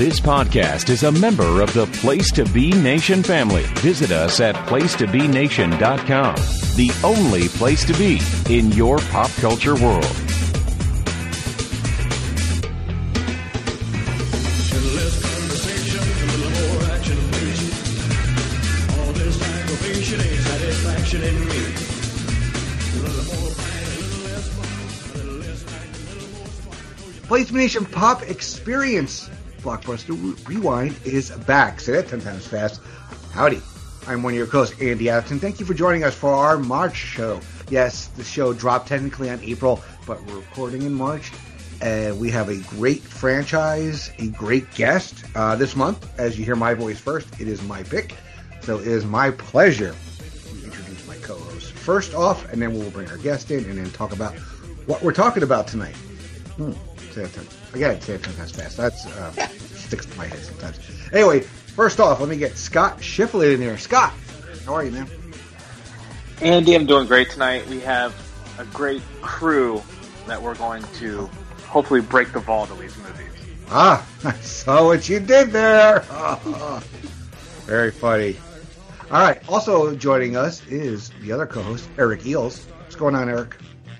This podcast is a member of the Place to Be Nation family. Visit us at placetobenation.com, the only place to be in your pop culture world. Place to Be Nation Pop Experience Blockbuster Rewind is back. Say that 10 times fast. Howdy. I'm one of your hosts, Andy Addison. Thank you for joining us for our March show. Yes, the show dropped technically on April, but we're recording in March. And we have a great franchise, a great guest this month. As you hear my voice first, it is my pick. So it is my pleasure to introduce my co-host first off, and then we'll bring our guest in and then talk about what we're talking about tonight. Say it 10 times fast. That's sticks to my head sometimes. Anyway, first off, let me get Scott Shiflett in here. Scott, how are you, man? Andy, I'm doing great tonight. We have a great crew that we're going to hopefully break the vault of these movies. Ah, I saw what you did there. Very funny. All right, also joining us is the other co-host, Eric Eels. What's going on, Eric?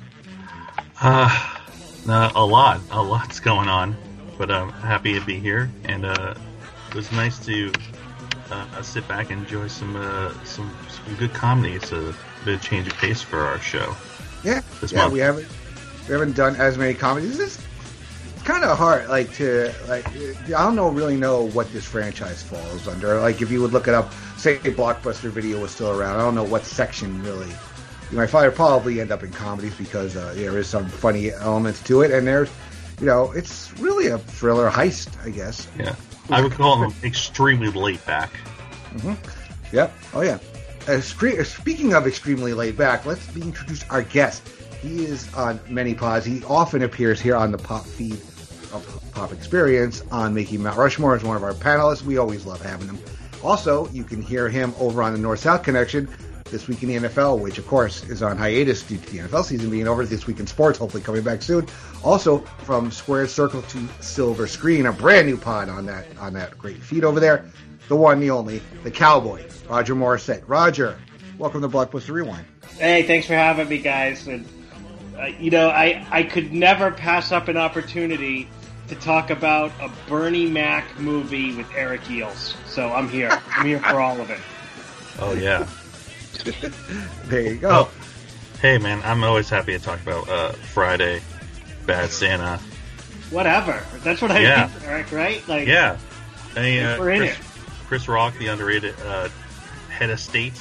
A lot's going on, but I'm happy to be here, and it was nice to sit back and enjoy some good comedy. It's a bit of change of pace for our show. This month. We haven't done as many comedies. It's kind of hard, I don't really know what this franchise falls under. Like, if you would look it up, say Blockbuster Video was still around, I don't know what section really. My father probably end up in comedies because there is some funny elements to it, and there's, it's really a thriller heist, I guess. Yeah, I would call them extremely laid back. Mm-hmm. Yep. Oh yeah. Speaking of extremely laid back, let's introduce our guest. He is on many pods. He often appears here on the Pop feed of Pop Experience on Making Mount Rushmore as one of our panelists. We always love having him. Also, you can hear him over on the North-South Connection. This Week in the NFL, which, of course, is on hiatus due to the NFL season being over. This Week in Sports, hopefully coming back soon. Also, from Squared Circle to Silver Screen, a brand new pod on that great feed over there. The one, the only, the Cowboy, Roger Morissette. Roger, welcome to Blockbuster Rewind. Hey, thanks for having me, guys. And, I could never pass up an opportunity to talk about a Bernie Mac movie with Eric Eels. So I'm here. I'm here for all of it. Oh, yeah. There you go. Oh, hey, man, I'm always happy to talk about Friday, Bad Santa. Whatever. That's what I mean, Eric, right? Like, yeah. We're in it. Chris Rock, the underrated head of state.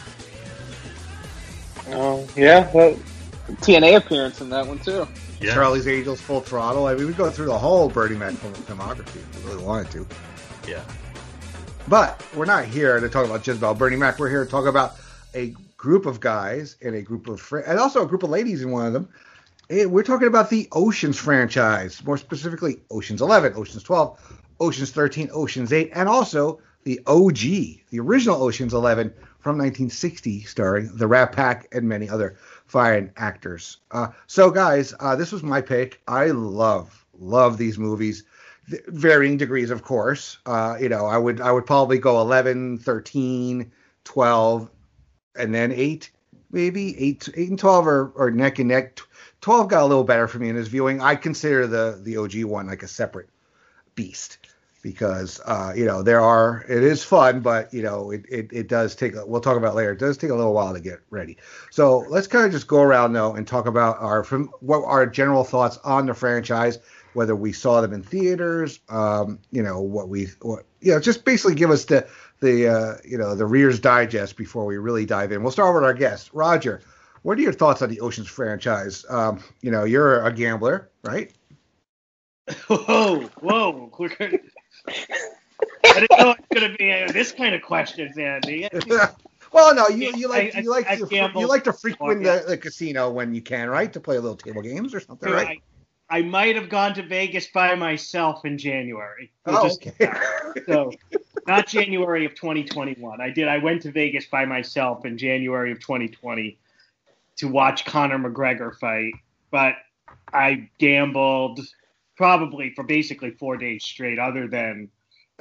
Yeah, well, TNA appearance in that one, too. Yeah. Charlie's Angels, Full Throttle. I mean, we go through the whole Bernie Mac filmography if we really wanted to. Yeah. But we're not here to talk about just about Bernie Mac. We're here to talk about a group of guys and a group of friends, and also a group of ladies in one of them. And we're talking about the Oceans franchise, more specifically Oceans 11, Oceans 12, Oceans 13, Oceans 8, and also the OG, the original Oceans 11 from 1960, starring the Rat Pack and many other fine actors. So, guys, this was my pick. I love these movies, varying degrees, of course. I would probably go 11, 13, 12. And then 8, maybe 8 and 12 are neck and neck. 12 got a little better for me in his viewing. I consider the OG one like a separate beast because it is fun, but it does take. We'll talk about it later. It does take a little while to get ready. So let's kind of just go around now and talk about our general thoughts on the franchise, whether we saw them in theaters, just basically give us the Reader's Digest before we really dive in. We'll start with our guest, Roger. What are your thoughts on the Oceans franchise? You're a gambler, right? Whoa! I didn't know it was going to be this kind of questions, Andy. Well, no, you like to frequent the casino when you can, right? To play a little table games or something, right? I might have gone to Vegas by myself in January. Okay. So, not January of 2021. I went to Vegas by myself in January of 2020 to watch Conor McGregor fight, but I gambled probably for basically 4 days straight, other than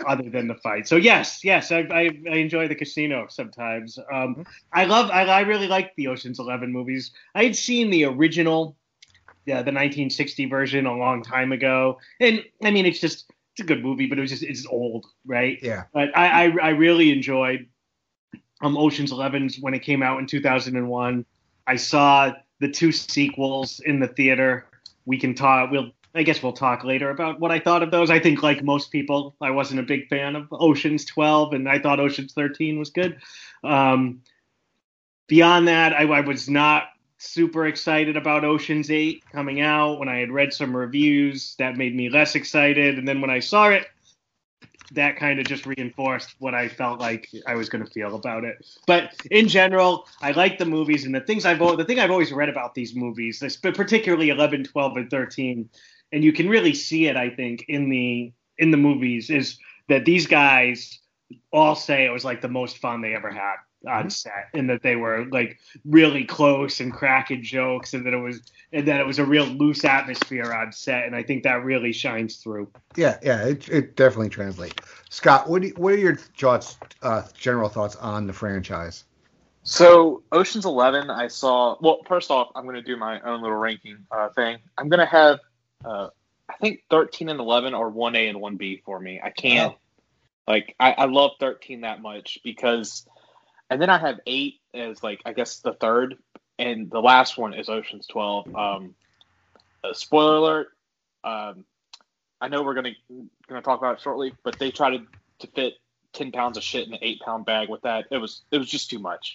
other than the fight. So yes, I enjoy the casino sometimes. I really like the Ocean's 11 movies. I had seen the original, the 1960 version a long time ago, and I mean it's a good movie, but it's old, right? Yeah. But I really enjoyed Ocean's 11 when it came out in 2001. I saw the 2 sequels in the theater. We can talk. I guess we'll talk later about what I thought of those. I think, like most people, I wasn't a big fan of Ocean's 12, and I thought Ocean's 13 was good. Beyond that, I was not super excited about Ocean's 8 coming out. When I had read some reviews, that made me less excited. And then when I saw it, that kind of just reinforced what I felt like I was going to feel about it. But in general, I like the movies, and the thing I've always read about these movies, particularly 11, 12, and 13, and you can really see it, I think, in the movies, is that these guys all say it was like the most fun they ever had on set, and that they were like really close and cracking jokes, and that it was a real loose atmosphere on set, and I think that really shines through. Yeah, it definitely translates. Scott, what are your thoughts, general thoughts on the franchise? So Ocean's 11, I saw. Well, first off, I'm going to do my own little ranking thing. I'm going to have, I think 13 and 11 are 1A and 1B for me. I can't. I love 13 that much because. And then I have 8 as, like, I guess the third, and the last one is Ocean's 12. Spoiler alert, I know we're gonna talk about it shortly, but they tried to fit 10 pounds of shit in an 8-pound bag with that. It was just too much.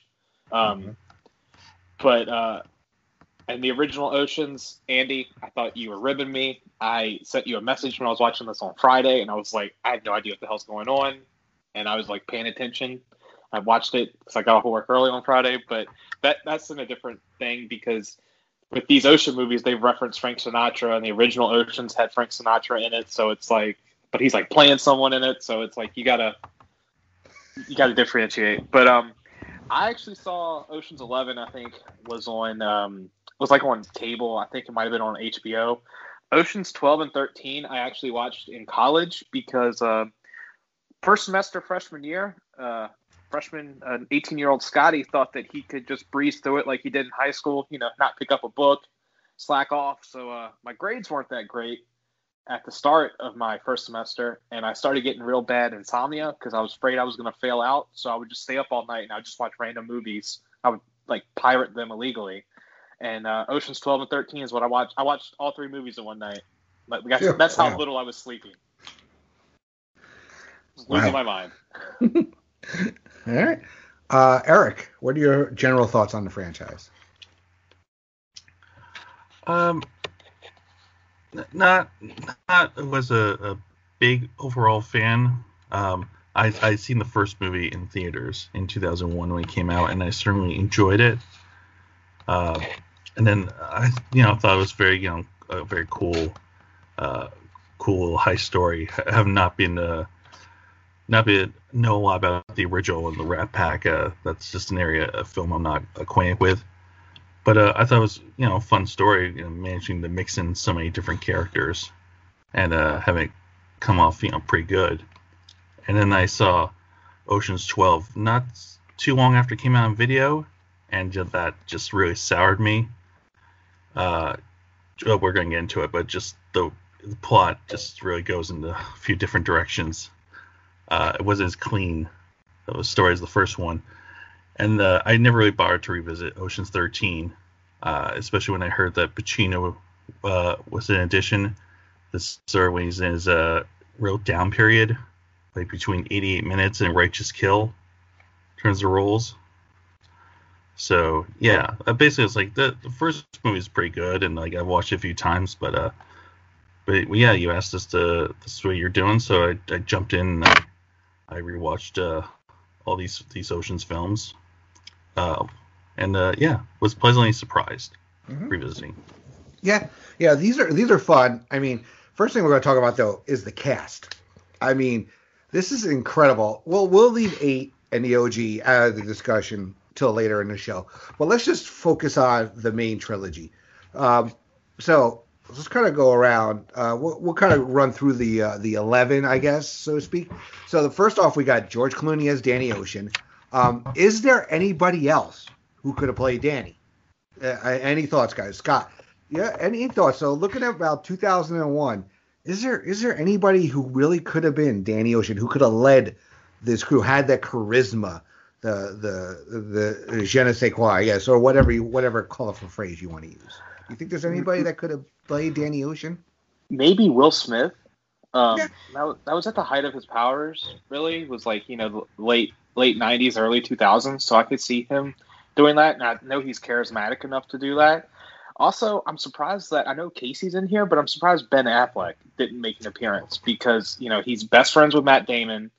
But and the original Oceans, Andy, I thought you were ribbing me. I sent you a message when I was watching this on Friday, and I was like, I have no idea what the hell's going on, and I was like paying attention. I watched it because I got off of work early on Friday, but that's in a different thing because with these Ocean movies, they've referenced Frank Sinatra, and the original Oceans had Frank Sinatra in it, so it's like, but he's like playing someone in it, so it's like you gotta differentiate. But I actually saw Ocean's 11. I think was on on cable. I think it might have been on HBO. Ocean's 12 and 13 I actually watched in college because first semester freshman year. Freshman, an 18-year-old Scotty thought that he could just breeze through it like he did in high school, not pick up a book, slack off. So my grades weren't that great at the start of my first semester, and I started getting real bad insomnia because I was afraid I was going to fail out. So I would just stay up all night, and I would just watch random movies. I would, like, pirate them illegally. And Ocean's 12 and 13 is what I watched. I watched all 3 movies in one night. That's how little I was sleeping. Losing my mind. All right. Eric, what are your general thoughts on the franchise? Not was a big overall fan. I seen the first movie in theaters in 2001 when it came out, and I certainly enjoyed it. And then I thought it was very a very cool little heist story. I have not know a lot about the original and the Rat Pack. That's just an area of film I'm not acquainted with. But I thought it was a fun story, managing to mix in so many different characters and having it come off pretty good. And then I saw Ocean's 12 not too long after it came out on video, and that just really soured me. We're going to get into it, but just the plot just really goes in a few different directions. It wasn't as clean of a story as the first one. And I never really bothered to revisit Ocean's 13, especially when I heard that Pacino was an addition. This sort of when he's in his real down period, like between 88 Minutes and Righteous Kill, in terms of roles. So, yeah, basically it's like the first movie is pretty good, and like I've watched it a few times, but yeah, you asked us this is what you're doing, so I jumped in and I rewatched all these Ocean's films, and was pleasantly surprised revisiting. Yeah, these are fun. I mean, first thing we're going to talk about though is the cast. I mean, this is incredible. Well, we'll leave 8 and the OG out of the discussion till later in the show, but let's just focus on the main trilogy. So let's kind of go around. We'll kind of run through the 11, I guess, so to speak. So the first off, we got George Clooney as Danny Ocean. Is there anybody else who could have played Danny? Any thoughts, guys? Scott? Yeah, any thoughts? So looking at about 2001, is there anybody who really could have been Danny Ocean, who could have led this crew, had that charisma, the je ne sais quoi, I guess, or whatever colorful phrase you want to use? You think there's anybody that could have played Danny Ocean? Maybe Will Smith. Yeah. That was at the height of his powers. Really, it was like the late 90s, early 2000s. So I could see him doing that, and I know he's charismatic enough to do that. Also, I'm surprised that I know Casey's in here, but I'm surprised Ben Affleck didn't make an appearance because he's best friends with Matt Damon.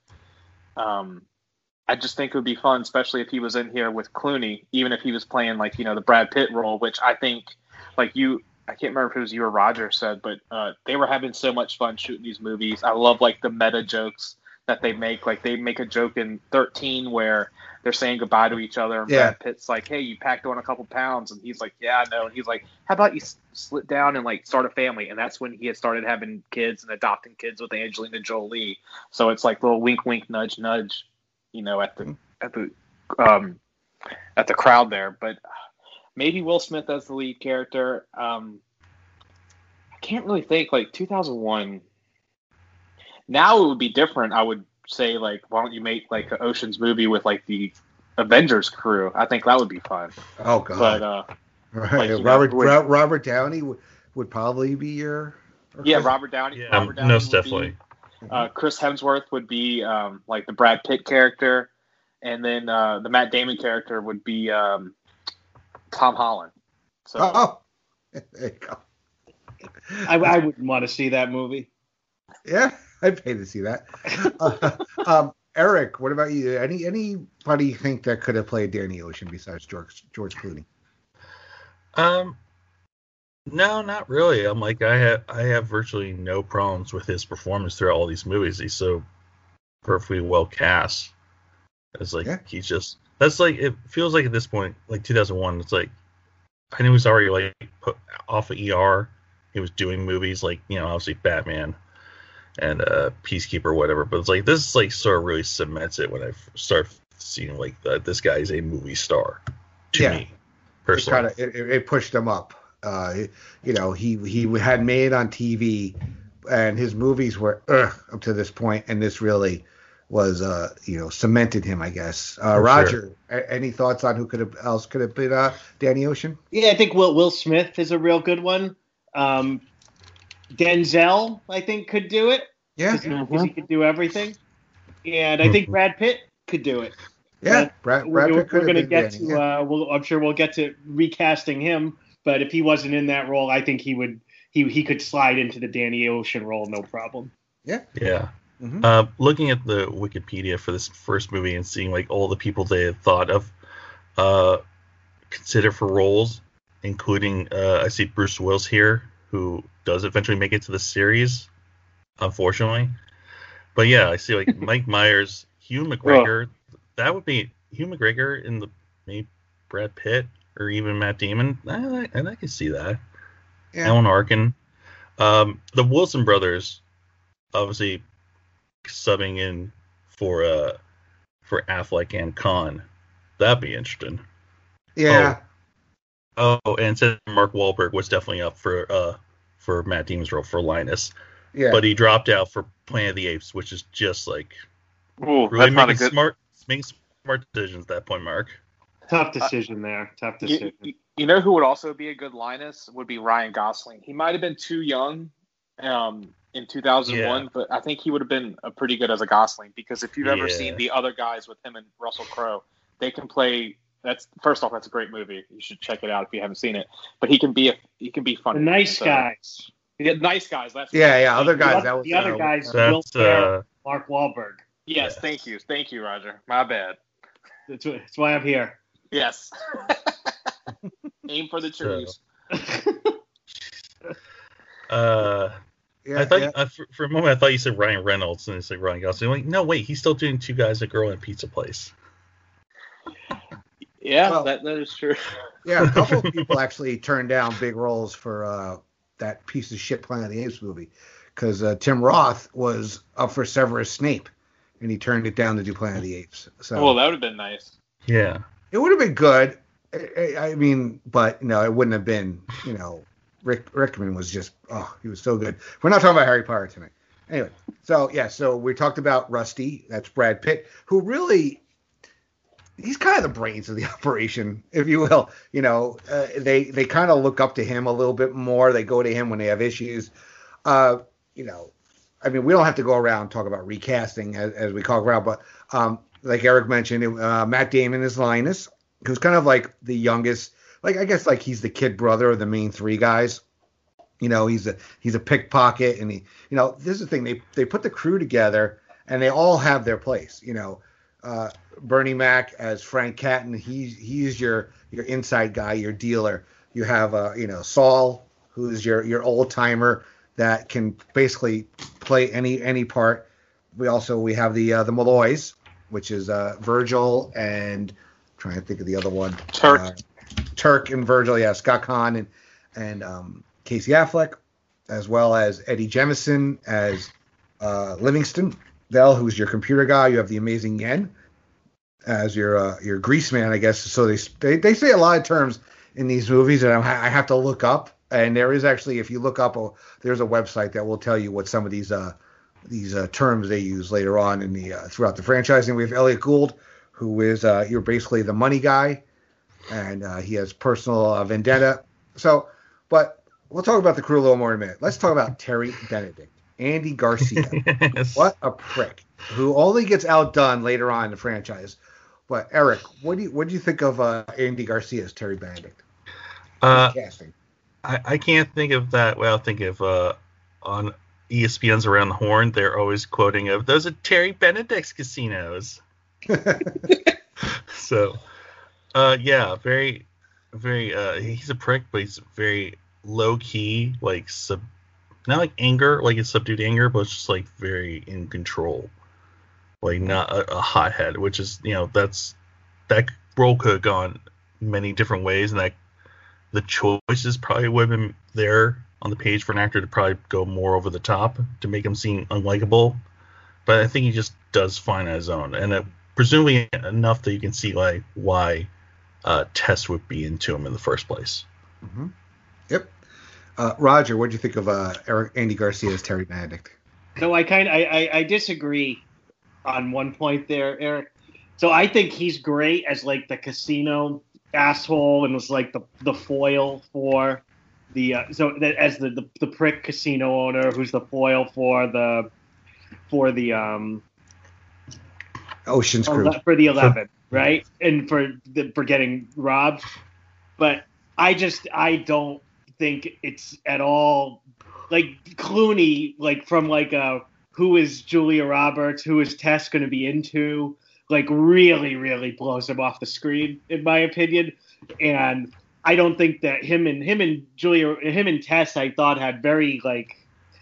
I just think it would be fun, especially if he was in here with Clooney, even if he was playing the Brad Pitt role, which I think I can't remember if it was you or Roger said, but they were having so much fun shooting these movies. I love the meta jokes that they make. Like they make a joke in 13 where they're saying goodbye to each other, and Brad Pitt's like, "Hey, you packed on a couple pounds," and he's like, "Yeah, I know." And he's like, "How about you split down and start a family?" And that's when he had started having kids and adopting kids with Angelina Jolie. So it's like little wink, wink, nudge, nudge, at the crowd there. But maybe Will Smith as the lead character. I can't really think 2001. Now it would be different. I would say why don't you make an Ocean's movie with the Avengers crew? I think that would be fun. Oh god. But right, Robert Downey would probably be your. Robert Downey. Yeah, Robert Downey most definitely. Chris Hemsworth would be the Brad Pitt character, and then the Matt Damon character would be Tom Holland. So there you go. I wouldn't want to see that movie. Yeah, I'd pay to see that. Eric, what about you? Anybody you think that could have played Danny Ocean besides George Clooney? No, not really. I have virtually no problems with his performance throughout all these movies. He's so perfectly well cast. It's he's just it feels like at this point, 2001, it's I knew he was already put off of ER. He was doing movies obviously Batman and Peacekeeper or whatever, but it's this sort of really cements it when I start seeing this guy is a movie star to me personally. It pushed him up. He had made on TV, and his movies were up to this point, and this really was cemented him, I guess. Roger, any thoughts on who else could have been Danny Ocean? Yeah, I think Will Smith is a real good one. Denzel, I think, could do it. Yeah, because he could do everything. And I think Brad Pitt could do it. Yeah, Brad Pitt could have been Danny. I'm sure we'll get to recasting him. But if he wasn't in that role, I think he could slide into the Danny Ocean role, no problem. Yeah. Yeah. Mm-hmm. Looking at the Wikipedia for this first movie and seeing all the people they had thought of, consider for roles, including I see Bruce Willis here, who does eventually make it to the series, unfortunately. But yeah, I see Mike Myers, Hugh McGregor. That would be Hugh McGregor in maybe Brad Pitt or even Matt Damon. And I can see that. Yeah. Alan Arkin. The Wilson brothers, obviously subbing in for Affleck and Khan. That'd be interesting. Yeah. Oh, and said Mark Wahlberg was definitely up for Matt Damon's role for Linus. Yeah. But he dropped out for Planet of the Apes, which is just really making smart decisions at that point, Mark. Tough decision there. Tough decision. You know who would also be a good Linus would be Ryan Gosling. He might have been too young in 2001, but I think he would have been pretty good as a Gosling because if you've ever seen the other guys with him and Russell Crowe, they can play. That's a great movie. You should check it out if you haven't seen it. But he can be funny. The Nice Guys. Yeah, Nice Guys. That's other guys. The other guys. Will Ferrell, Mark Wahlberg. Yes, thank you, Roger. My bad. That's why I'm here. Yes. Aim for the trees. I thought for a moment I thought you said Ryan Reynolds and you said Ryan Gosling. No, wait, he's still doing Two Guys, a Girl, and a Pizza Place. Yeah, that is true. Yeah, a couple of people actually turned down big roles for that piece of shit Planet of the Apes movie, because Tim Roth was up for Severus Snape, and he turned it down to do Planet of the Apes. So well, that would have been nice. Yeah. it would have been good. I mean, but no, it wouldn't have been. Rick Rickman was just he was so good. We're not talking about Harry Potter tonight. Anyway, so we talked about Rusty. That's Brad Pitt, who really. He's kind of the brains of the operation, if you will. They kind of look up to him a little bit more. They go to him when they have issues. I mean, we don't have to go around and talk about recasting as we talk around, but like Eric mentioned, Matt Damon is Linus, who's kind of like the youngest. Like I guess like he's the kid brother of the main three guys. He's a pickpocket, and this is the thing. They put the crew together, and they all have their place. Bernie Mac as Frank Catton. He's your inside guy, your dealer. You have Saul, who's your old timer that can basically play any part. We have the Malloys, which is Virgil and I'm trying to think of the other one. Turk and Virgil. Yeah, Scott Conn and Casey Affleck, as well as Eddie Jemison as Livingston Bell, who's your computer guy. You have the amazing Yen as your grease man, I guess. So they say a lot of terms in these movies that I have to look up. And there is actually, if you look up, there's a website that will tell you what some of these terms they use later on in the throughout the franchise. And we have Elliot Gould, who is you're basically the money guy, and he has personal vendetta. But we'll talk about the crew a little more in a minute. Let's talk about Terry Benedict, Andy Garcia. Yes. What a prick! Who only gets outdone later on in the franchise. But Eric, what do you think of Andy Garcia's Terry Benedict? Casting. I can't think of that. Well, think of on ESPN's Around the Horn, they're always quoting of those are Terry Benedict's casinos. So, yeah, very, very. He's a prick, but he's very low key, like not like anger, like it's subdued anger, but it's just like very in control. Like not a hothead, which is that role could have gone many different ways, and that the choices probably would have been there on the page for an actor to probably go more over the top to make him seem unlikable. But I think he just does fine on his own, and presumably enough that you can see like why Tess would be into him in the first place. Mm-hmm. Yep. Roger, what do you think of Andy Garcia's Terry Benedict? So I disagree on one point there, Eric. So I think he's great as like the casino asshole and was like the foil for the as the prick casino owner who's the foil for the Ocean's Crew for the 11, right? And for getting robbed. But I don't think it's at all like Clooney, like from like who is Julia Roberts, who is Tess going to be into, like really, really blows him off the screen, in my opinion. And I don't think that him and Tess, I thought had very like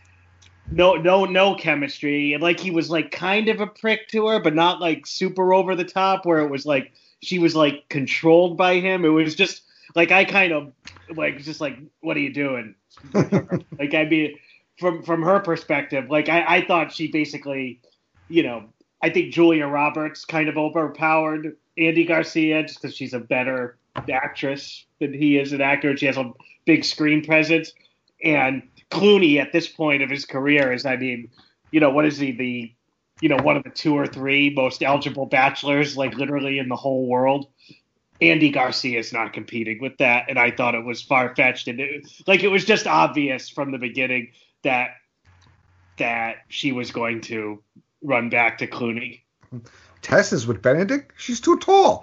no chemistry. And like he was like kind of a prick to her, but not like super over the top where it was like she was like controlled by him. It was just like I kind of like just like, what are you doing? Like I mean, from her perspective, like I thought she basically, I think Julia Roberts kind of overpowered Andy Garcia just because she's a better actress than he is an actor. She has a big screen presence. And Clooney at this point of his career is, I mean, what is he, one of the 2 or 3 most eligible bachelors, like literally in the whole world. Andy Garcia is not competing with that. And I thought it was far-fetched. And it was just obvious from the beginning that she was going to run back to Clooney. Tess is with Benedict. She's too tall.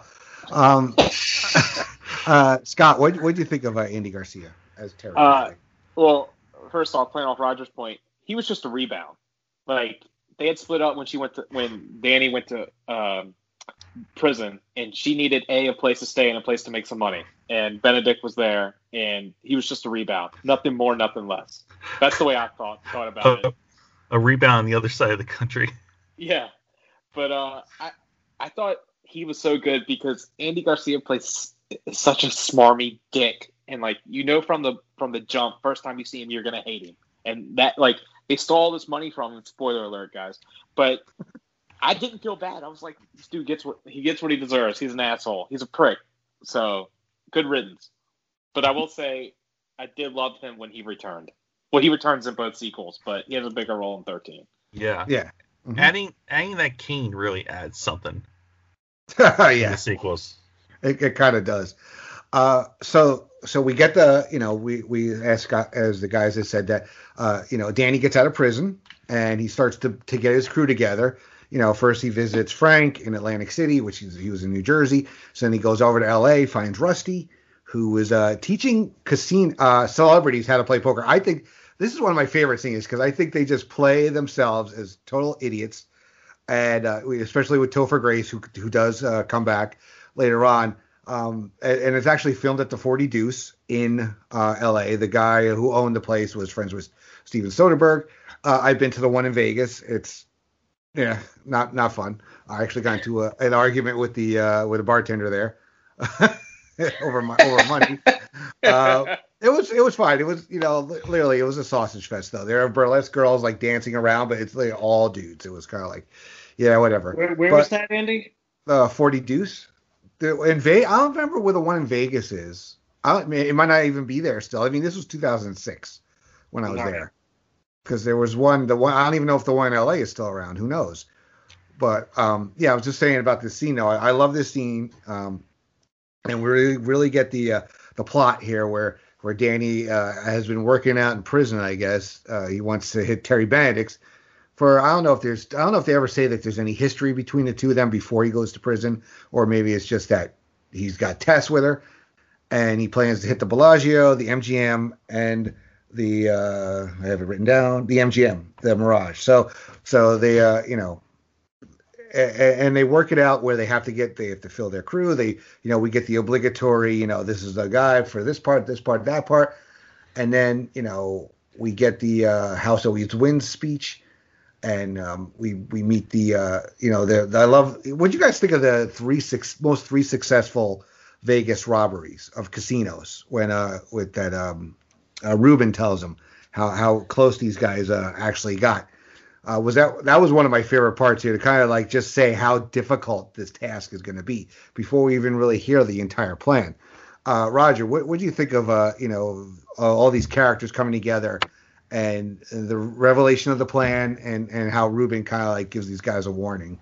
Scott, what do you think of Andy Garcia as Terry? Well, first off, playing off Roger's point, he was just a rebound. Like they had split up when Danny went to prison, and she needed a place to stay and a place to make some money. And Benedict was there, and he was just a rebound. Nothing more, nothing less. That's the way I thought about it. A rebound on the other side of the country. Yeah, but I thought he was so good because Andy Garcia plays such a smarmy dick and like from the jump, first time you see him, you're gonna hate him, and that like they stole all this money from him. Spoiler alert, guys, but. I didn't feel bad. I was like, this dude gets what he deserves. He's an asshole. He's a prick. So, good riddance. But I will say, I did love him when he returned. Well, he returns in both sequels, but he has a bigger role in 13. Yeah. Yeah. Mm-hmm. Adding that Kane really adds something. Yeah. In the sequels. It kind of does. So we get we ask, as the guys have said, that Danny gets out of prison and he starts to get his crew together. First he visits Frank in Atlantic City, which he was in New Jersey. So then he goes over to L.A., finds Rusty, who is teaching celebrities how to play poker. I think this is one of my favorite scenes because I think they just play themselves as total idiots, and especially with Topher Grace, who does come back later on. And it's actually filmed at the 40 Deuce in L.A. The guy who owned the place was friends with Steven Soderbergh. I've been to the one in Vegas. It's not fun. I actually got into an argument with a bartender there over money. It was fine. It was literally it was a sausage fest though. There are burlesque girls like dancing around, but it's like all dudes. It was kind of like whatever. Where was that, Andy? 40 Deuce. In Vegas, I don't remember where the one in Vegas is. It might not even be there still. I mean, this was 2006 when I was there. Because there was one, I don't even know if the one in LA is still around. Who knows? But I was just saying about this scene. Though I love this scene, and we really get the plot here where Danny has been working out in prison. I guess he wants to hit Terry Benedict's. I don't know if they ever say that there's any history between the two of them before he goes to prison, or maybe it's just that he's got Tess with her, and he plans to hit the Bellagio, the MGM, and the I have it written down, the MGM, the Mirage. So they and they work it out where they have to fill their crew. We get the obligatory, this is the guy for this part, that part, and then we get the House Always Wins speech, and we meet the I love. What do you guys think of the most successful Vegas robberies of casinos when with that Ruben tells him how close these guys actually got. That was one of my favorite parts here, to kind of like just say how difficult this task is going to be before we even really hear the entire plan. Roger, what do you think of all these characters coming together and the revelation of the plan and how Ruben kind of like gives these guys a warning?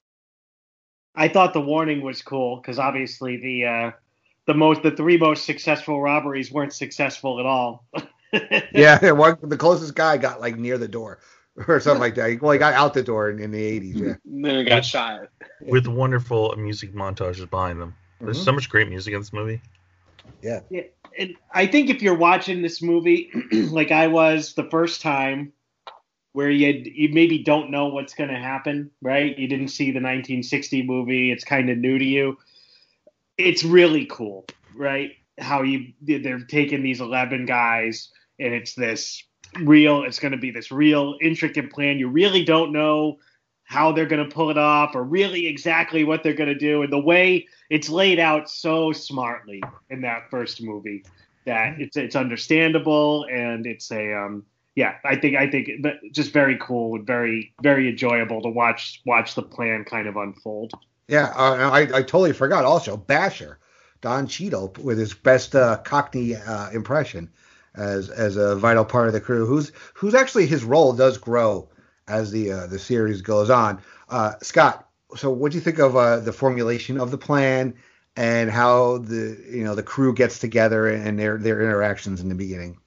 I thought the warning was cool because obviously the three most successful robberies weren't successful at all. Yeah, the closest guy got like near the door or something like that. Well, he got out the door in the 80s. Yeah, and then he got shot with wonderful music montages behind them. There's so much great music in this movie. Yeah. And I think if you're watching this movie like I was the first time, where you maybe don't know what's going to happen, right? You didn't see the 1960 movie. It's kind of new to you. It's really cool, right? How they're taking these 11 guys and it's going to be this real intricate plan. You really don't know how they're going to pull it off or really exactly what they're going to do. And the way it's laid out so smartly in that first movie that it's understandable and it's I think just very cool and very, very enjoyable to watch the plan kind of unfold. Yeah, I totally forgot also Basher, Don Cheadle, with his best Cockney impression as a vital part of the crew, who's actually his role does grow as the series goes on. Scott, so what do you think of the formulation of the plan and how the crew gets together and their interactions in the beginning?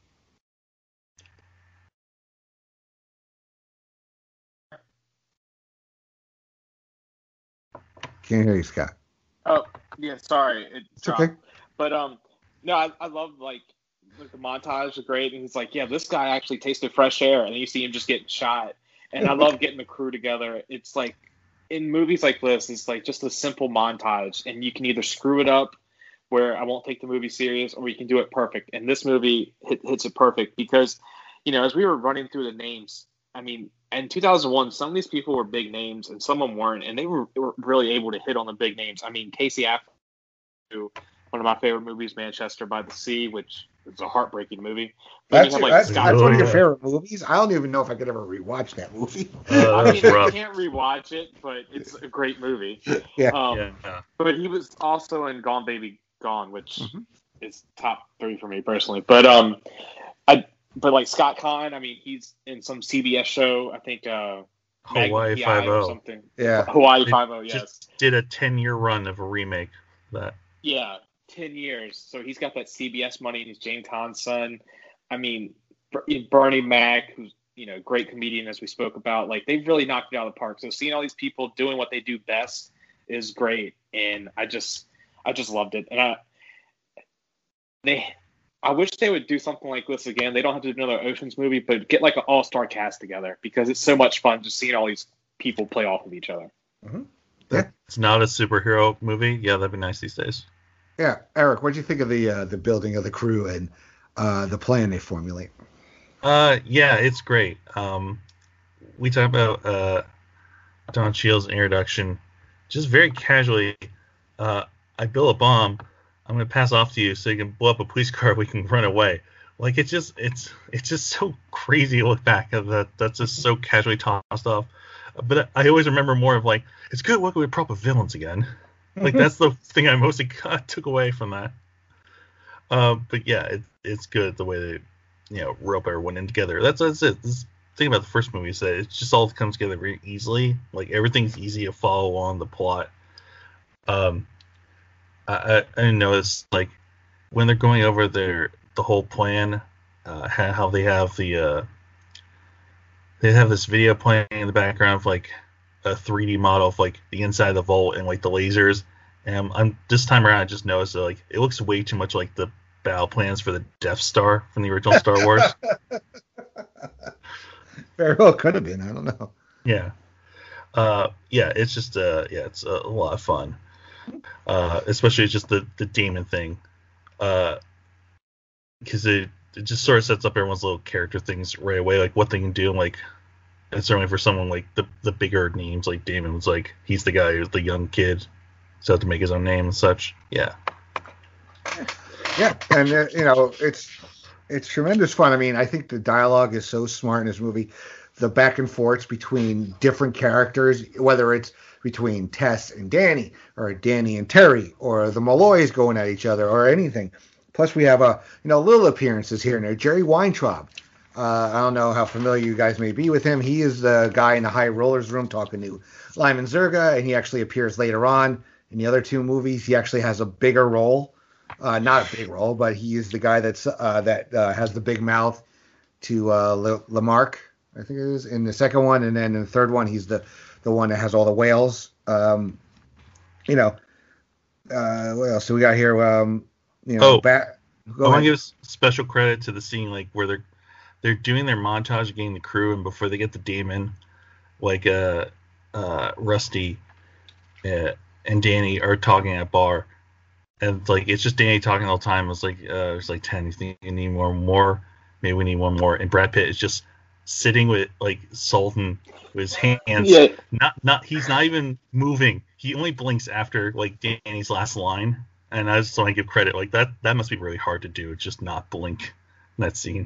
Can't hear you, Scott. Oh, yeah, sorry. It's okay. But no, I love like the montage is great, and he's like, yeah, this guy actually tasted fresh air, and then you see him just getting shot. And I love getting the crew together. It's like in movies like this, it's like just a simple montage, and you can either screw it up where I won't take the movie serious, or you can do it perfect. And this movie hits it perfect because, as we were running through the names, I mean, in 2001, some of these people were big names and some of them weren't, and they were really able to hit on the big names. I mean, Casey Affleck, one of my favorite movies, Manchester by the Sea, which is a heartbreaking movie. Then you That's have, that's one of your yeah. favorite movies. I don't even know if I could ever rewatch that movie. I That's mean, I rough. can't rewatch it, but it's a great movie. Yeah. Yeah. But he was also in Gone Baby Gone, which Mhm. is top 3 for me personally. But but like Scott Conn, I mean, he's in some CBS show. I think Hawaii Magnum PI or 5-0. something. Yeah. Hawaii It 5-0, yes. Just did a 10-year run of a remake of that. Yeah, 10 years. So he's got that CBS money. He's James Caan's son. I mean, Bernie Mac, who's great comedian as we spoke about. Like, they've really knocked it out of the park. So seeing all these people doing what they do best is great, and I just loved it. And I wish they would do something like this again. They don't have to do another Ocean's movie, but get like an all-star cast together, because it's so much fun just seeing all these people play off of each other. Mm-hmm. Yeah. It's not a superhero movie. Yeah, that'd be nice these days. Yeah. Eric, what do you think of the building of the crew and the plan they formulate? Yeah, it's great. We talked about Don Cheadle's introduction, just very casually. I built a bomb. I'm gonna pass off to you so you can blow up a police car. We can run away. Like, it's just so crazy to look back at that. That's just so casually tossed off. But I always remember more of like, it's good working with proper villains again. Like, that's the thing I mostly took away from that. But yeah, it's good the way they rope everyone in together. That's it. This thing about the first movie is that it just all comes together very easily. Like, everything's easy to follow along the plot. I noticed, like, when they're going over the whole plan, how they have this video playing in the background of like a 3D model of like the inside of the vault and like the lasers. And I'm this time around, I just noticed that like it looks way too much like the battle plans for the Death Star from the original Star Wars. Very well could have been. I don't know. Yeah. Yeah, it's just it's a lot of fun. Especially just the Damon thing. Because it just sort of sets up everyone's little character things right away, like what they can do. Like, and certainly for someone like the bigger names, like Damon was like, he's the guy who's the young kid, so had to make his own name and such. Yeah. Yeah, and it's tremendous fun. I mean, I think the dialogue is so smart in this movie. The back and forths between different characters, whether it's between Tess and Danny, or Danny and Terry, or the Malloys going at each other, or anything. Plus, we have little appearances here and there. Jerry Weintraub. I don't know how familiar you guys may be with him. He is the guy in the high rollers room talking to Lyman Zerga, and he actually appears later on in the other 2 movies. He actually has a bigger role. Not a big role, but he is the guy that has the big mouth to Lamarck, I think it is, in the second one. And then in the third one, he's the one that has all the whales. What else do we got here? I want to give special credit to the scene like where they're doing their montage of getting the crew, and before they get to Damon, like Rusty and Danny are talking at a bar, and like it's just Danny talking all the time. It's like there's like 10. You think you need more? Maybe we need one more. And Brad Pitt is just sitting with like Sultan with his hands. Yeah. Not he's not even moving. He only blinks after like Danny's last line. And I just want to give credit, like that must be really hard to do, just not blink in that scene.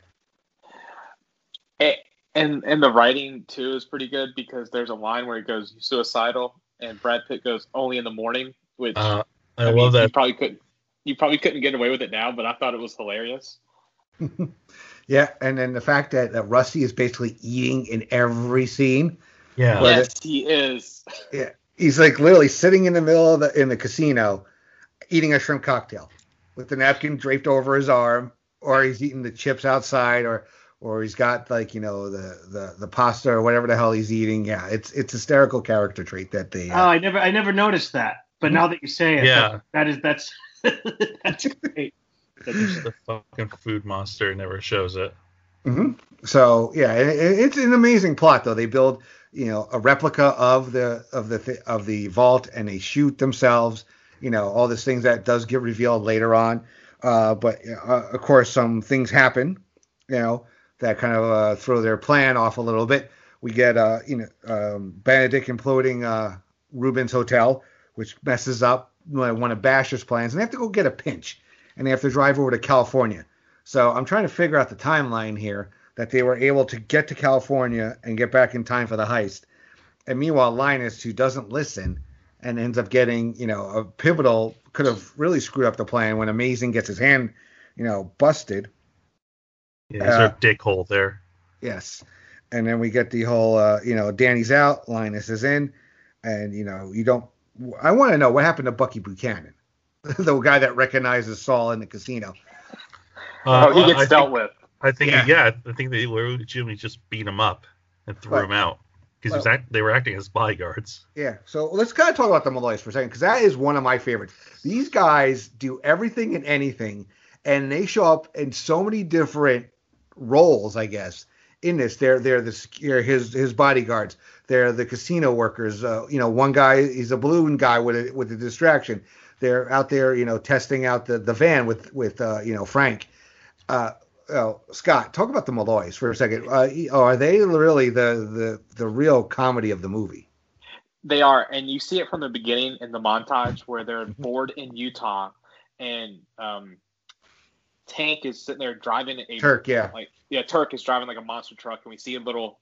And the writing too is pretty good, because there's a line where he goes suicidal, and Brad Pitt goes only in the morning, which I love that. You probably couldn't get away with it now, but I thought it was hilarious. Yeah, and then the fact that Rusty is basically eating in every scene. Yeah. Yes, he is. Yeah, he's like literally sitting in the middle of in the casino, eating a shrimp cocktail with the napkin draped over his arm, or he's eating the chips outside, or he's got like the pasta or whatever the hell he's eating. Yeah, it's hysterical character trait that they. I never noticed that, but now that you say it, Yeah. that's that's great. That's the fucking food monster never shows it. Mm-hmm. So yeah, it's an amazing plot though. They build a replica of the vault, and they shoot themselves. All these things that does get revealed later on. But of course, some things happen, that kind of throw their plan off a little bit. We get, Benedict imploding Rubin's hotel, which messes up one of Basher's plans, and they have to go get a pinch, and they have to drive over to California. So I'm trying to figure out the timeline here that they were able to get to California and get back in time for the heist. And meanwhile, Linus, who doesn't listen and ends up getting, a pivotal, could have really screwed up the plan when Amazing gets his hand, busted. Yeah, there's our dick hole there. Yes. And then we get the whole, Danny's out, Linus is in, and, I want to know what happened to Bucky Buchanan, the guy that recognizes Saul in the casino. He gets dealt with. I think they legitimately just beat him up and threw him out because they were acting as bodyguards. Yeah, so let's kind of talk about the Malloys for a second, because that is one of my favorites. These guys do everything and anything, and they show up in so many different roles, I guess. In this, they're his bodyguards. They're the casino workers. One guy, he's a balloon guy with a distraction. They're out there, testing out the van with Frank. Scott, talk about the Malloys for a second. Are they really the real comedy of the movie? They are, and you see it from the beginning in the montage where they're bored in Utah, and Tank is sitting there driving a Turk, yeah. Turk is driving like a monster truck, and we see a little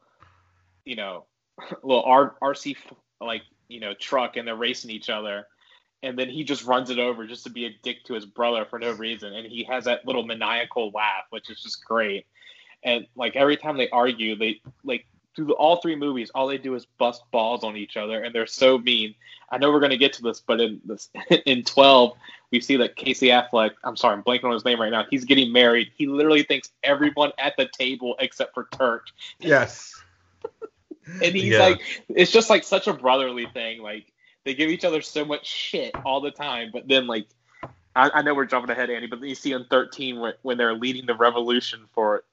RC truck, and they're racing each other, and then he just runs it over just to be a dick to his brother for no reason, and he has that little maniacal laugh, which is just great. And every time they argue, they through all three movies, all they do is bust balls on each other, and they're so mean. I know we're going to get to this, but in 12, we see that Casey Affleck, I'm sorry, I'm blanking on his name right now, he's getting married. He literally thinks everyone at the table except for Turk. Yes. And he's it's just such a brotherly thing. They give each other so much shit all the time, but then I know we're jumping ahead, Andy, but then you see in 13 when they're leading the revolution for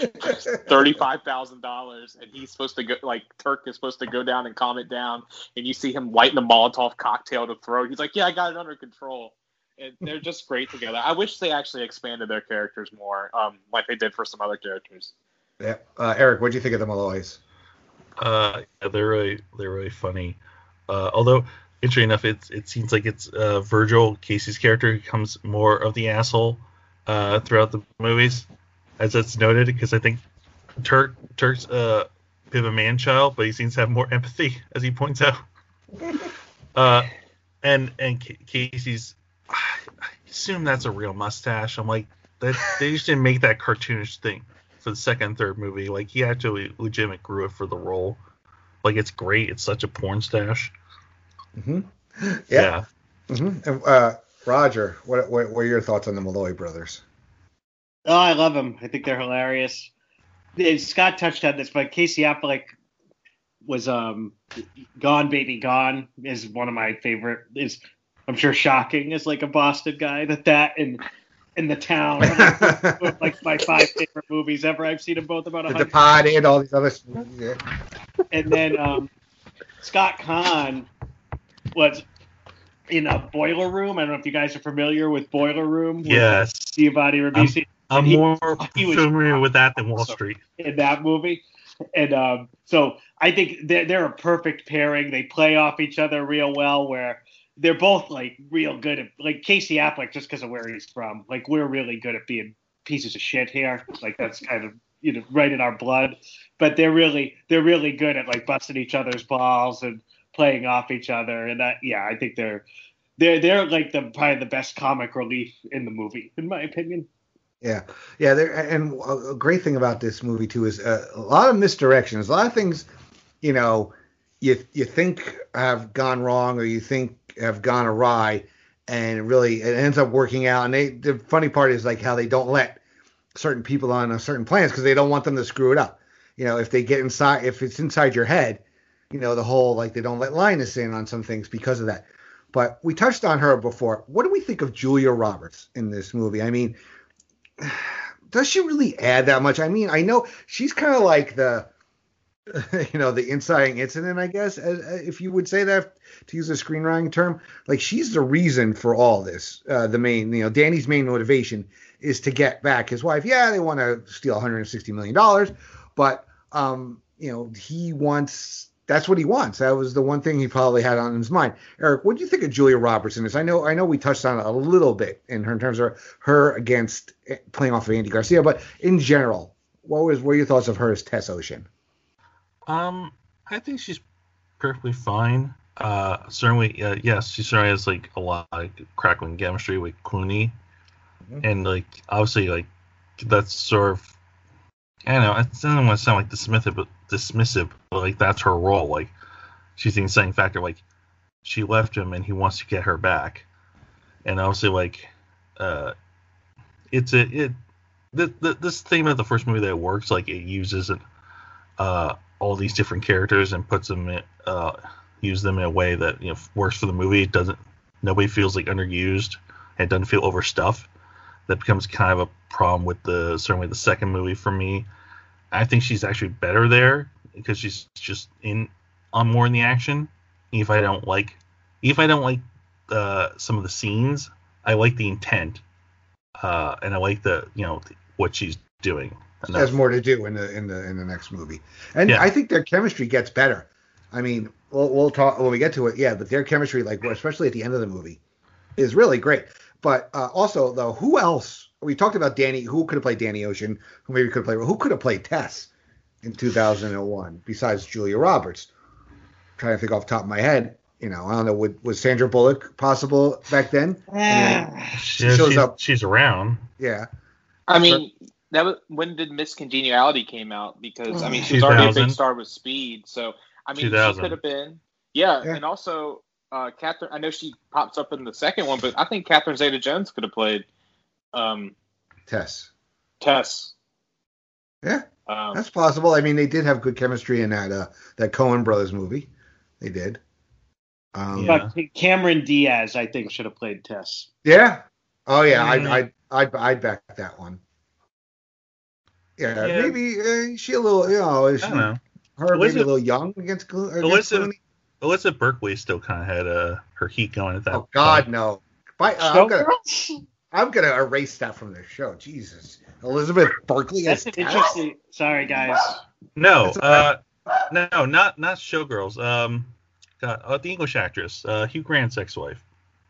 $35,000, and he's supposed to go, Turk is supposed to go down and calm it down, and you see him lighting a Molotov cocktail to throw. He's like, yeah, I got it under control. And they're just great together. I wish they actually expanded their characters more, like they did for some other characters. Yeah, Eric, what do you think of the Malloys? They're really funny. Although, interesting enough, it seems like it's Virgil, Casey's character, who becomes more of the asshole throughout the movies, as that's noted, because I think Turk's a bit of a man-child, but he seems to have more empathy, as he points out. And Casey's, I assume that's a real mustache. I'm like, that they just didn't make that cartoonish thing for the second and third movie. He actually legitimately grew it for the role. It's great. It's such a porn stash. Mm-hmm. Yeah. Mm-hmm. Roger, what are your thoughts on the Malloy brothers? Oh, I love them. I think they're hilarious. Scott touched on this, but Casey Affleck was Gone Baby Gone is one of my favorite. Is I'm sure shocking as a Boston guy that and in the town my 5 favorite movies ever. I've seen them both about 100. The Departed and all these other. Yeah. And then Scott Kahn was in a Boiler Room. I don't know if you guys are familiar with Boiler Room. Yes. Giovanni Ribisi. I'm more familiar with that than Wall Street. In that movie. And so I think they're a perfect pairing. They play off each other real well, where they're both real good at Casey Affleck, just because of where he's from. We're really good at being pieces of shit here. That's kind of right in our blood. But they're really good at busting each other's balls and playing off each other. And I think they're probably the best comic relief in the movie, in my opinion. Yeah. And a great thing about this movie too is a lot of misdirections. A lot of things, you think have gone wrong or you think have gone awry, and really it ends up working out. And the funny part is how they don't let certain people on certain plans because they don't want them to screw it up. If they get inside, if it's inside your head, the whole they don't let Linus in on some things because of that. But we touched on her before. What do we think of Julia Roberts in this movie? I mean, does she really add that much? I mean, I know she's kind of the the inciting incident, I guess, if you would say that, to use a screenwriting term. She's the reason for all this. The main, Danny's main motivation is to get back his wife. Yeah, they want to steal $160 million, but he wants that's what he wants. That was the one thing he probably had on his mind. Eric, what do you think of Julia Roberts in this? I know we touched on it a little bit in terms of her against playing off of Andy Garcia, but in general, what were your thoughts of her as Tess Ocean? I think she's perfectly fine. Certainly, yes, she certainly has like a lot of crackling chemistry with Clooney, and like obviously like that's sort of, I don't know, I don't want to sound like dismissive, but like that's her role. Like she's the inciting factor. Like she left him and he wants to get her back, and obviously like this thing about the first movie that works, like it uses all these different characters and puts them in, use them in a way that works for the movie. It doesn't, nobody feels like underused, and it doesn't feel overstuffed. That becomes kind of a problem with certainly the second movie for me. I think she's actually better there because she's just on more in the action. If I don't like some of the scenes, I like the intent, and I like what she's doing. She has more to do in the next movie, and I think their chemistry gets better. I mean, we'll talk when we get to it. Yeah, but their chemistry, like especially at the end of the movie, is really great. But also, though, who else? We talked about Danny. Who could have played Danny Ocean? Who could have played Tess in 2001 besides Julia Roberts? I'm trying to think off the top of my head. I don't know. Was Sandra Bullock possible back then? She shows up. She's around. Yeah. I mean, that was when did Miss Congeniality came out? Because I mean, she was already a big star with Speed, so I mean, she could have been. Yeah, and also Catherine. I know she pops up in the second one, but I think Catherine Zeta-Jones could have played Tess. Yeah, that's possible. I mean, they did have good chemistry in that Coen Brothers movie. They did. But Cameron Diaz, I think, should have played Tess. Yeah. Oh yeah, I'd back that one. Yeah, maybe she a little, is she, I don't know. Her maybe a little young against Clooney. Elizabeth Berkley still kind of had her heat going at that point. Oh God, no! I'm gonna erase that from the show. Jesus, Elizabeth Berkley. That's interesting. Sorry, guys. No, not Showgirls. The English actress, Hugh Grant's ex-wife.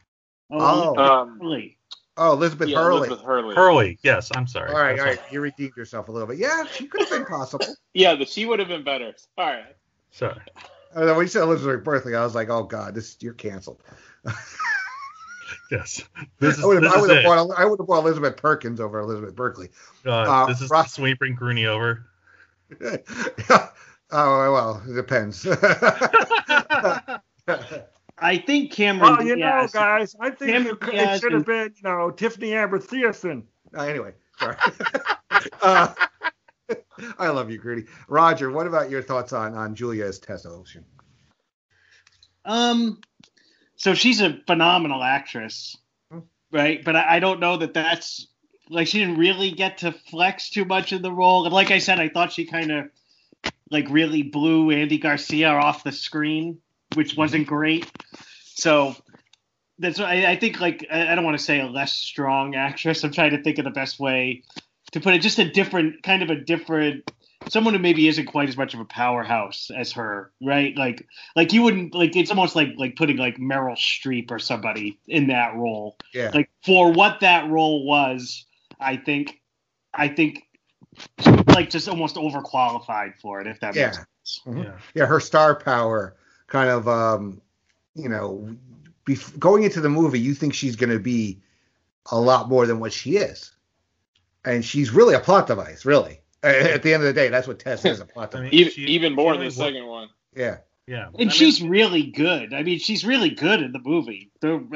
Elizabeth Hurley. Hurley, yes, I'm sorry. All right. You redeemed yourself a little bit. Yeah, she could have been possible. Yeah, but she would have been better. All right. Sorry. When you said Elizabeth Berkley, I was like, oh, God, you're canceled. Yes. I would have bought Elizabeth Perkins over Elizabeth Berkley. This is Ross. We bring Clooney over. Oh, well, it depends. I think Cameron Diaz. Guys, I think it should have been, Tiffany Amber Thiessen. Anyway, sorry. I love you, Grudy. Roger, what about your thoughts on Julia as Tess Ocean? So she's a phenomenal actress, right? But I don't know that's like she didn't really get to flex too much in the role. And like I said, I thought she kind of like really blew Andy Garcia off the screen, which wasn't great. So that's I think, like, I don't want to say a less strong actress. I'm trying to think of the best way to put it. Just a different someone who maybe isn't quite as much of a powerhouse as her, right? Like you wouldn't, like, it's almost like putting like Meryl Streep or somebody in that role. Yeah. Like for what that role was, I think like just almost overqualified for it, if that makes sense. Mm-hmm. Yeah, her star power kind of, going into the movie, you think she's going to be a lot more than what she is. And she's really a plot device, really. At the end of the day, that's what Tess is, a plot device. Even more in the second one. Yeah. Yeah. And she's really good. I mean, she's really good in the movie.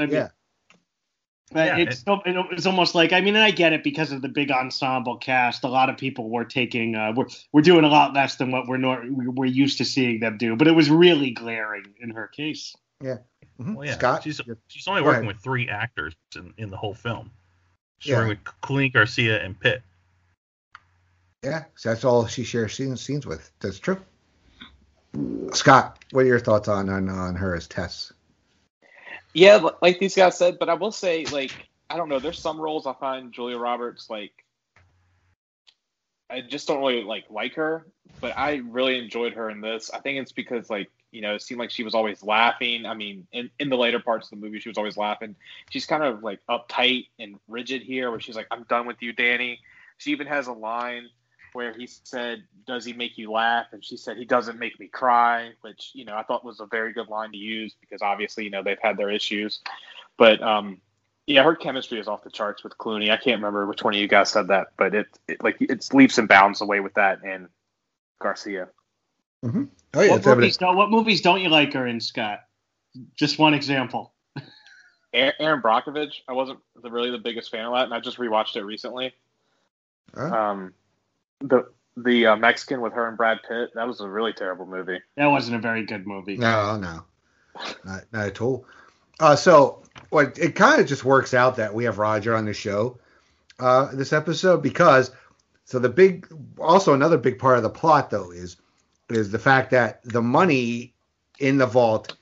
It's almost like, I mean, and I get it because of the big ensemble cast. A lot of people were taking, we're doing a lot less than what we're used to seeing them do. But it was really glaring in her case. Yeah. Mm-hmm. Well, yeah. Scott? She's only working with 3 actors in the whole film. She's working with Clooney, Garcia, and Pitt. Yeah, so that's all she shares scenes with. That's true. Scott, what are your thoughts on her as Tess? Yeah, like these guys said, but I will say, like, I don't know, there's some roles I find Julia Roberts, like, I just don't really like her, but I really enjoyed her in this. I think it's because it seemed like she was always laughing. I mean, in the later parts of the movie, she was always laughing. She's kind of uptight and rigid here, where she's like, "I'm done with you, Danny." She even has a line where he said, "Does he make you laugh?" And she said, "He doesn't make me cry," which I thought was a very good line to use because obviously they've had their issues, but yeah, her chemistry is off the charts with Clooney. I can't remember which one of you guys said that, but it's leaps and bounds away with that and Garcia. Mm-hmm. Oh yeah, what movies don't you like her in, Scott? Just one example. Aaron Brockovich. I wasn't really the biggest fan of that, and I just rewatched it recently. Huh? The Mexican with her and Brad Pitt. That was a really terrible movie. That wasn't a very good movie. No, not at all. So it kind of just works out that we have Roger on the show this episode because another big part of the plot though is the fact that the money in the vault,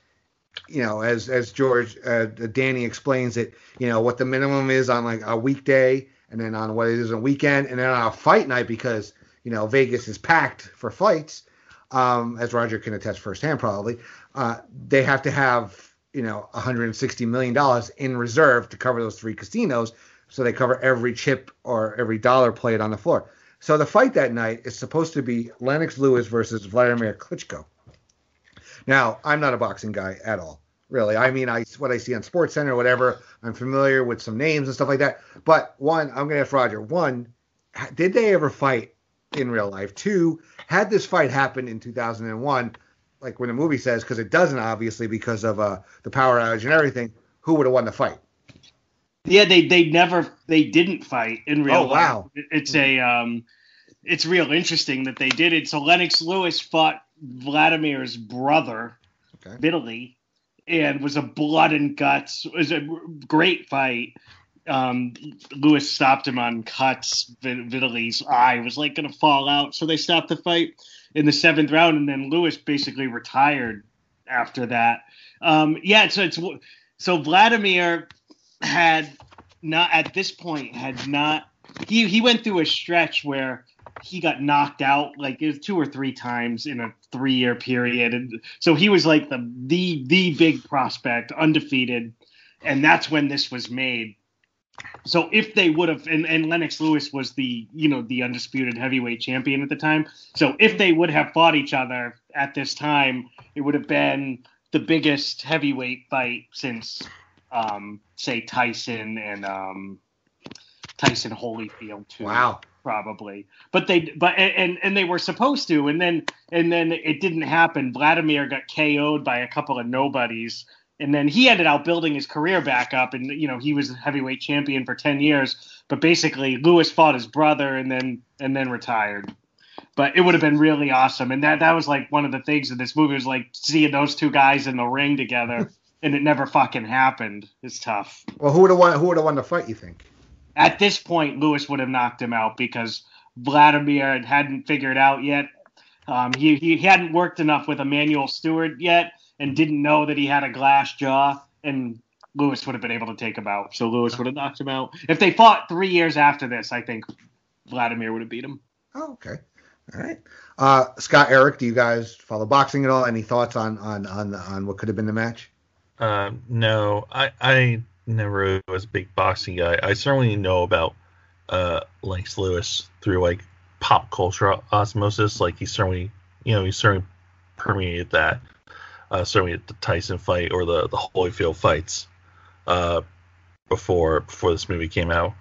as George Danny explains it, what the minimum is on a weekday and then on what it is on a weekend and then on a fight night because Vegas is packed for fights, as Roger can attest firsthand probably. They have to have $160 million in reserve to cover those 3 casinos. So they cover every chip or every dollar played on the floor. So the fight that night is supposed to be Lennox Lewis versus Vladimir Klitschko. Now, I'm not a boxing guy at all, really. I mean, what I see on SportsCenter or whatever, I'm familiar with some names and stuff like that. But one, I'm going to ask Roger. One, did they ever fight in real life? 2, had this fight happen in 2001, like when the movie says, because it doesn't obviously because of the power outage and everything, who would have won the fight? Yeah, they didn't fight in real life. Wow. It's real interesting that they did it. So Lennox Lewis fought Vladimir's brother, Vitaly, and was a blood and guts. It was a great fight. Lewis stopped him on cuts. Vitaly's eye was going to fall out, so they stopped the fight in the 7th round, and then Lewis basically retired after that. So Vladimir had not at this point he went through a stretch where he got knocked out it was 2 or 3 times in a 3-year period, and so he was the big prospect, undefeated, and that's when this was made. So if they would have, and Lennox Lewis was the undisputed heavyweight champion at the time. So if they would have fought each other at this time, it would have been the biggest heavyweight fight since, say, Tyson and Tyson Holyfield too. Wow. Probably, but they were supposed to, and then it didn't happen. Vladimir got KO'd by a couple of nobodies. And then he ended up building his career back up, and he was a heavyweight champion for 10 years. But basically, Lewis fought his brother and then retired. But it would have been really awesome, and that was one of the things in this movie was seeing those 2 guys in the ring together, and it never fucking happened. It's tough. Well, who would have won the fight? You think? At this point, Lewis would have knocked him out because Vladimir hadn't figured out yet. He hadn't worked enough with Emanuel Stewart yet. And didn't know that he had a glass jaw, and Lewis would have been able to take him out. So Lewis would have knocked him out. If they fought 3 years after this, I think Vladimir would have beat him. Oh, okay. All right. Scott, Eric, do you guys follow boxing at all? Any thoughts on what could have been the match? No, I never was a big boxing guy. I certainly know about Lennox Lewis through pop culture osmosis. He certainly permeated that. Certainly at the Tyson fight or the Holyfield fights before this movie came out.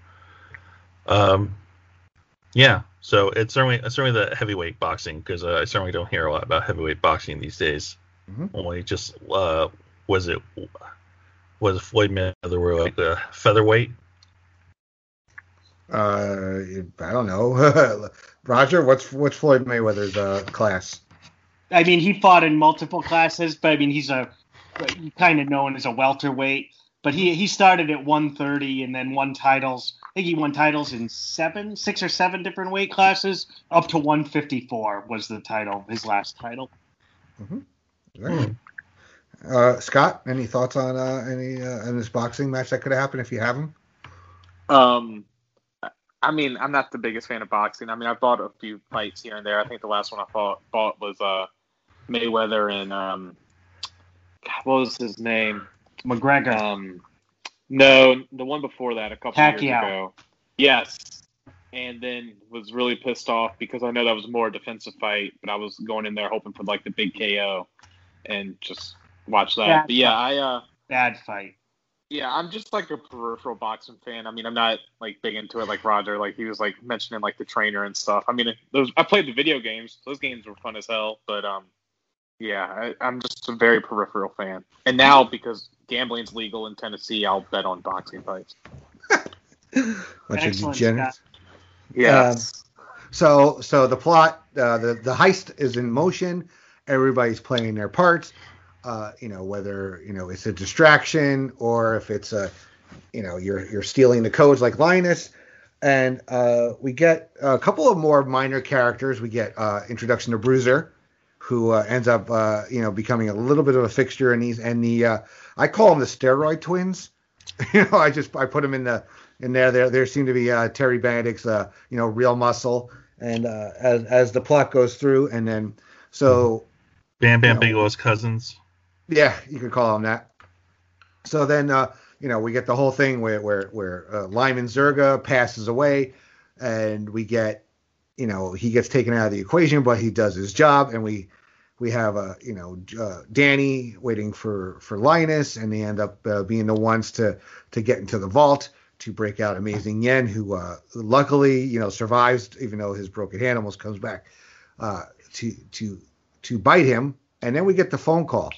So it's certainly the heavyweight boxing because I certainly don't hear a lot about heavyweight boxing these days. Mm-hmm. Only just was it Floyd Mayweather a featherweight? I don't know. Roger, what's Floyd Mayweather's class? I mean, he fought in multiple classes, but I mean, he's kind of known as a welterweight. But he started at 130 and then won titles. I think he won titles in 6 or 7 different weight classes. Up to 154 was the title, his last title. Mm-hmm. Right. Scott, any thoughts on this boxing match that could have happened if you have them? I mean, I'm not the biggest fan of boxing. I mean, I bought a few fights here and there. I think the last one I bought was Mayweather and God, what was his name? McGregor. No, the one before that, a couple Pacquiao. years ago. Yes. And then was really pissed off because I know that was more a defensive fight, but I was going in there hoping for like the big KO and just watch that. But yeah, bad fight. Yeah, I'm just like a peripheral boxing fan. I mean, I'm not like big into it like Roger. Like he was like mentioning like the trainer and stuff. I mean, I played the video games. Those games were fun as hell. But yeah, I'm just a very peripheral fan. And now because gambling's legal in Tennessee, I'll bet on boxing fights. Bunch of degenerates. Yes. So the plot, the heist is in motion. Everybody's playing their parts. Whether it's a distraction or if it's you're stealing the codes like Linus, and we get a couple of more minor characters. We get introduction to Bruiser, who ends up becoming a little bit of a fixture in these, and I call them the steroid twins. I put them in there. There seem to be Terry Benedict's real muscle, and as the plot goes through, and then so Bam Bam Bigelow's cousins. Yeah, you could call them that. So then, we get the whole thing where Lyman Zerga passes away, and we get, he gets taken out of the equation, but he does his job, and we have Danny waiting for Linus, and they end up being the ones to get into the vault to break out Amazing Yen, who luckily survives, even though his broken hand almost comes back to bite him, and then we get the phone call.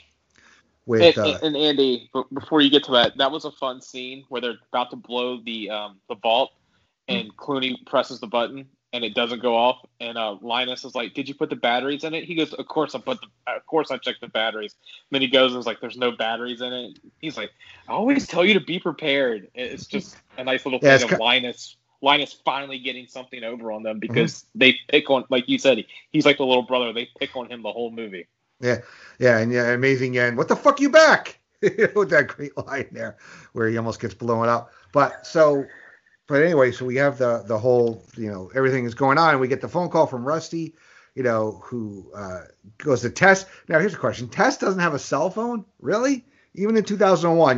And Andy, before you get to that was a fun scene where they're about to blow the vault, and Clooney presses the button and it doesn't go off, and Linus is like, "Did you put the batteries in it?" He goes, "Of course I checked the batteries." And then he goes and is like, "There's no batteries in it." He's like, "I always tell you to be prepared." It's just a nice little thing of Linus finally getting something over on them because they pick on, like you said, he's like the little brother. They pick on him the whole movie. Yeah, Amazing Yen. What the fuck, you back? With that great line there, where he almost gets blown up. But anyway, so we have the whole, everything is going on, and we get the phone call from Rusty, who goes to Tess. Now here's a question: Tess doesn't have a cell phone, really? Even in 2001,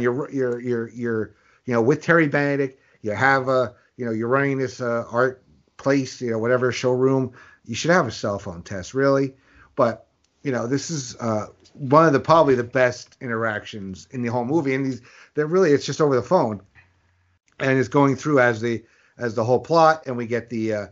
you're with Terry Benedict. You have you're running this art place, whatever showroom. You should have a cell phone, Tess, really, but. This is one of the probably the best interactions in the whole movie, and it's just over the phone, and it's going through as the whole plot, and we get the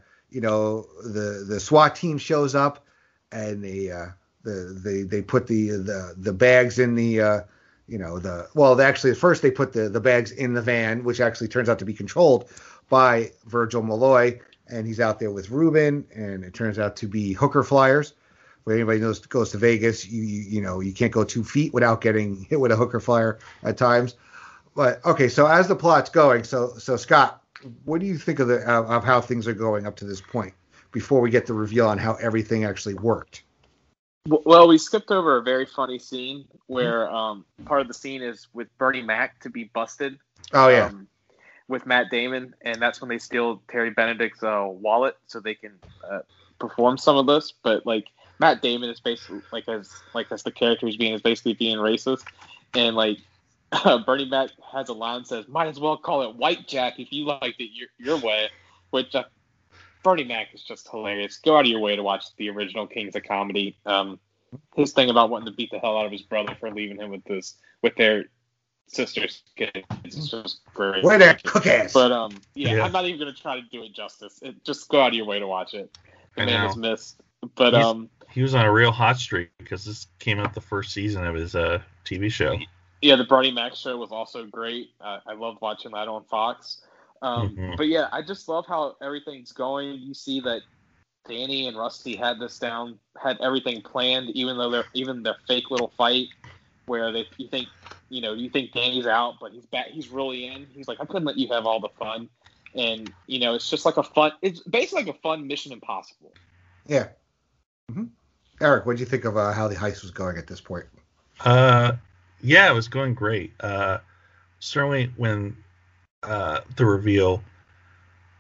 SWAT team shows up, and they put the bags in actually at first they put the bags in the van, which actually turns out to be controlled by Virgil Malloy, and he's out there with Ruben, and it turns out to be hooker flyers. Where anybody goes to Vegas, you can't go 2 feet without getting hit with a hooker flyer at times. But okay, so as the plot's going, so Scott, what do you think of how things are going up to this point before we get the reveal on how everything actually worked? Well, we skipped over a very funny scene where part of the scene is with Bernie Mac to be busted. Oh yeah. With Matt Damon, and that's when they steal Terry Benedict's wallet so they can perform some of this, but like. Matt Damon is basically as the character he's being is basically being racist, and like Bernie Mac has a line that says, "Might as well call it White Jack if you liked it your way," which Bernie Mac is just hilarious. Go out of your way to watch the original Kings of Comedy. His thing about wanting to beat the hell out of his brother for leaving him with their sister's kids is just great. Where that cook ass? But I'm not even gonna try to do it justice. Just go out of your way to watch it. The man is missed. But he was on a real hot streak because this came out the first season of his TV show. Yeah, the Bernie Mac show was also great. I love watching that on Fox. But yeah, I just love how everything's going. You see that Danny and Rusty had everything planned, even their fake little fight where you think Danny's out, but he's back. He's really in. He's like, I couldn't let you have all the fun, and it's just like it's basically like a fun Mission Impossible. Yeah. Mm-hmm. Eric, what did you think of how the heist was going at this point? Yeah, it was going great. Certainly when the reveal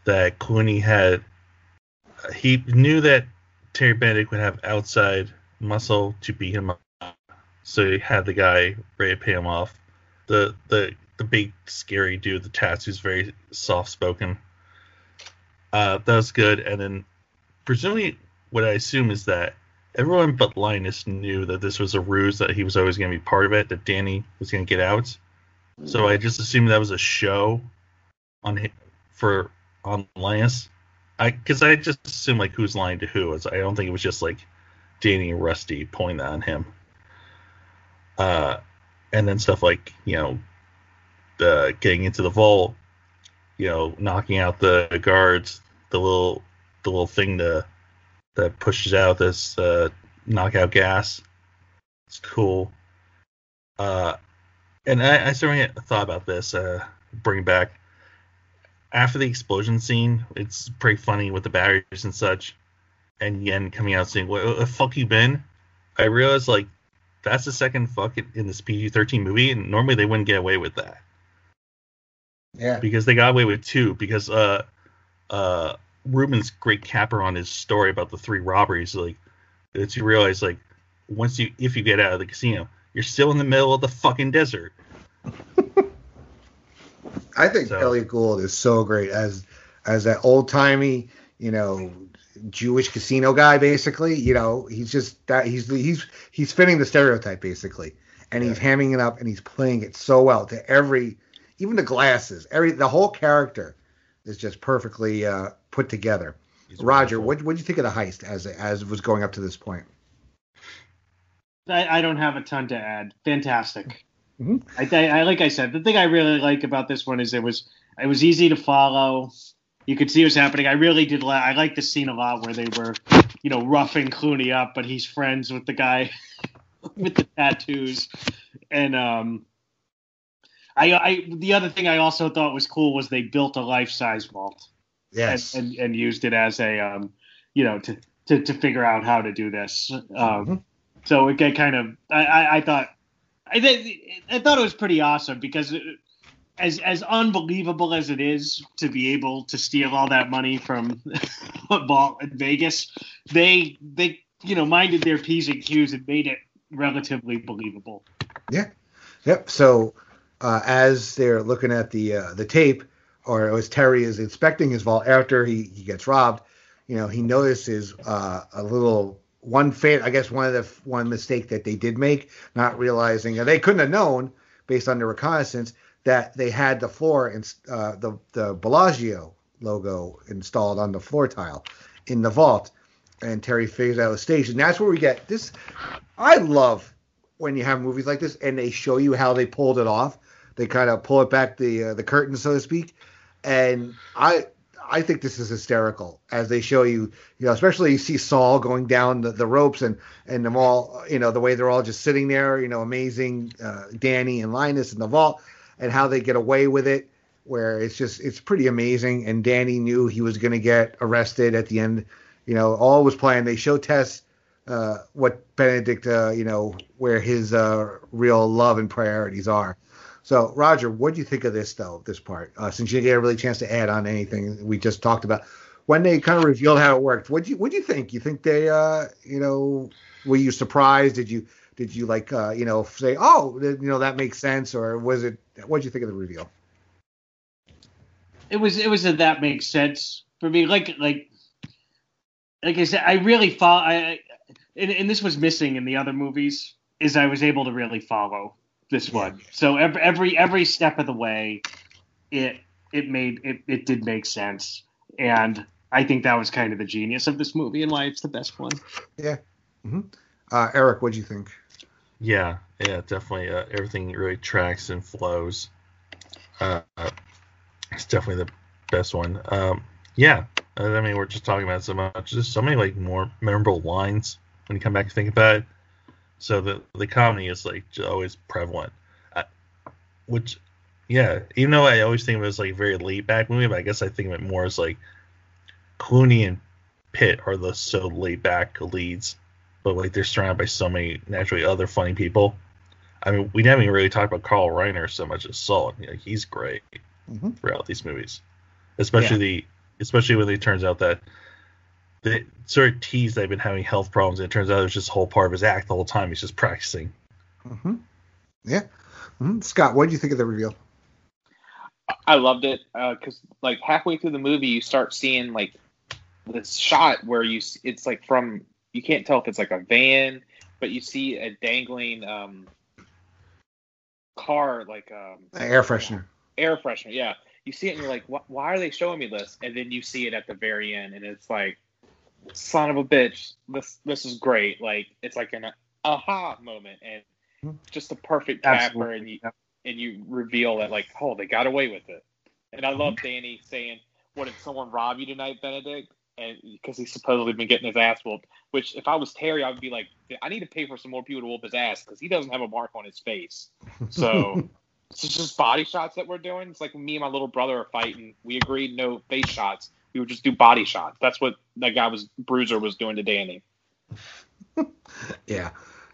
that Clooney had. He knew that Terry Benedict would have outside muscle to beat him up, so he had the guy ready to pay him off. The big scary dude, the tattoos, very soft spoken. That was good, and then presumably what I assume is that everyone but Linus knew that this was a ruse, that he was always going to be part of it, that Danny was going to get out. So I just assumed that was a show on Linus. Because I just assumed like who's lying to who. I don't think it was just like Danny and Rusty pointing that on him. And then stuff like, getting into the vault, knocking out the guards, the little thing that pushes out this knockout gas. It's cool. And I certainly thought about this, bring back after the explosion scene. It's pretty funny with the batteries and such, and Yen coming out saying, "What the fuck you been?" I realized like that's the second fuck in this PG-13 movie, and normally they wouldn't get away with that. Yeah, because they got away with 2. Because Ruben's great capper on his story about the 3 robberies, like, that you realize, like, if you get out of the casino, you're still in the middle of the fucking desert. I think Elliot Gould is so great as that old timey, Jewish casino guy. Basically, he's just that he's fitting the stereotype basically, and he's hamming it up and he's playing it so well to even the glasses, the whole character is just perfectly put together. Roger, what did you think of the heist as it was going up to this point? I don't have a ton to add. Fantastic. Mm-hmm. I like I said, the thing I really like about this one is it was easy to follow. You could see what was happening. I really did. I like the scene a lot where they were, roughing Clooney up, but he's friends with the guy with the tattoos. And the other thing I also thought was cool was they built a life-size vault. Yes. And used it as a to figure out how to do this. So it kind of I thought it was pretty awesome because as unbelievable as it is to be able to steal all that money from a vault in Vegas, they minded their P's and Q's and made it relatively believable. Yeah. Yep. So as they're looking at the tape, or as Terry is inspecting his vault after he gets robbed, he notices a little one mistake that they did make, not realizing, and they couldn't have known based on the reconnaissance, that they had the floor and the Bellagio logo installed on the floor tile in the vault, and Terry figures out the station. That's where we get this. I love when you have movies like this and they show you how they pulled it off. They kind of pull it back the curtain, so to speak, and I think this is hysterical as they show you, especially you see Saul going down the ropes and them all, the way they're all just sitting there, amazing, Danny and Linus in the vault, and how they get away with it, where it's pretty amazing. And Danny knew he was going to get arrested at the end, all was planned. They show Tess what Benedict, where his real love and priorities are. So, Roger, what do you think of this part? Since you didn't get a really chance to add on anything we just talked about, when they kind of revealed how it worked, what do you think? You think they, were you surprised? Did you like, say, oh, that makes sense, or was it? What did you think of the reveal? It was a that makes sense for me. Like I said, I really follow. And this was missing in the other movies, is I was able to really follow this one. So every step of the way, it did make sense, and I think that was kind of the genius of this movie and why it's the best one. Yeah. Mm-hmm. Eric, what do you think? Yeah, definitely. Everything really tracks and flows. It's definitely the best one. We're just talking about it so much. There's so many like more memorable lines when you come back to think about it. So the comedy is like always prevalent, even though I always think of it as like a very laid back movie, but I guess I think of it more as like Clooney and Pitt are the so laid back leads, but like they're surrounded by so many naturally other funny people. I mean, we haven't even really talked about Carl Reiner so much as Saul. He's great throughout these movies, especially especially when it turns out that they sort of teased they've been having health problems, and it turns out it was just a whole part of his act the whole time. He's just practicing. Mm-hmm. Yeah. Mm-hmm. Scott, what did you think of the reveal? I loved it because like halfway through the movie, you start seeing like this shot where it's like from, you can't tell if it's like a van, but you see a dangling car, like air freshener. Air freshener, yeah. You see it and you're like, why are they showing me this? And then you see it at the very end, and it's like, son of a bitch, this is great. Like, it's like an aha moment, and just a perfect capper, and you reveal that, like, oh, they got away with it. And I love Danny saying, what, did someone rob you tonight, Benedict? And because he's supposedly been getting his ass whooped, which if I was Terry, I would be like, I need to pay for some more people to whoop his ass because he doesn't have a mark on his face. So it's just body shots that we're doing. It's like me and my little brother are fighting. We agreed no face shots. We would just do body shots. That's what that guy Bruiser was doing to Danny. Yeah.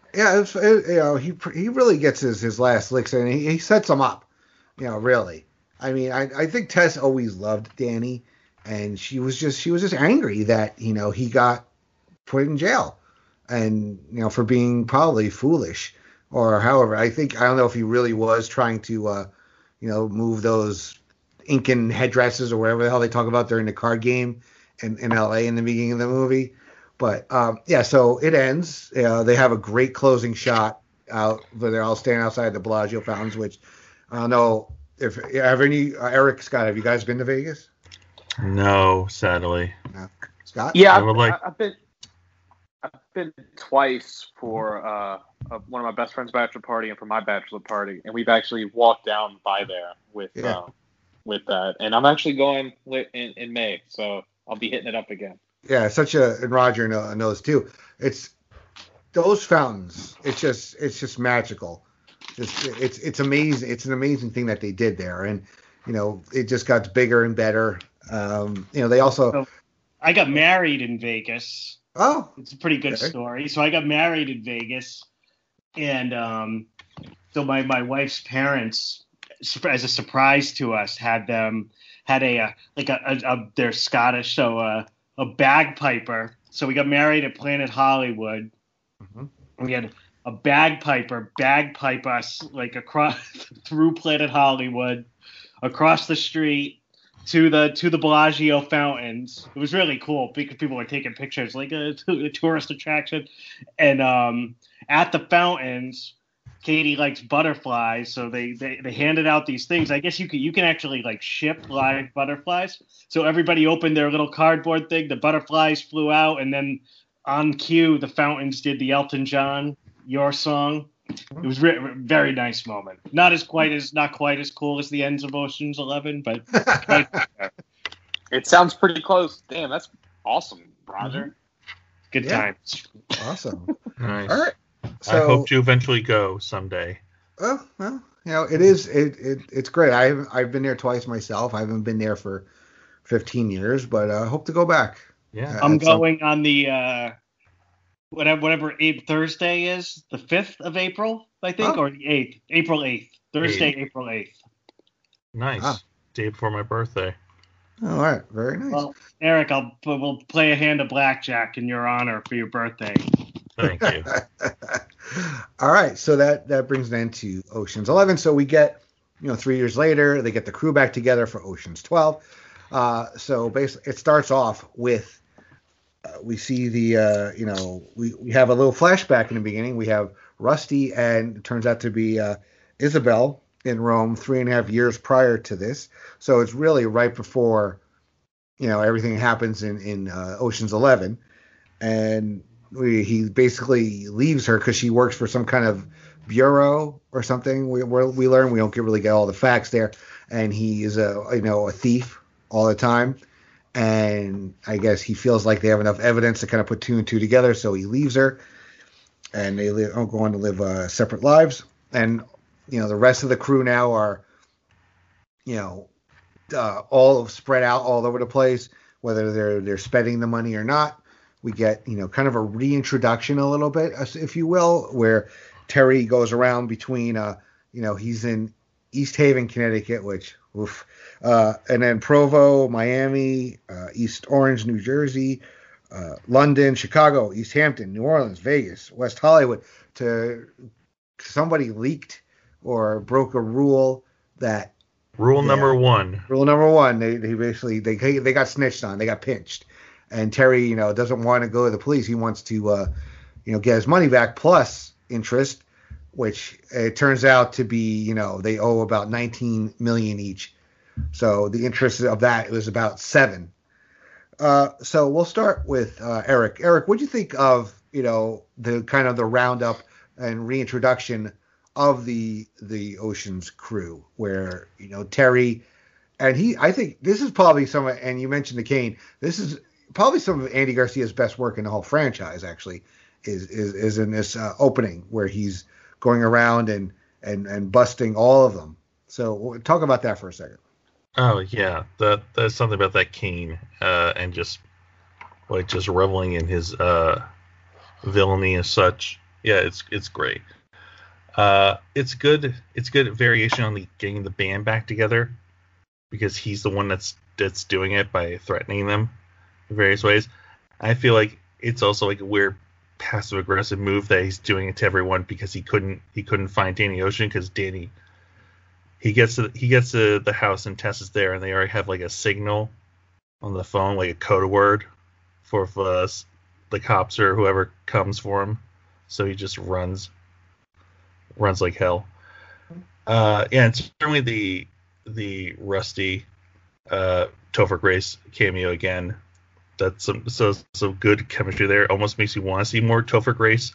He really gets his last licks in. He sets him up. Really. I mean, I think Tess always loved Danny. And she was just angry that, he got put in jail and, for being probably foolish or however. I don't know if he really was trying to, move those Incan headdresses or whatever the hell they talk about during the card game in L.A. in the beginning of the movie. But, so it ends. They have a great closing shot out where they're all standing outside the Bellagio fountains, which I don't know if Eric, Scott, have you guys been to Vegas? No, sadly. No. Scott? Yeah, I've been twice for one of my best friend's bachelor party and for my bachelor party, and we've actually walked down by there with that. And I'm actually going in May, so I'll be hitting it up again. Yeah, and Roger knows too. It's those fountains. It's just magical. It's amazing. It's an amazing thing that they did there, and it just got bigger and better. They also. I got married in Vegas. Oh, it's a pretty good story. So I got married in Vegas, and so my wife's parents, as a surprise to us, had they're Scottish, so a bagpiper. So we got married at Planet Hollywood. Mm-hmm. We had a bagpiper bagpipe us like across through Planet Hollywood, across the street to the Bellagio fountains. It was really cool because people were taking pictures like a tourist attraction. And at the fountains, Katie likes butterflies, so they handed out these things. I guess you can actually like ship live butterflies. So everybody opened their little cardboard thing. The butterflies flew out, and then on cue, the fountains did the Elton John "Your Song." It was very nice moment. Not quite as cool as the ends of Ocean's 11, but it sounds pretty close. Damn, that's awesome, Roger. Good times. Awesome. Nice. All right. So, I hope to eventually go someday. Oh well, it's great. I've been there twice myself. I haven't been there for 15 years, but I hope to go back. Yeah, I'm going on the. Whatever Thursday is, the 5th of April, I think, or the 8th, April 8th, Thursday, April 8th. Nice. Day before my birthday. All right, very nice. Well, Eric, we'll play a hand of blackjack in your honor for your birthday. Thank you. All right, so that brings an end to Ocean's 11. So we get, 3 years later, they get the crew back together for Ocean's 12. So basically, it starts off with. We see we have a little flashback in the beginning. We have Rusty and it turns out to be Isabel in Rome 3.5 years prior to this. So it's really right before, everything happens in Ocean's 11. And he basically leaves her because she works for some kind of bureau or something. We learn, we don't really get all the facts there. And he is a thief all the time. And I guess he feels like they have enough evidence to kind of put two and two together, so he leaves her, and they go on to live separate lives. And the rest of the crew now are, all spread out all over the place, whether they're spending the money or not. We get kind of a reintroduction a little bit, if you will, where Terry goes around between he's in East Haven, Connecticut, which Oof. And then Provo, Miami, East Orange, New Jersey, London, Chicago, East Hampton, New Orleans, Vegas, West Hollywood. Somebody leaked or broke a rule that Rule number one. Rule number one. They basically they got snitched on. They got pinched, and Terry doesn't want to go to the police. He wants to get his money back plus interest, which it turns out to be they owe about $19 million each. So the interest of that was about $7. So we'll start with Eric. Eric, what do you think of the kind of the roundup and reintroduction of the Ocean's crew, where Terry and I think this is probably and you mentioned the Kane. This is probably some of Andy Garcia's best work in the whole franchise. Actually, is in this opening where he's going around and busting all of them. So we'll talk about that for a second. Oh yeah, that's something about that Kane and just reveling in his villainy as such. Yeah, it's great. It's good variation on getting the band back together, because he's the one that's doing it by threatening them in various ways. I feel like it's also like a weird passive aggressive move that he's doing it to everyone because he couldn't find Danny Ocean, because Danny he gets to the house and Tess is there, and they already have like a signal on the phone, like a code word for the cops or whoever comes for him. So he just runs like hell. And certainly the Rusty Topher Grace cameo again. That's some good chemistry there. Almost makes you want to see more Topher Grace,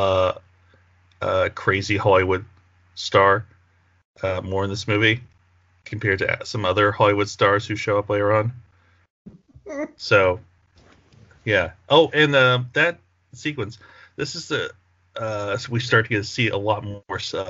crazy Hollywood star, more in this movie compared to some other Hollywood stars who show up later on. So, yeah. Oh, and that sequence. This is so we start to see a lot more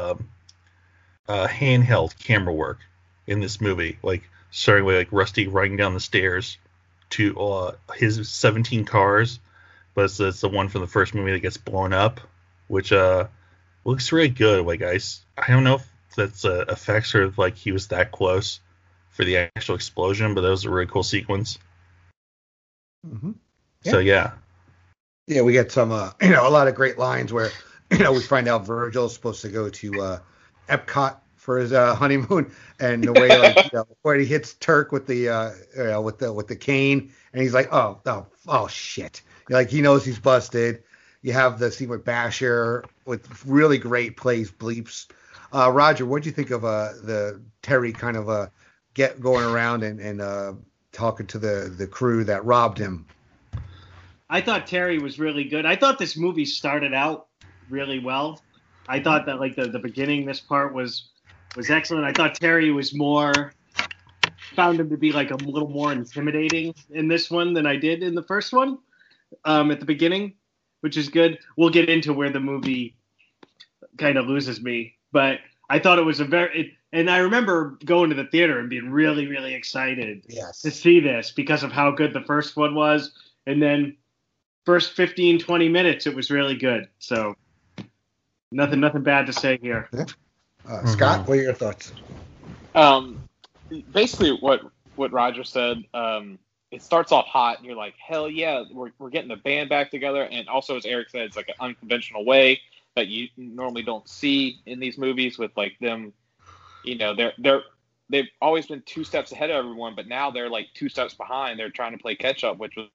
handheld camera work in this movie, like starting with like Rusty running down the stairs to his 17 cars, but it's the one from the first movie that gets blown up, which looks really good. Like I don't know if that's effects or like he was that close for the actual explosion, but that was a really cool sequence. Mm-hmm. Yeah. So yeah. Yeah, we get some, a lot of great lines where, we find out Virgil's supposed to go to Epcot for his honeymoon, and the way like where he hits Turk with the with the cane, and he's like, oh shit, like he knows he's busted. You have the scene with Basher with really great plays, bleeps. Roger, what do you think of the Terry kind of going around and talking to the crew that robbed him? I thought Terry was really good. I thought this movie started out really well. I thought that like the beginning, this part was excellent. I thought Terry found him to be like a little more intimidating in this one than I did in the first one at the beginning, which is good. We'll get into where the movie kind of loses me, but I thought it was and I remember going to the theater and being really, really excited to see this because of how good the first one was. And then first 15, 20 minutes, it was really good. So nothing bad to say here. Scott, what are your thoughts? Basically what Roger said, it starts off hot and you're like, hell yeah, we're getting the band back together. And also, as Eric said, it's like an unconventional way that you normally don't see in these movies with like them, they've always been 2 steps ahead of everyone, but now they're like 2 steps behind. They're trying to play catch up, which was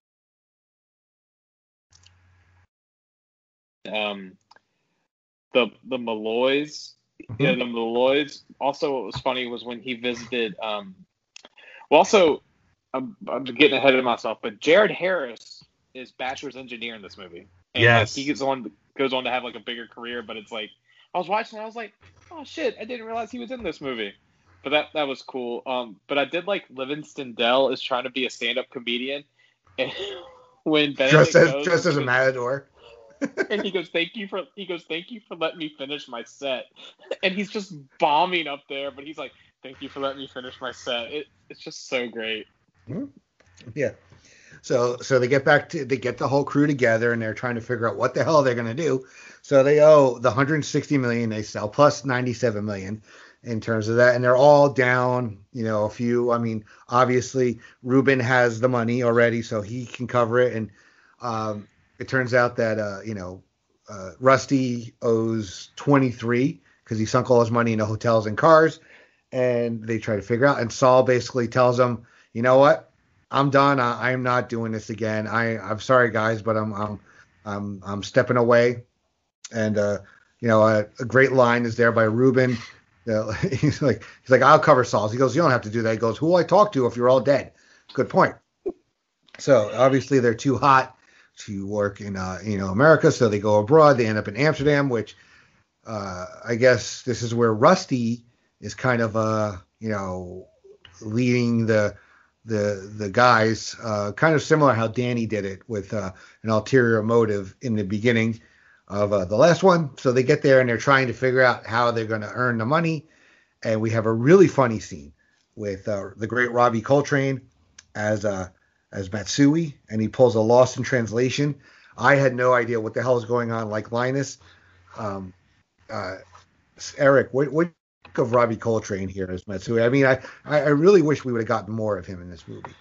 the Malloys. Mm-hmm. Yeah, the Malloys. Also, what was funny was when he visited. Also, I'm getting ahead of myself, but Jared Harris is Basher's engineer in this movie. And yes, he goes on to have like a bigger career. But it's like I was watching, and I was like, oh shit, I didn't realize he was in this movie. But that was cool. But I did like Livingston Dell is trying to be a stand-up comedian, and when Benedict just as a matador. And he goes, thank you for letting me finish my set. And he's just bombing up there, but he's like, thank you for letting me finish my set. It's just so great. Yeah. So they get the whole crew together, and they're trying to figure out what the hell they're going to do. So they owe the $160 million they sell plus $97 million. in terms of that, and they're all down, a few. I mean, obviously Ruben has the money already, so he can cover it, and it turns out that Rusty owes 23 because he sunk all his money into hotels and cars, and they try to figure out. And Saul basically tells him, you know what, I'm done. I'm not doing this again. I'm sorry, guys, but I'm stepping away. And a great line is there by Ruben. He's like, I'll cover Saul's. He goes, you don't have to do that. He goes, who will I talk to if you're all dead? Good point. So obviously they're too hot to work in America, so they go abroad. They end up in Amsterdam, which I guess this is where Rusty is kind of leading the guys, kind of similar how Danny did it with an ulterior motive in the beginning of the last one. So they get there and they're trying to figure out how they're going to earn the money, and we have a really funny scene with the great Robbie Coltrane as Matsui, and he pulls a Lost in Translation. I had no idea what the hell is going on, like Linus. Eric, what do you think of Robbie Coltrane here as Matsui? I mean, I really wish we would have gotten more of him in this movie.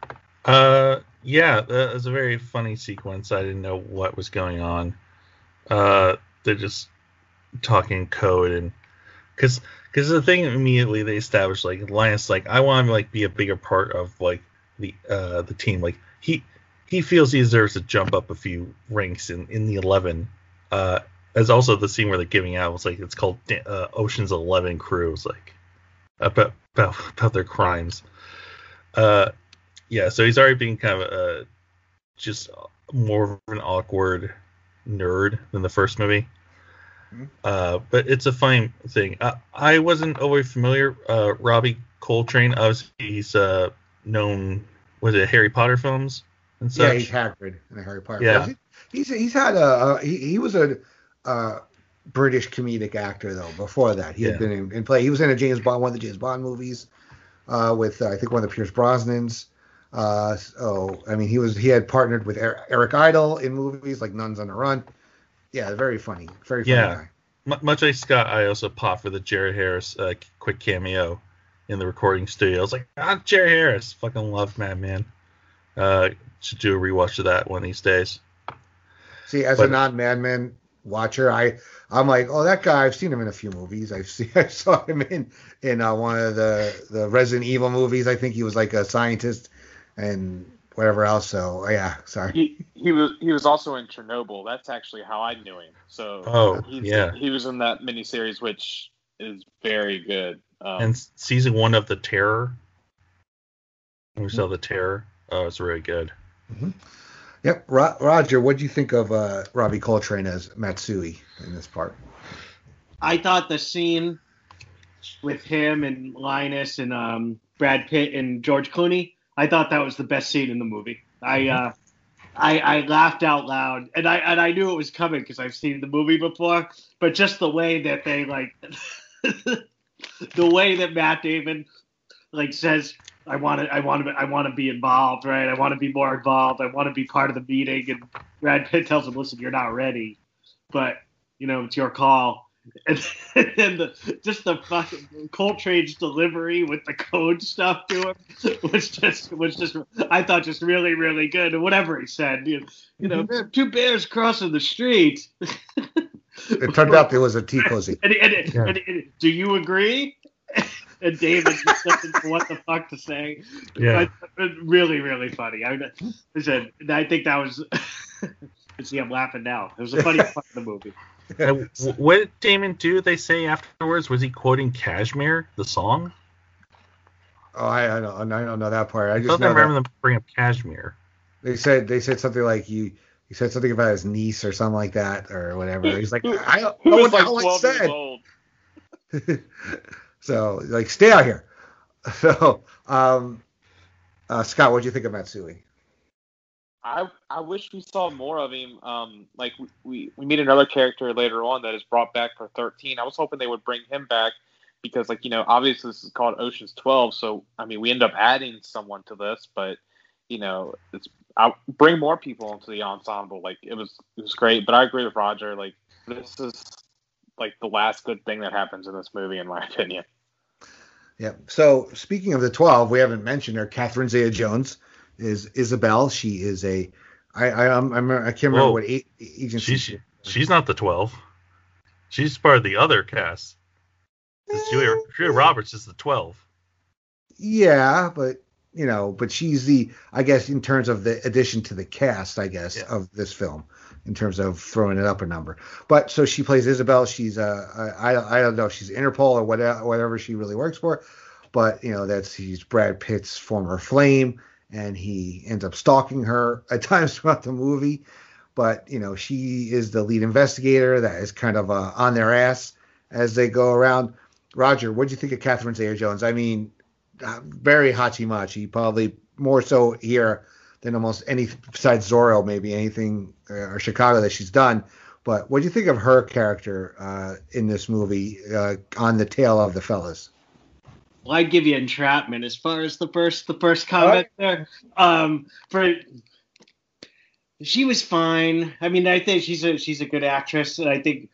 Yeah, that was a very funny sequence. I didn't know what was going on. They're just talking code, and because the thing immediately they established, like Linus, like I want to like be a bigger part of like the team. Like he feels he deserves to jump up a few ranks in the 11. As also the scene where they're giving out, it's like it's called Ocean's 11 Crew. It's like about their crimes. Yeah, so he's already being kind of just more of an awkward nerd than the first movie. But it's a fine thing. I wasn't always familiar. Robbie Coltrane, obviously he's known, was it Harry Potter films and such? Yeah, he's Hagrid in the Harry Potter films. He's had he was a British comedic actor though. Before that, he had been in play. He was in one of the James Bond movies with I think one of the Pierce Brosnans. I mean, he had partnered with Eric Idle in movies like Nuns on the Run. Yeah, very funny guy. Much like Scott, I also popped for the Jared Harris quick cameo in the recording studio. I was like, Jared Harris, fucking love Mad Men. Should do a rewatch of that one of these days. See, as a non-Mad Men watcher, I'm like, oh, that guy, I've seen him in a few movies. I saw him in one of the Resident Evil movies. I think he was like a scientist and whatever else. So yeah, sorry. He was also in Chernobyl. That's actually how I knew him. So he was in that miniseries, which is very good. And season 1 of The Terror. We saw The Terror. Oh, it's really good. Mm-hmm. Yep, Roger, what do you think of Robbie Coltrane as Matsui in this part? I thought the scene with him and Linus and Brad Pitt and George Clooney, I thought that was the best scene in the movie. I laughed out loud, and I knew it was coming because I've seen the movie before. But just the way that they the way that Matt Damon says, I want to be involved, right? I want to be more involved. I want to be part of the meeting. And Brad Pitt tells him, listen, you're not ready, but it's your call. And then just the fucking Coltrane's delivery with the code stuff to him was just I thought just really, really good. And whatever he said, there are 2 bears crossing the street. It turned out there was a tea cozy. And do you agree? And David just doesn't know what the fuck to say. Yeah. Really, really funny. I think that was. See, I'm laughing now. It was a funny part of the movie. What did Damon do? They say afterwards, was he quoting Kashmir, the song? Oh, I don't know that part. I just remember them bring up Kashmir. They said something like he said something about his niece or something like that or whatever. He's like, I don't know what the hell I said. So stay out here. So Scott, what do you think of Matsui? I wish we saw more of him. We meet another character later on that is brought back for 13. I was hoping they would bring him back because, obviously this is called Ocean's 12. So, we end up adding someone to this, but, I'll bring more people into the ensemble. It was great, but I agree with Roger. This is, the last good thing that happens in this movie, in my opinion. Yeah. So speaking of the 12, we haven't mentioned her. Catherine Zeta-Jones is Isabel. She is a I can't remember what agency. She's not the 12. She's part of the other cast. Julia Roberts is the 12. Yeah, but but she's I guess in terms of the addition to the cast, I guess, of this film, in terms of throwing it up a number. But so she plays Isabel. She's I don't know if she's Interpol or whatever she really works for, but he's Brad Pitt's former flame, and he ends up stalking her at times throughout the movie. But she is the lead investigator that is kind of on their ass as they go around. Roger, what do you think of Catherine Zeta-Jones? I mean, very hachi-machi, probably more so here than almost any, besides Zorro, maybe anything, or Chicago that she's done. But what do you think of her character in this movie, on the tail of the fellas? Well, I'd give you Entrapment as far as the first comment there. She was fine. I mean, I think she's a good actress, and I think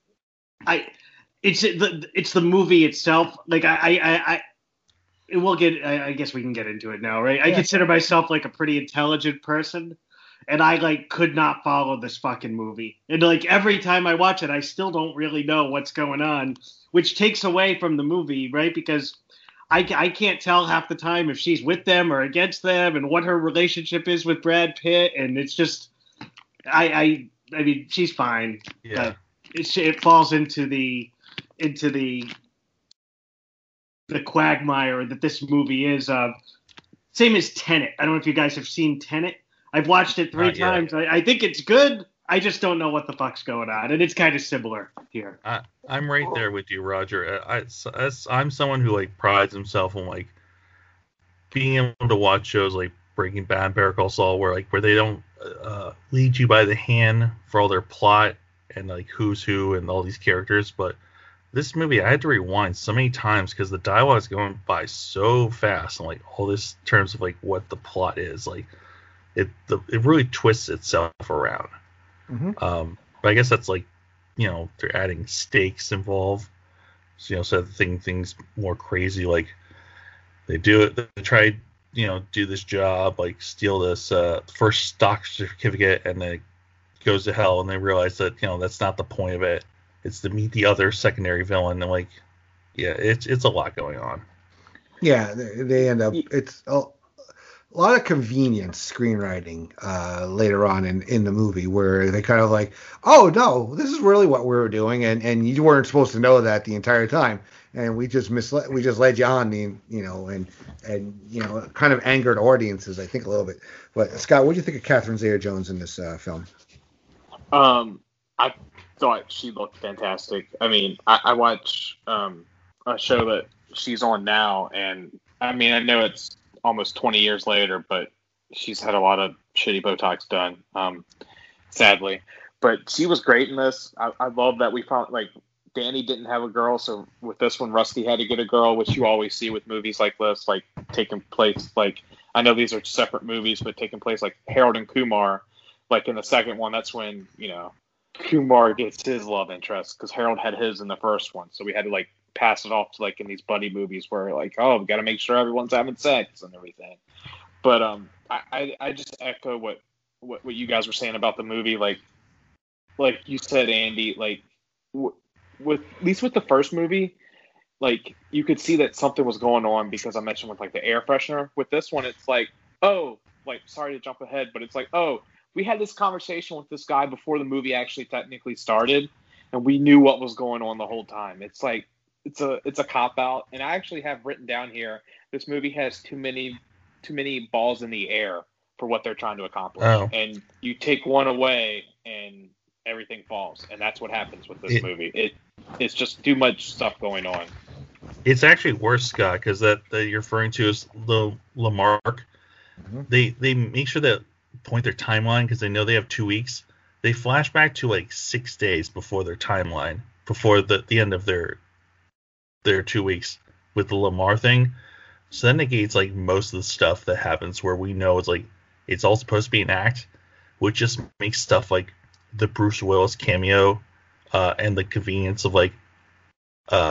it's the movie itself. Like I guess we can get into it now, right? Yeah. I consider myself like a pretty intelligent person, and I could not follow this fucking movie. And every time I watch it, I still don't really know what's going on, which takes away from the movie, right? Because I can't tell half the time if she's with them or against them, and what her relationship is with Brad Pitt, and it's just I mean, she's fine. Yeah, it falls into the quagmire that this movie is. Same as Tenet. I don't know if you guys have seen Tenet. I've watched it 3 times. I think it's good. I just don't know what the fuck's going on, and it's kind of similar here. I'm right there with you, Roger. I'm someone who prides himself on being able to watch shows like Breaking Bad, Better Call Saul, where they don't lead you by the hand for all their plot and who's who and all these characters. But this movie, I had to rewind so many times because the dialogue is going by so fast, and all this in terms of what the plot is. It really twists itself around. Mm-hmm. But I guess that's they're adding stakes involved, so that things more crazy. They try do this job, steal this first stock certificate, and then it goes to hell, and they realize that that's not the point of it. It's to meet the other secondary villain, and it's a lot going on. Yeah, they end up it's a lot of convenience screenwriting later on in the movie, where they kind of oh no, this is really what we were doing, and you weren't supposed to know that the entire time, and we just led you on, and kind of angered audiences, I think, a little bit. But Scott, what do you think of Catherine Zeta-Jones in this film? I thought she looked fantastic. I mean, I watch a show that she's on now, and I mean, I know it's almost 20 years later, but she's had a lot of shitty Botox done, sadly. But she was great in this. I love that we found Danny didn't have a girl, so with this one, Rusty had to get a girl, which you always see with movies like this, taking place I know these are separate movies, but taking place Harold and Kumar. In the second one, that's when Kumar gets his love interest, because Harold had his in the first one, so we had to pass it off to in these buddy movies where we got to make sure everyone's having sex and everything. But I just echo what you guys were saying about the movie. Like you said, Andy, with at least with the first movie, you could see that something was going on, because I mentioned with the air freshener. With this one, it's sorry to jump ahead, but it's we had this conversation with this guy before the movie actually technically started, and we knew what was going on the whole time. It's it's a cop out, and I actually have written down here, this movie has too many balls in the air for what they're trying to accomplish. Oh. And you take one away and everything falls, and that's what happens with this movie. It's just too much stuff going on. It's actually worse, Scott, because that you're referring to is the Lamarck. Mm-hmm. They make sure that point their timeline, because they know they have 2 weeks. They flash back to 6 days before their timeline, before the end of their 2 weeks with the Lamar thing. So that negates most of the stuff that happens where we know it's all supposed to be an act, which just makes stuff like the Bruce Willis cameo and the convenience of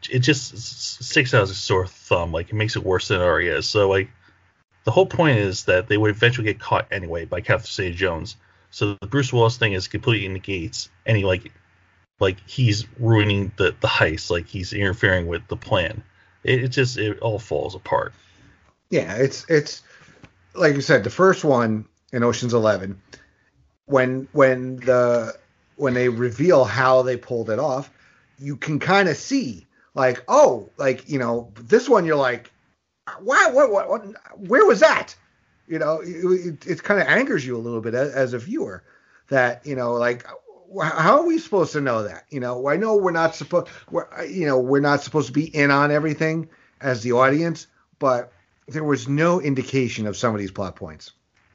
it just sticks out as a sore thumb. Like, it makes it worse than it already is. So, like, the whole point is that they would eventually get caught anyway by Catherine Zeta-Jones. So the Bruce Willis thing is completely negates any, like he's ruining the heist, like he's interfering with the plan. It all falls apart. Yeah, it's like you said, the first one in Ocean's 11, when they reveal how they pulled it off, you can kind of see, like, oh, like, you know, this one you're like, what, where was that? You know, it kind of angers you a little bit as a viewer that, you know, like, how are we supposed to know that? You know, I know we're not supposed to be in on everything as the audience, but there was no indication of some of these plot points.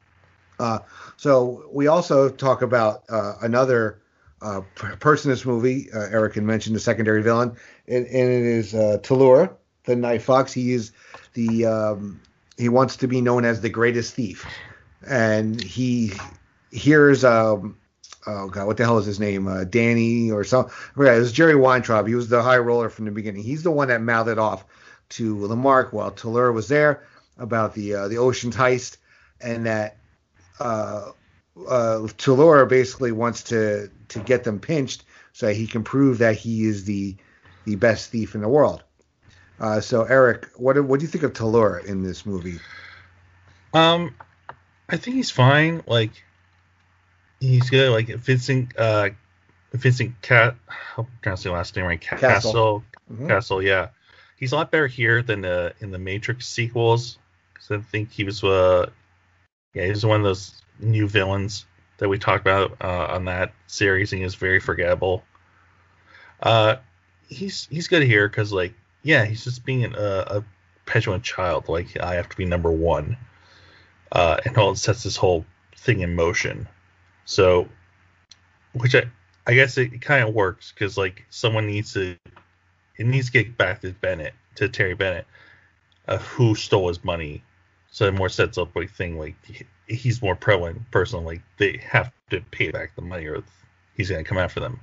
So we also talk about another person in this movie. Eric had mentioned the secondary villain, and it is Tallulah, the Night Fox. He is he wants to be known as the greatest thief, and he hears oh God, what the hell is his name? Danny or something. Right, it was Jerry Weintraub. He was the high roller from the beginning. He's the one that mouthed it off to Lamarck while Tallulah was there about the Ocean's heist, and that Tallulah basically wants to get them pinched so that he can prove that he is the best thief in the world. So Eric, what do you think of Tallulah in this movie? I think he's fine. Like, he's good. Like, Vincent I'll pronounce the last name right. Castle. Mm-hmm. Castle, yeah. He's a lot better here than in the Matrix sequels. Because I think he was he's one of those new villains that we talked about on that series, and he was very forgettable. He's good here because, like, yeah, he's just being a petulant child. Like, I have to be number one, and all it sets this whole thing in motion. So, which I guess it kind of works because, like, someone needs to get back to Terry Bennett, who stole his money. So it more sets up a thing like he's more prevalent person. Like, they have to pay back the money or he's going to come after them.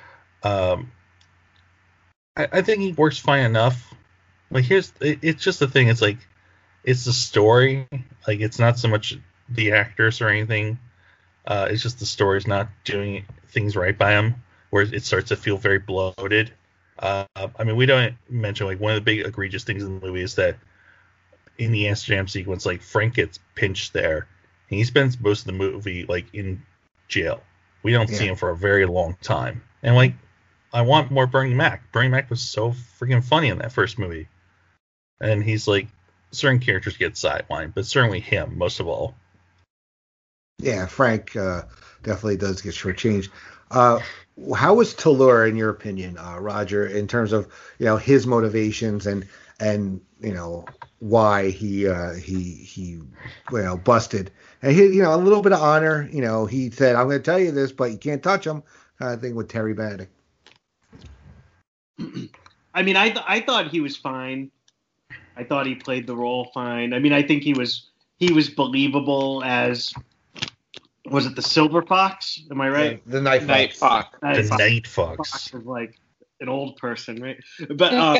I think he works fine enough. Like, it's just the thing. It's like, it's the story. Like, it's not so much the actors or anything. It's just the story's not doing things right by him, where it starts to feel very bloated. I mean, we don't mention, like, one of the big egregious things in the movie is that in the Amsterdam sequence, like, Frank gets pinched there, and he spends most of the movie, like, in jail. We don't see him for a very long time. And, like, I want more Bernie Mac. Bernie Mac was so freaking funny in that first movie. And he's like, certain characters get sidelined, but certainly him, most of all. Yeah, Frank definitely does get shortchanged. How was Tallulah, in your opinion, Roger, in terms of, you know, his motivations and you know, why he busted, and he, you know, a little bit of honor, you know, he said, I'm going to tell you this, but you can't touch him, kind of thing with Terry Bennett. I mean, I thought he was fine. I thought he played the role fine. I mean, I think he was believable as, was it the Silver Fox? Am I right? The Night Fox. Night Fox. Fox is like an old person, right? But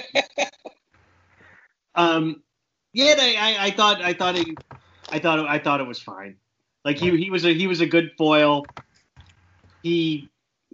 yeah, I thought it was fine. Like, he was a good foil. He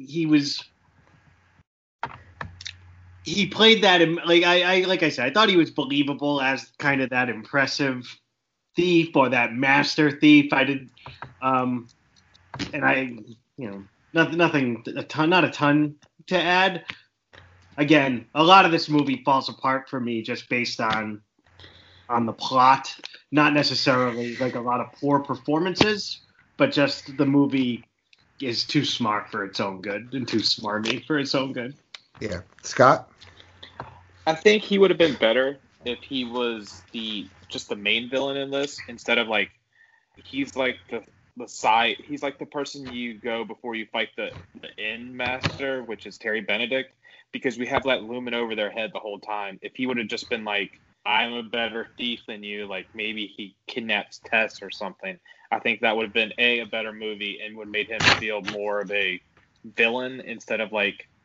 played that, like I said, I thought he was believable as kind of that impressive thief or that master thief. I did, and I, you know, not a ton to add. Again, a lot of this movie falls apart for me just based on the plot, not necessarily like a lot of poor performances, but just the movie is too smart for its own good and too smarmy for its own good. Yeah. Scott? I think he would have been better if he was just the main villain in this, instead of, like, he's like the side, he's like the person you go before you fight the end master, which is Terry Benedict, because we have that looming over their head the whole time. If he would have just been like, I'm a better thief than you, like, maybe he kidnaps Tess or something, I think that would have been a better movie and would have made him feel more of a villain instead of, like,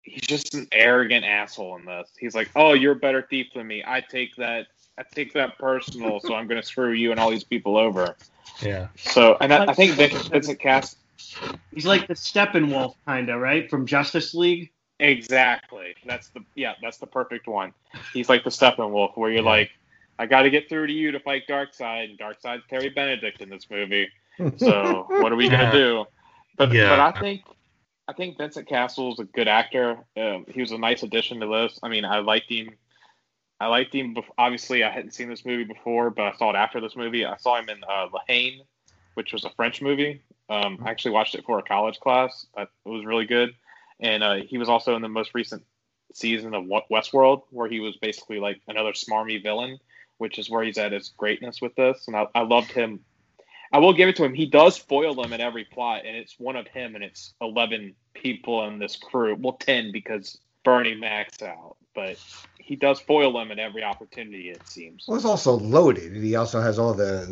he's just an arrogant asshole in this. He's like, "Oh, you're a better thief than me. I take that personal, so I'm gonna screw you and all these people over." Yeah. So, and I think Vincent Cass. He's like the Steppenwolf, kind of, right, from Justice League. Exactly. That's the perfect one. He's like the Steppenwolf, where you're like, I got to get through to you to fight Darkseid, and Darkseid's Terry Benedict in this movie. So what are we gonna do? But I think Vincent Cassel's a good actor. He was a nice addition to this. I mean, I liked him. Obviously, I hadn't seen this movie before, but I saw it after this movie. I saw him in La Haine, which was a French movie. I actually watched it for a college class. It was really good. And he was also in the most recent season of Westworld, where he was basically like another smarmy villain, which is where he's at his greatness with this. And I loved him. I will give it to him. He does foil them in every plot, and it's one of him, and it's 11 people in this crew. Well, 10 because Bernie Mac's out. But he does foil them in every opportunity, it seems. Well, it's also loaded. He also has all the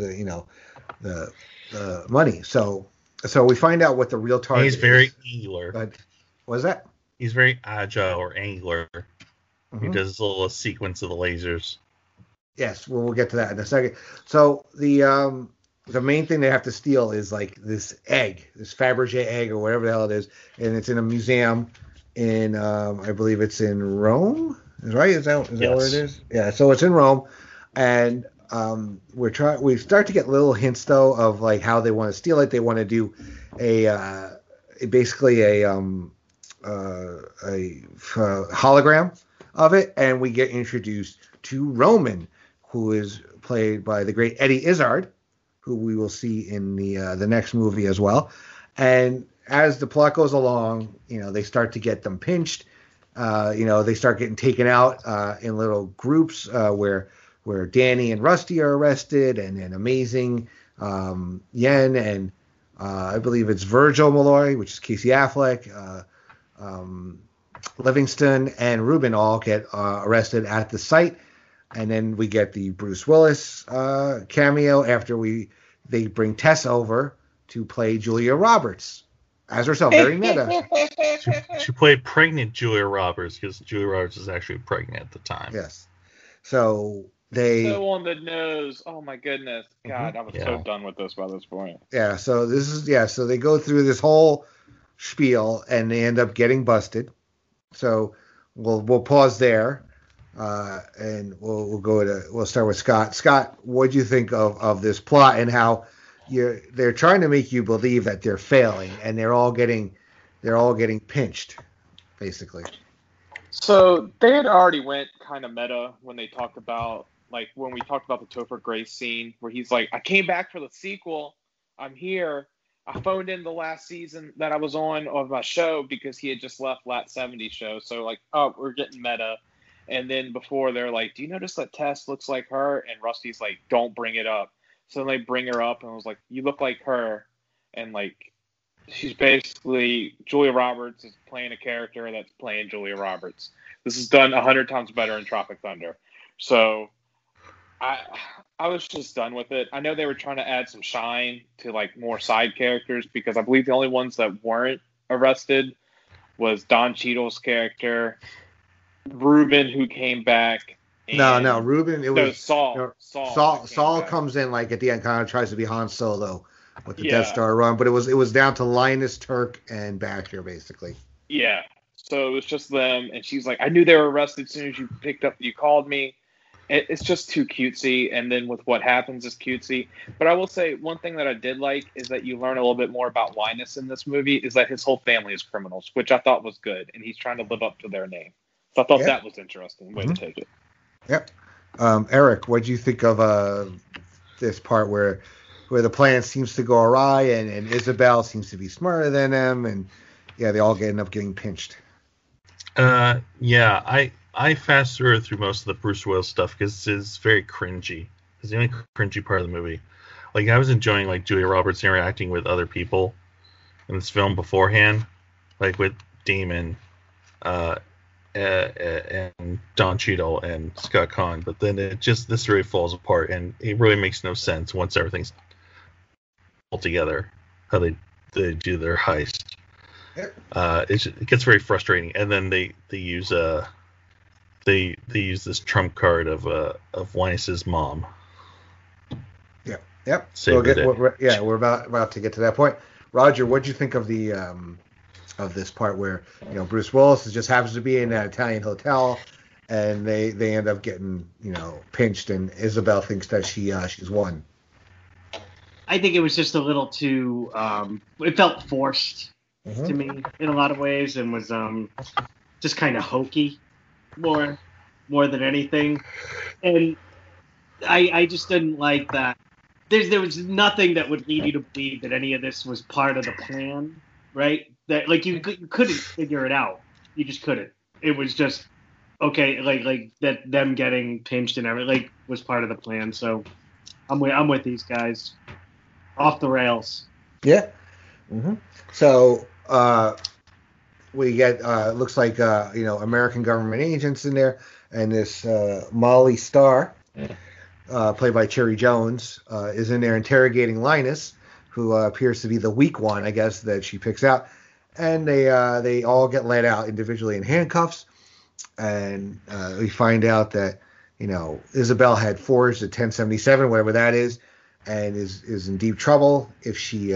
money. So we find out what the real target is. He's very angular. What's that? He's very agile or angular. Mm-hmm. He does this little sequence of the lasers. Yes, we'll get to that in a second. So the main thing they have to steal is like this egg, this Fabergé egg or whatever the hell it is, and it's in a museum in I believe it's in Rome. Right? Is that where it is? Yeah. So it's in Rome, and we start to get little hints though of like how they want to steal it. They want to do basically a hologram of it, and we get introduced to Roman, who is played by the great Eddie Izzard, who we will see in the next movie as well. And as the plot goes along, they start to get them pinched. They start getting taken out in little groups where Danny and Rusty are arrested, and then Amazing Yen and I believe it's Virgil Malloy, which is Casey Affleck, Livingston and Ruben all get arrested at the site. And then we get the Bruce Willis cameo after they bring Tess over to play Julia Roberts as herself. Very meta. She played pregnant Julia Roberts because Julia Roberts was actually pregnant at the time. Yes. So so on the nose. Oh my goodness. God, I was so done with this by this point. Yeah. So so they go through this whole spiel and they end up getting busted. So we'll pause there. And we'll start with Scott. Scott, what do you think of this plot and how they're trying to make you believe that they're failing and they're all getting pinched, basically? So they had already went kind of meta when we talked about the Topher Grace scene where he's like, I came back for the sequel. I'm here. I phoned in the last season that I was on of my show because he had just left Lat 70 show. So like, oh, we're getting meta. And then before they're like, do you notice that Tess looks like her? And Rusty's like, don't bring it up. So they bring her up and I was like, you look like her. And like, she's basically, Julia Roberts is playing a character that's playing Julia Roberts. This is done 100 times better in Tropic Thunder. So I was just done with it. I know they were trying to add some shine to like more side characters because I believe the only ones that weren't arrested was Don Cheadle's character, Ruben, who came back. No, Ruben. It was Saul. Saul comes in like at the end, kind of tries to be Han Solo with the Death Star run, but it was down to Linus, Turk, and Baxter basically. Yeah. So it was just them, and she's like, I knew they were arrested as soon as you called me. It's just too cutesy, and then with what happens is cutesy. But I will say one thing that I did like is that you learn a little bit more about Linus in this movie, is that his whole family is criminals, which I thought was good, and he's trying to live up to their name. So I thought that was interesting way to take it. Yep. Eric, what do you think of this part where the plan seems to go awry and Isabel seems to be smarter than them, and they all end up getting pinched? I fast through most of the Bruce Willis stuff because it's very cringy. It's the only cringy part of the movie. Like, I was enjoying like Julia Roberts interacting with other people in this film beforehand, like with Damon, and Don Cheadle and Scott Conn, but then this really falls apart, and it really makes no sense once everything's all together how they do their heist. It gets very frustrating, and then they use they use this trump card of Linus's mom. Yep. We're about to get to that point. Roger, what'd you think of the of this part where Bruce Willis just happens to be in that Italian hotel, and they end up getting pinched, and Isabel thinks that she's won. I think it was just a little too. It felt forced to me in a lot of ways, and was just kind of hokey, more than anything, and I just didn't like that. There was nothing that would lead you to believe that any of this was part of the plan, right? That you couldn't figure it out. You just couldn't. It was just okay, like that them getting pinched and everything was part of the plan. So I'm with these guys. Off the rails. Yeah. Mm-hmm. So we get looks like American government agents in there, and this Molly Starr, played by Cherry Jones, is in there interrogating Linus, who appears to be the weak one, I guess, that she picks out, and they all get led out individually in handcuffs, and we find out that Isabel had forged a 1077, whatever that is, and is in deep trouble if she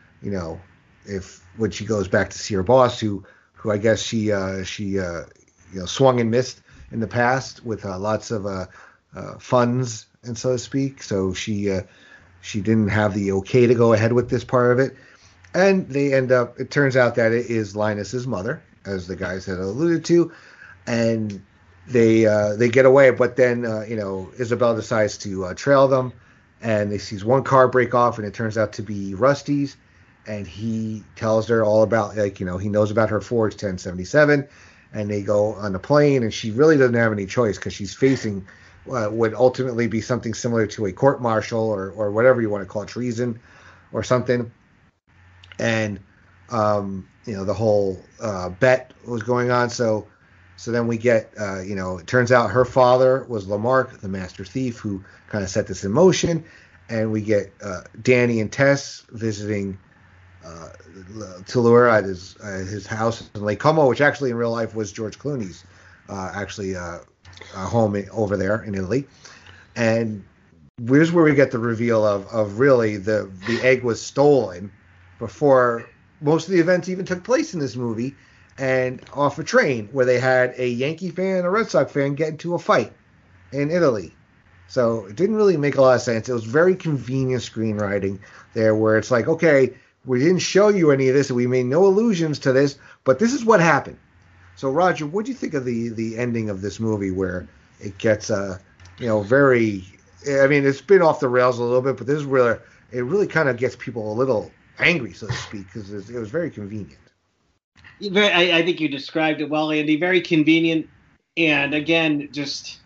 when she goes back to see her boss, who I guess she swung and missed in the past with lots of funds, and so to speak. So she didn't have the okay to go ahead with this part of it, and it turns out that it is Linus's mother, as the guys had alluded to, and they get away, but then Isabel decides to trail them. And they sees one car break off, and it turns out to be Rusty's. And he tells her all about, he knows about her forged 1077. And they go on the plane, and she really doesn't have any choice because she's facing what would ultimately be something similar to a court-martial or whatever you want to call it, treason or something. And, the whole bet was going on. So then we get, it turns out her father was Lamarck, the master thief, who kind of set this in motion. And we get Danny and Tess visiting Toulour at his house in Lake Como, which actually in real life was George Clooney's home over there in Italy. And here's where we get the reveal of really the egg was stolen before most of the events even took place in this movie, and off a train where they had a Yankee fan and a Red Sox fan get into a fight in Italy. So it didn't really make a lot of sense. It was very convenient screenwriting there, where it's like, okay, we didn't show you any of this, and we made no allusions to this, but this is what happened. So, Roger, what do you think of the ending of this movie, where it gets very, I mean, it's been off the rails a little bit, but this is where it really kind of gets people a little angry, so to speak, because it was very convenient. I think you described it well, Andy. Very convenient, and again, just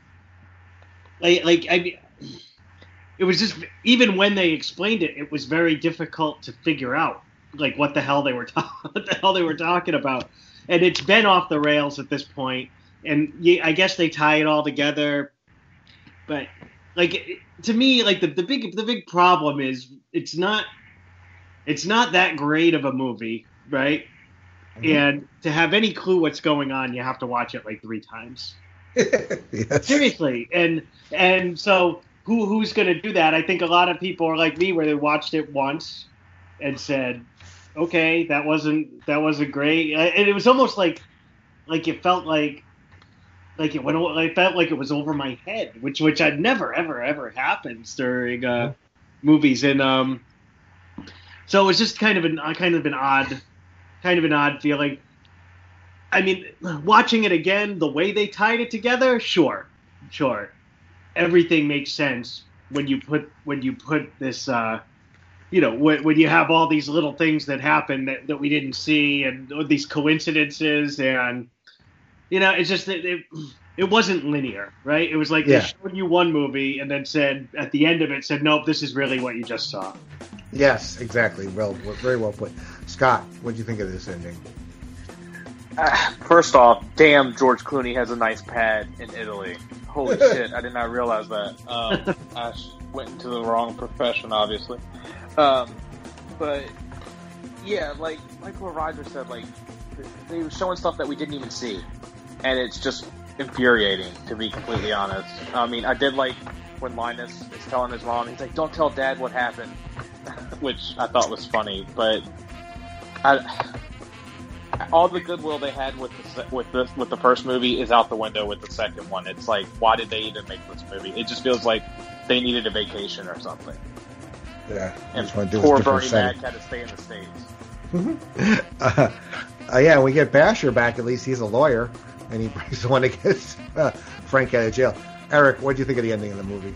it was just, even when they explained it, it was very difficult to figure out what the hell they were talking about, and it's been off the rails at this point. And I guess they tie it all together, but to me, the big problem is it's not that great of a movie, right? Mm-hmm. And to have any clue what's going on, you have to watch it 3 times. Yes. Seriously, and so who's going to do that? I think a lot of people are like me, where they watched it once and said, "Okay, that wasn't great," and it was almost like it felt like it went. I felt like it was over my head, which I'd never ever happens during movies, and so it was just kind of an odd feeling. I mean, watching it again, the way they tied it together, sure, everything makes sense when you put this, when you have all these little things that happen that we didn't see, and these coincidences, and it's just it wasn't linear, right? It was like they showed you one movie and then said at the end of it, nope, this is really what you just saw. Yes, exactly. Well, very well put. Scott, what do you think of this ending? First off, damn, George Clooney has a nice pad in Italy. Holy shit, I did not realize that. I went into the wrong profession, obviously. But Yeah, like what Roger said, like they were showing stuff that we didn't even see, and it's just infuriating, to be completely honest. I mean, I did like when Linus is telling his mom, he's like, "Don't tell Dad what happened," which I thought was funny. But all the goodwill they had with the first movie is out the window with the second one. It's like, why did they even make this movie? It just feels like they needed a vacation or something. Yeah, and poor Bernie Mac had to stay in the States. Yeah, we get Basher back. At least he's a lawyer, and he brings the one that gets Frank out of jail. Eric, what do you think of the ending of the movie?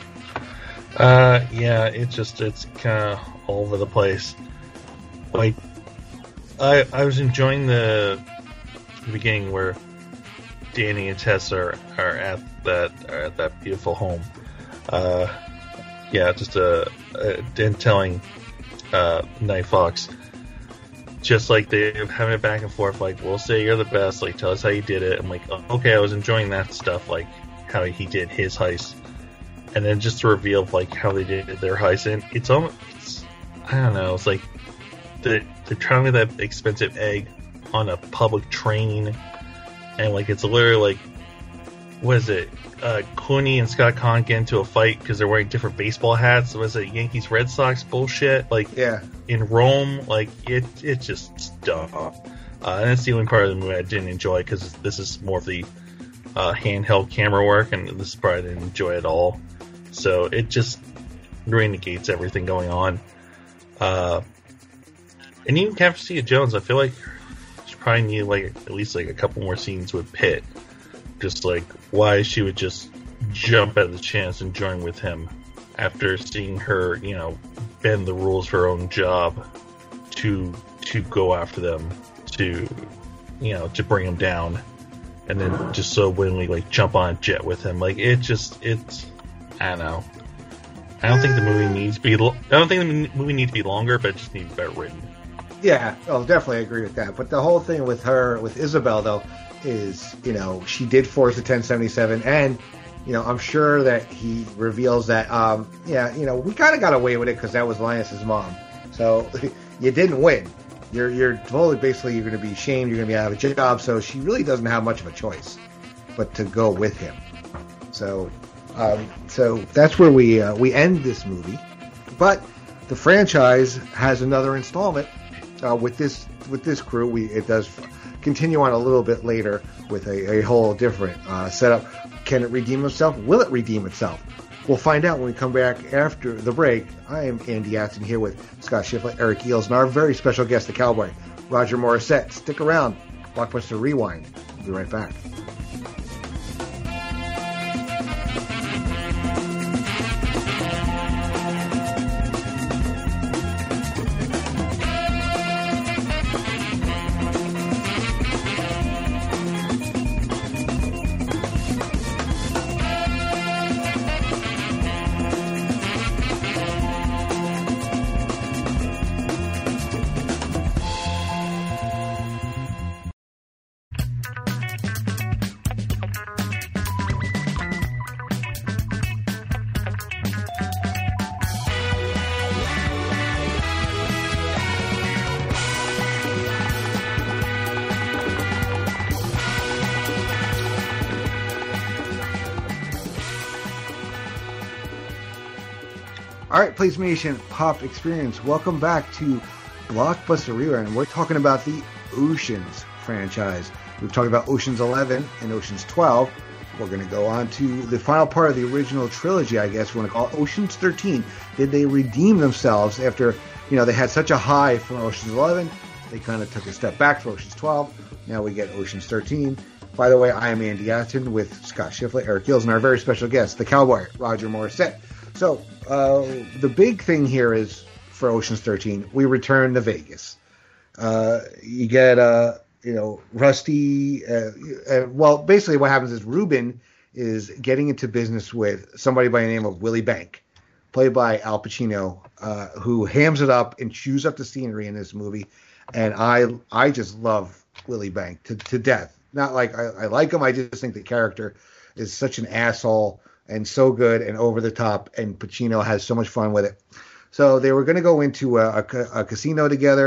Yeah, it's kind of all over the place. Like, I was enjoying the beginning where Danny and Tess are at that beautiful home. Yeah, just and telling Night Fox, just like they're having it back and forth, like, we'll say you're the best, like, tell us how you did it. I'm like, okay, I was enjoying that stuff, like how he did his heist, and then just the reveal of like how they did their heist, and it's I don't know, it's like they're trying to get that expensive egg on a public train, and like it's literally like, what is it? Clooney and Scott Conn get into a fight because they're wearing different baseball hats. Was it Yankees Red Sox bullshit? Like, yeah, in Rome, like it's just dumb. And that's the only part of the movie I didn't enjoy, because this is more of the handheld camera work, and this part I didn't enjoy at all. So it just really negates everything going on. And even Catherine Jones, I feel like she probably need like at least like a couple more scenes with Pitt. Just like why she would just jump at the chance and join with him after seeing her, bend the rules for her own job to go after them, to bring him down, and then just so willingly like jump on a jet with him. Like it's I don't know. I don't think the movie needs to be. I don't think the movie needs to be longer, but it just needs to be better written. Yeah, I'll definitely agree with that. But the whole thing with her, with Isabel, though, is, she did force the 1077, and, I'm sure that he reveals that, we kind of got away with it because that was Linus's mom. So you didn't win. You're totally, basically, you're going to be shamed, you're going to be out of a job, so she really doesn't have much of a choice but to go with him. So that's where we end this movie. But the franchise has another installment with this crew. It does continue on a little bit later with a whole different setup. Can it redeem itself? Will it redeem itself? We'll find out when we come back after the break. I am Andy Atson here with Scott Schiffler, Eric Eels, and our very special guest, the Cowboy, Roger Morissette. Stick around. Blockbuster Rewind. We'll be right back. All right, PlayStation Pop Experience. Welcome back to Blockbuster Rewind. We're talking about the Oceans franchise. We've talked about Oceans 11 and Oceans 12. We're going to go on to the final part of the original trilogy, I guess we want to call it, Oceans 13. Did they redeem themselves after, they had such a high from Oceans 11? They kind of took a step back for Oceans 12. Now we get Oceans 13. By the way, I am Andy Atson with Scott Schiffler, Eric Gills, and our very special guest, the Cowboy, Roger Morissette. So, the big thing here is, for Oceans 13, we return to Vegas. You get, Rusty, well, basically what happens is Ruben is getting into business with somebody by the name of Willie Bank, played by Al Pacino, who hams it up and chews up the scenery in this movie. And I just love Willie Bank to death. Not like I like him, I just think the character is such an asshole and so good and over the top, and Pacino has so much fun with it. So they were going to go into a casino together.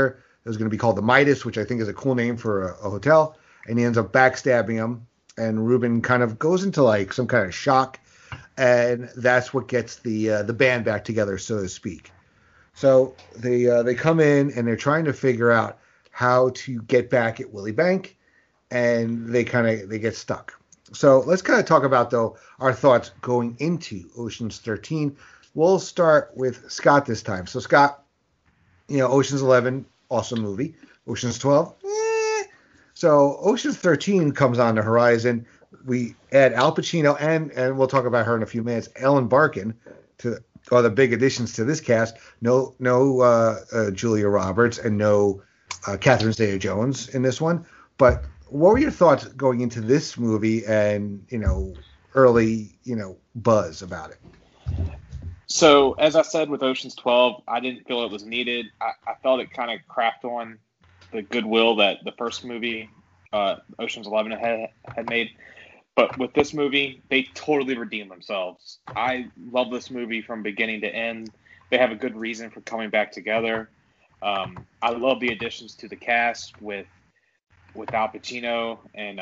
It was going to be called the Midas, which I think is a cool name for a hotel. And he ends up backstabbing him. And Ruben kind of goes into like some kind of shock. And that's what gets the band back together, so to speak. So they come in and they're trying to figure out how to get back at Willie Bank. And they get stuck. So let's kind of talk about, though, our thoughts going into Ocean's 13. We'll start with Scott this time. So, Scott, Ocean's 11, awesome movie. Ocean's 12, So Ocean's 13 comes on the horizon. We add Al Pacino and we'll talk about her in a few minutes, Ellen Barkin, are the big additions to this cast. No Julia Roberts and no Catherine Zeta-Jones in this one. But what were your thoughts going into this movie and, early, buzz about it? So, as I said with Ocean's 12, I didn't feel it was needed. I felt it kind of crapped on the goodwill that the first movie, Ocean's 11, had made. But with this movie, they totally redeemed themselves. I love this movie from beginning to end. They have a good reason for coming back together. I love the additions to the cast with Al Pacino and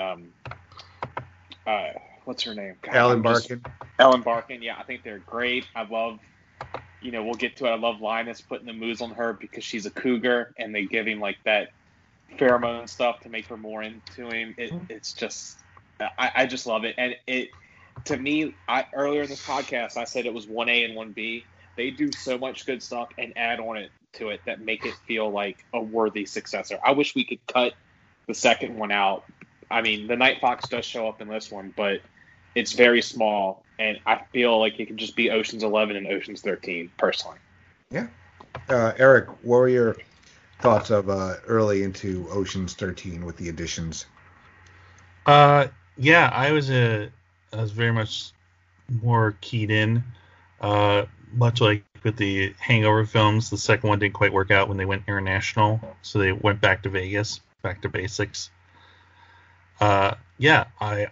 what's her name? God, Ellen Barkin. Ellen Barkin, yeah, I think they're great. I love, we'll get to it. I love Linus putting the moves on her because she's a cougar, and they give him like that pheromone stuff to make her more into him. It's just, I just love it. And to me, earlier in this podcast, I said it was 1A and 1B. They do so much good stuff and add on to it that make it feel like a worthy successor. I wish we could cut the second one out. I mean, the Night Fox does show up in this one, but it's very small, and I feel like it could just be Ocean's 11 and Ocean's 13, personally. Yeah. Eric, what were your thoughts of early into Ocean's 13 with the additions? Yeah, I was very much more keyed in. Much like with the Hangover films, the second one didn't quite work out when they went international, so they went back to Vegas, back to basics. Yeah,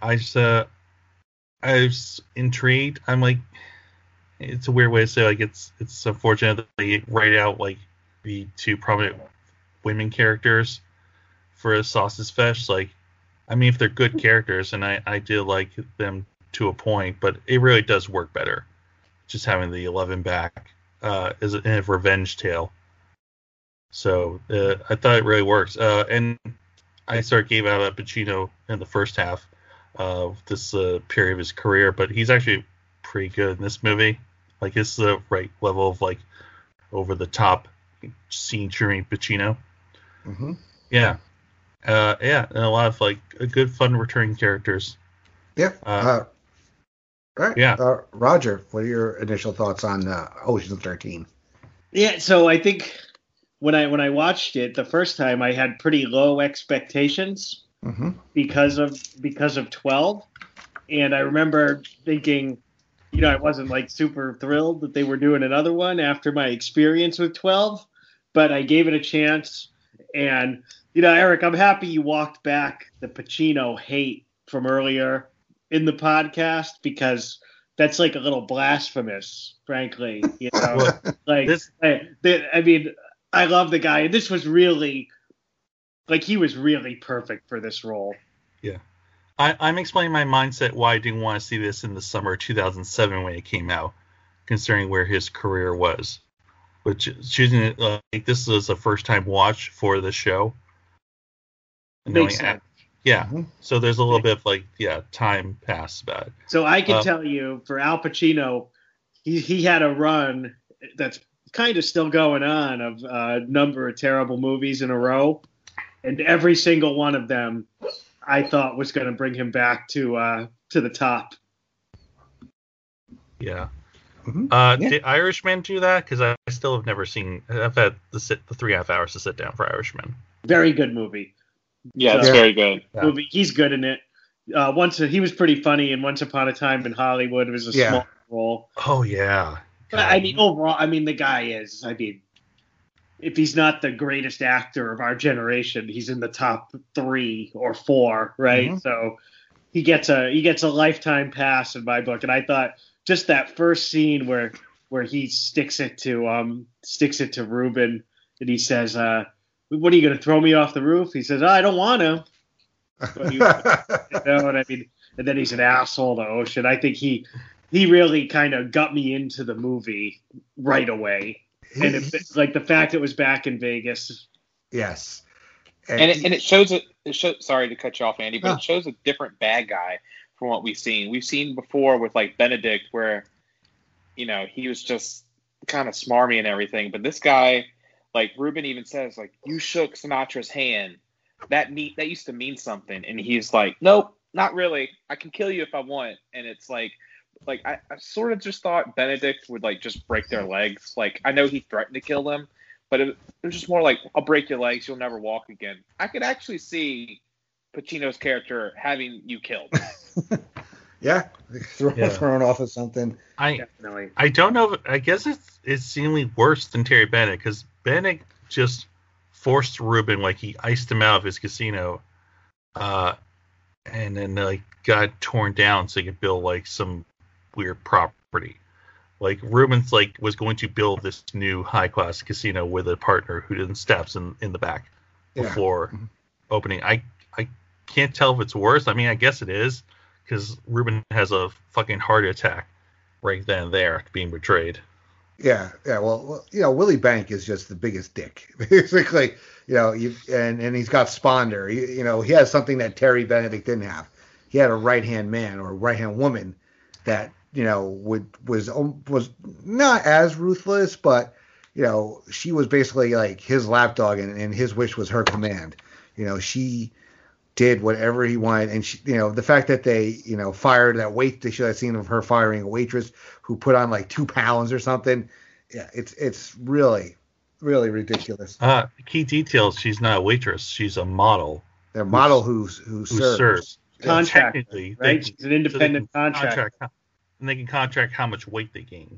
I was intrigued. I'm like, it's a weird way to say, like, it's unfortunate that they write out like the two prominent women characters for a sausage fest. Like, I mean, if they're good characters, and I did like them to a point, but it really does work better just having the 11 back as a revenge tale. So I thought it really works. And I sort of gave out Al Pacino in the first half of this period of his career, but he's actually pretty good in this movie. Like, it's the right level of like over the top scene cheering Pacino. Mm-hmm. Yeah. Yeah, and a lot of like a good fun returning characters. Yeah. Right. Yeah. Roger, what are your initial thoughts on Ocean's 13? Yeah, so I think when I watched it the first time, I had pretty low expectations because of 12, and I remember thinking, I wasn't like super thrilled that they were doing another one after my experience with 12, but I gave it a chance. And Eric, I'm happy you walked back the Pacino hate from earlier in the podcast, because that's like a little blasphemous, frankly. I mean, I love the guy, and this was really, like, he was really perfect for this role. Yeah. I'm explaining my mindset why I didn't want to see this in the summer of 2007 when it came out, considering where his career was. Which, choosing it, like, this was a first-time watch for the show. Makes sense. Yeah. Mm-hmm. So there's a little bit of, like, time passed about it. So I can tell you, for Al Pacino, he had a run that's kind of still going on of a number of terrible movies in a row, and every single one of them I thought was going to bring him back to the top. Yeah. Mm-hmm. Did Irishman do that? Because I still have never seen. I've had the 3.5 hours to sit down for Irishman. Very good movie. Yeah, it's very good. Movie. He's good in it. He was pretty funny in Once Upon a Time in Hollywood. It was a small role. Oh yeah. But I mean, overall, the guy is. I mean, if he's not the greatest actor of our generation, he's in the top 3 or 4, right? Mm-hmm. So he gets a lifetime pass in my book. And I thought just that first scene where he sticks it to Ruben, and he says, what are you going to throw me off the roof? He says, I don't want to. You know what I mean? And then he's an asshole to Ocean. I think he really kind of got me into the movie right away. And like the fact it was back in Vegas. Yes. And it shows sorry to cut you off, Andy, but it shows a different bad guy from what we've seen. We've seen before with like Benedict where, he was just kind of smarmy and everything. But this guy, like Ruben even says, like, you shook Sinatra's hand. That used to mean something. And he's like, nope, not really. I can kill you if I want. And it's like I sort of just thought Benedict would like just break their legs. Like, I know he threatened to kill them, but it was just more like, I'll break your legs. You'll never walk again. I could actually see Pacino's character having you killed. Yeah, thrown off of something. I don't know. I guess it's seemingly worse than Terry Bennett because Bennett just forced Ruben, like he iced him out of his casino, and then like got torn down so he could build like some weird property. Like Ruben's like was going to build this new high class casino with a partner who then stabs him in the back before opening. I can't tell if it's worse. I mean, I guess it is. Because Ruben has a fucking heart attack right then and there, being betrayed. Yeah. Well, Willie Bank is just the biggest dick, basically. And he's got Sponder. He has something that Terry Benedict didn't have. He had a right hand man or a right hand woman that was not as ruthless, but she was basically like his lapdog, and his wish was her command. She did whatever he wanted, and she, the fact that they fired that they should have seen of her firing a waitress who put on like 2 pounds or something. Yeah, it's really, really ridiculous. Key details: she's not a waitress; she's a model. A model who serves. Contractor, right? She's an independent contractor, and they can contract how much weight they gain.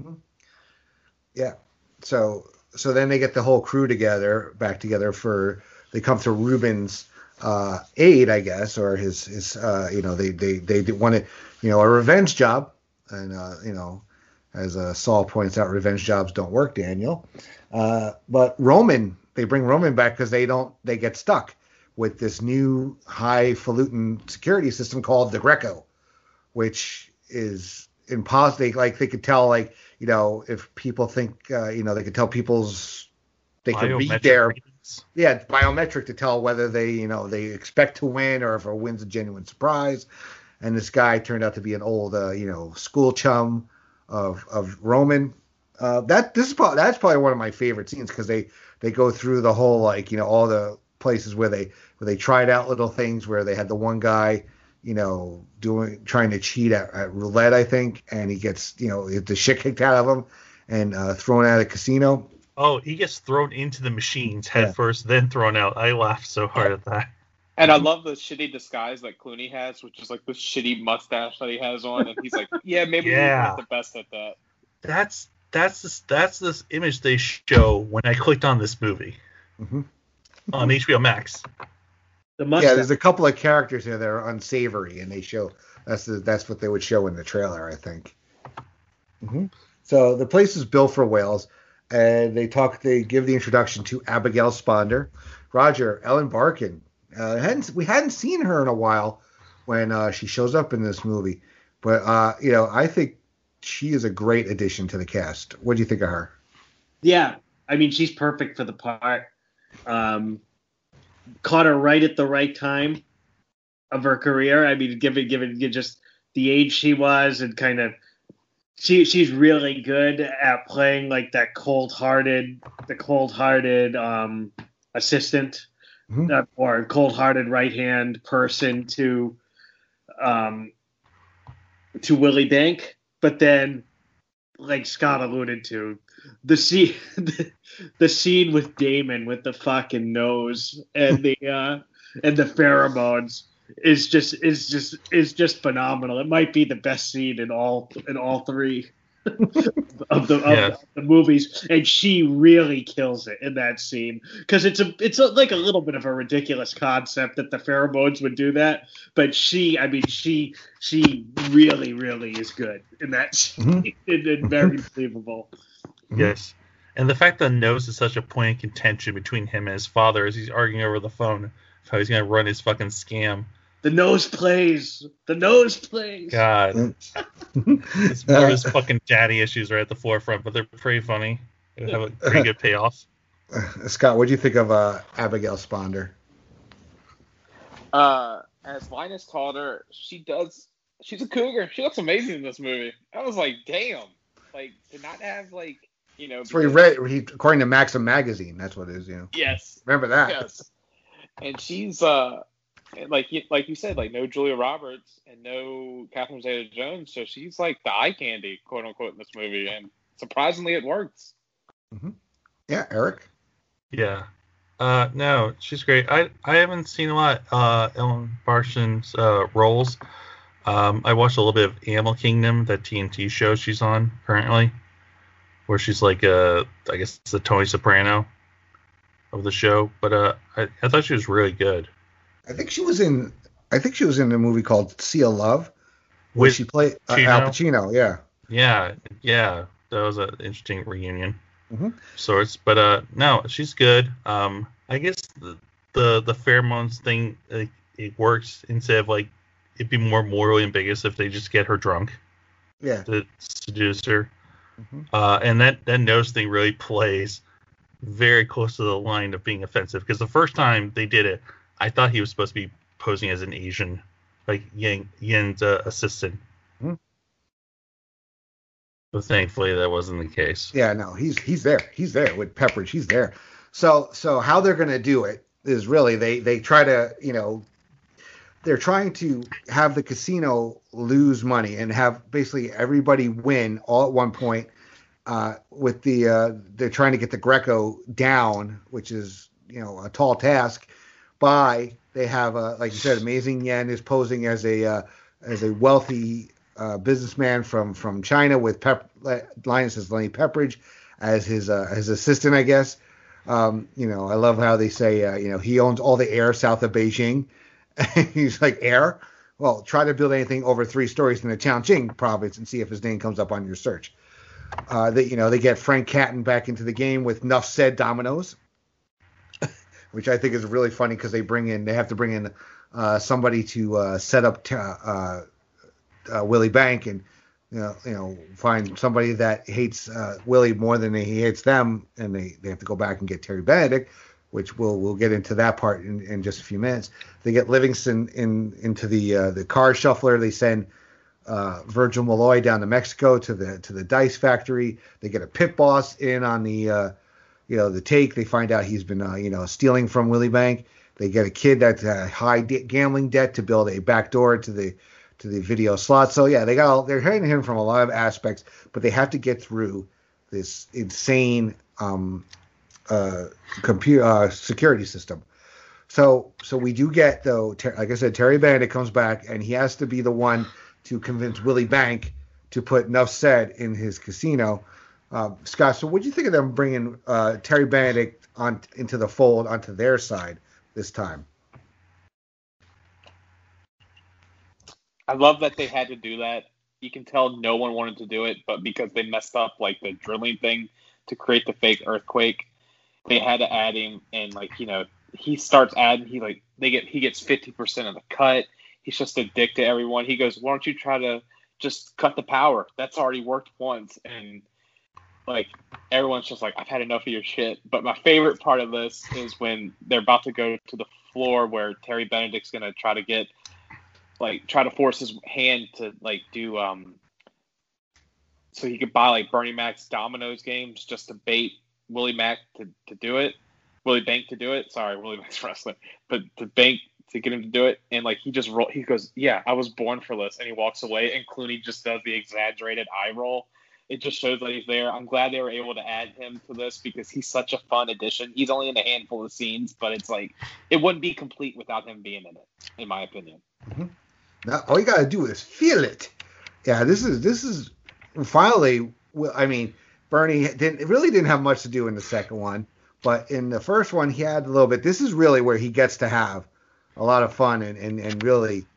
Yeah. So then they get the whole crew back together they come to Ruben's aid, I guess, or his they wanted a revenge job, and as Saul points out, revenge jobs don't work, Daniel. But they bring Roman back because they get stuck with this new highfalutin security system called the Greco, which is impossible. They could tell, if people think, they could tell they could read their. Yeah, it's biometric to tell whether they expect to win or if a win's a genuine surprise. And this guy turned out to be an old, school chum of Roman. That's probably one of my favorite scenes because they go through the whole all the places where they tried out little things where they had the one guy trying to cheat at roulette, I think, and he gets the shit kicked out of him and thrown out of the casino. Oh, he gets thrown into the machines head first, then thrown out. I laughed so hard at that. And I love the shitty disguise that Clooney has, which is like the shitty mustache that he has on, and he's like, maybe we're not the best at that. That's this image they show when I clicked on this movie on HBO Max. The mustache. Yeah, there's a couple of characters here that are unsavory, and they show that's what they would show in the trailer, I think. So the place is built for whales. And they give the introduction to Abigail Sponder. Roger, Ellen Barkin. We hadn't seen her in a while when she shows up in this movie. But, I think she is a great addition to the cast. What do you think of her? Yeah. I mean, she's perfect for the part. Caught her right at the right time of her career. I mean, given just the age she was and kind of, she's really good at playing like that cold-hearted assistant or cold-hearted right-hand person to Willie Bank. But then, like Scott alluded to, the scene with Damon with the fucking nose and the pheromones is just phenomenal. It might be the best scene in all 3 of the movies, and she really kills it in that scene because it's like a little bit of a ridiculous concept that the pheromones would do that, but she really is good in that scene and very believable. Yes. And the fact that Nose is such a point of contention between him and his father as he's arguing over the phone of how he's going to run his fucking scam. The nose plays. The nose plays. God. It's more of his fucking daddy issues right at the forefront, but they're pretty funny. They have a pretty good payoff. Scott, what do you think of Abigail Sponder? As Linus called her, she's a cougar. She looks amazing in this movie. I was like, damn. Like, to not have, like, you know. That's what according to Maxim magazine, that's what it is, you know. Yes. Remember that. Yes. And she's, like you said, like, no Julia Roberts and no Catherine Zeta-Jones, so she's, like, the eye candy, quote unquote, in this movie, and surprisingly it works. Mm-hmm. Yeah, Eric? Yeah. No, she's great. I haven't seen a lot Ellen Barson's roles. I watched a little bit of Animal Kingdom, that TNT show she's on currently, where she's like I guess the Tony Soprano of the show. But I thought she was really good. I think she was in a movie called Sea of Love, where With she played Al Pacino. Yeah. Yeah. That was an interesting reunion. Mm-hmm. Sorts, but no, she's good. I guess the pheromones thing, it works instead of like it'd be more morally ambiguous if they just get her drunk. Yeah. To seduce her. Mm-hmm. And that nose thing really plays very close to the line of being offensive, because the first time they did it, I thought he was supposed to be posing as an Asian, like Yin's assistant. Mm-hmm. But thankfully, that wasn't the case. Yeah, no, he's there. He's there with Pepperidge. He's there. So how they're going to do it is really they try to, you know, they're trying to have the casino lose money and have basically everybody win all at one point. With they're trying to get the Greco down, which is, you know, a tall task. They have like you said, Amazing Yen is posing as a wealthy businessman from China with Linus as Lenny Pepperidge as his assistant, I guess. You know, I love how they say, you know, he owns all the air south of Beijing. He's like, air? Well, try to build anything over 3 stories in the Chongqing province and see if his name comes up on your search. They get Frank Catton back into the game with Nuff Said dominoes, which I think is really funny because they have to bring in somebody to set up Willie Bank, and you know find somebody that hates Willie more than he hates them, and they have to go back and get Terry Benedict, which we'll get into that part in just a few minutes. They get Livingston into the car shuffler. They send Virgil Malloy down to Mexico to the dice factory. They get a pit boss in on the take. They find out he's been stealing from Willie Bank. They get a kid that's high gambling debt to build a back door to the video slot. So yeah, they're hitting him from a lot of aspects, but they have to get through this insane computer security system. So we do get, though, like I said, Terry Benedict comes back, and he has to be the one to convince Willie Bank to put Nuff Said in his casino. Scott, so what do you think of them bringing Terry Benedict into the fold onto their side this time? I love that they had to do that. You can tell no one wanted to do it, but because they messed up like the drilling thing to create the fake earthquake, they had to add him. And like, you know, he starts adding. He gets 50% of the cut. He's just a dick to everyone. He goes, "Why don't you try to just cut the power? That's already worked once." And like everyone's just like, "I've had enough of your shit." But my favorite part of this is when they're about to go to the floor where Terry Benedict's gonna try to force his hand to like do so he could buy like Bernie Mac's Dominoes games just to bait Willie Mac to do it. Willie Bank to do it. Sorry, Willie Mac's wrestling, but to Bank to get him to do it. And like he goes, "Yeah, I was born for this," and he walks away. And Clooney just does the exaggerated eye roll. It just shows that he's there. I'm glad they were able to add him to this because he's such a fun addition. He's only in a handful of scenes, but it's like it wouldn't be complete without him being in it, in my opinion. Mm-hmm. Now, all you gotta do is feel it. Yeah, this is finally. I mean, Bernie didn't have much to do in the second one, but in the first one he had a little bit. This is really where he gets to have a lot of fun and really,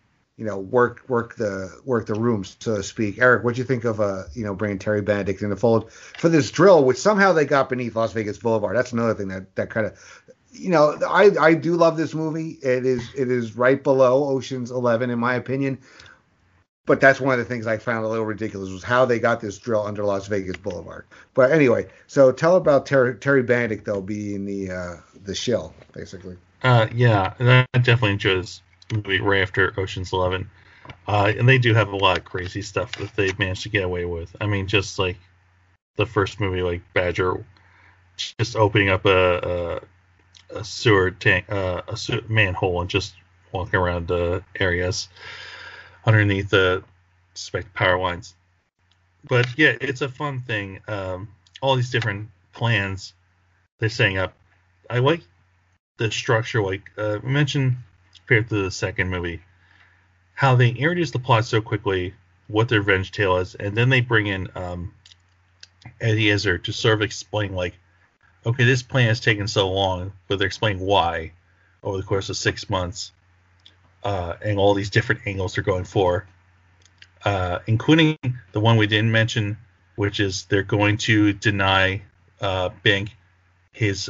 work the rooms, so to speak. Eric, what'd you think of bringing Terry Benedict in the fold for this drill, which somehow they got beneath Las Vegas Boulevard? That's another thing that kind of, I do love this movie. It is right below Ocean's 11 in my opinion. But that's one of the things I found a little ridiculous was how they got this drill under Las Vegas Boulevard. But anyway, so tell about Terry Benedict though being the shill basically. Yeah, and I definitely enjoyed this movie right after Ocean's 11. And they do have a lot of crazy stuff that they managed to get away with. I mean, just like the first movie, like Badger, just opening up a sewer tank, a manhole, and just walking around the areas underneath the power lines. But yeah, it's a fun thing. All these different plans they're setting up. I like the structure, like we mentioned compared to the second movie, how they introduce the plot so quickly, what their revenge tale is, and then they bring in Eddie Izzard to sort of explain, like, okay, this plan has taken so long, but they're explaining why over the course of 6 months. And all these different angles they're going for, including the one we didn't mention, which is they're going to deny Bank his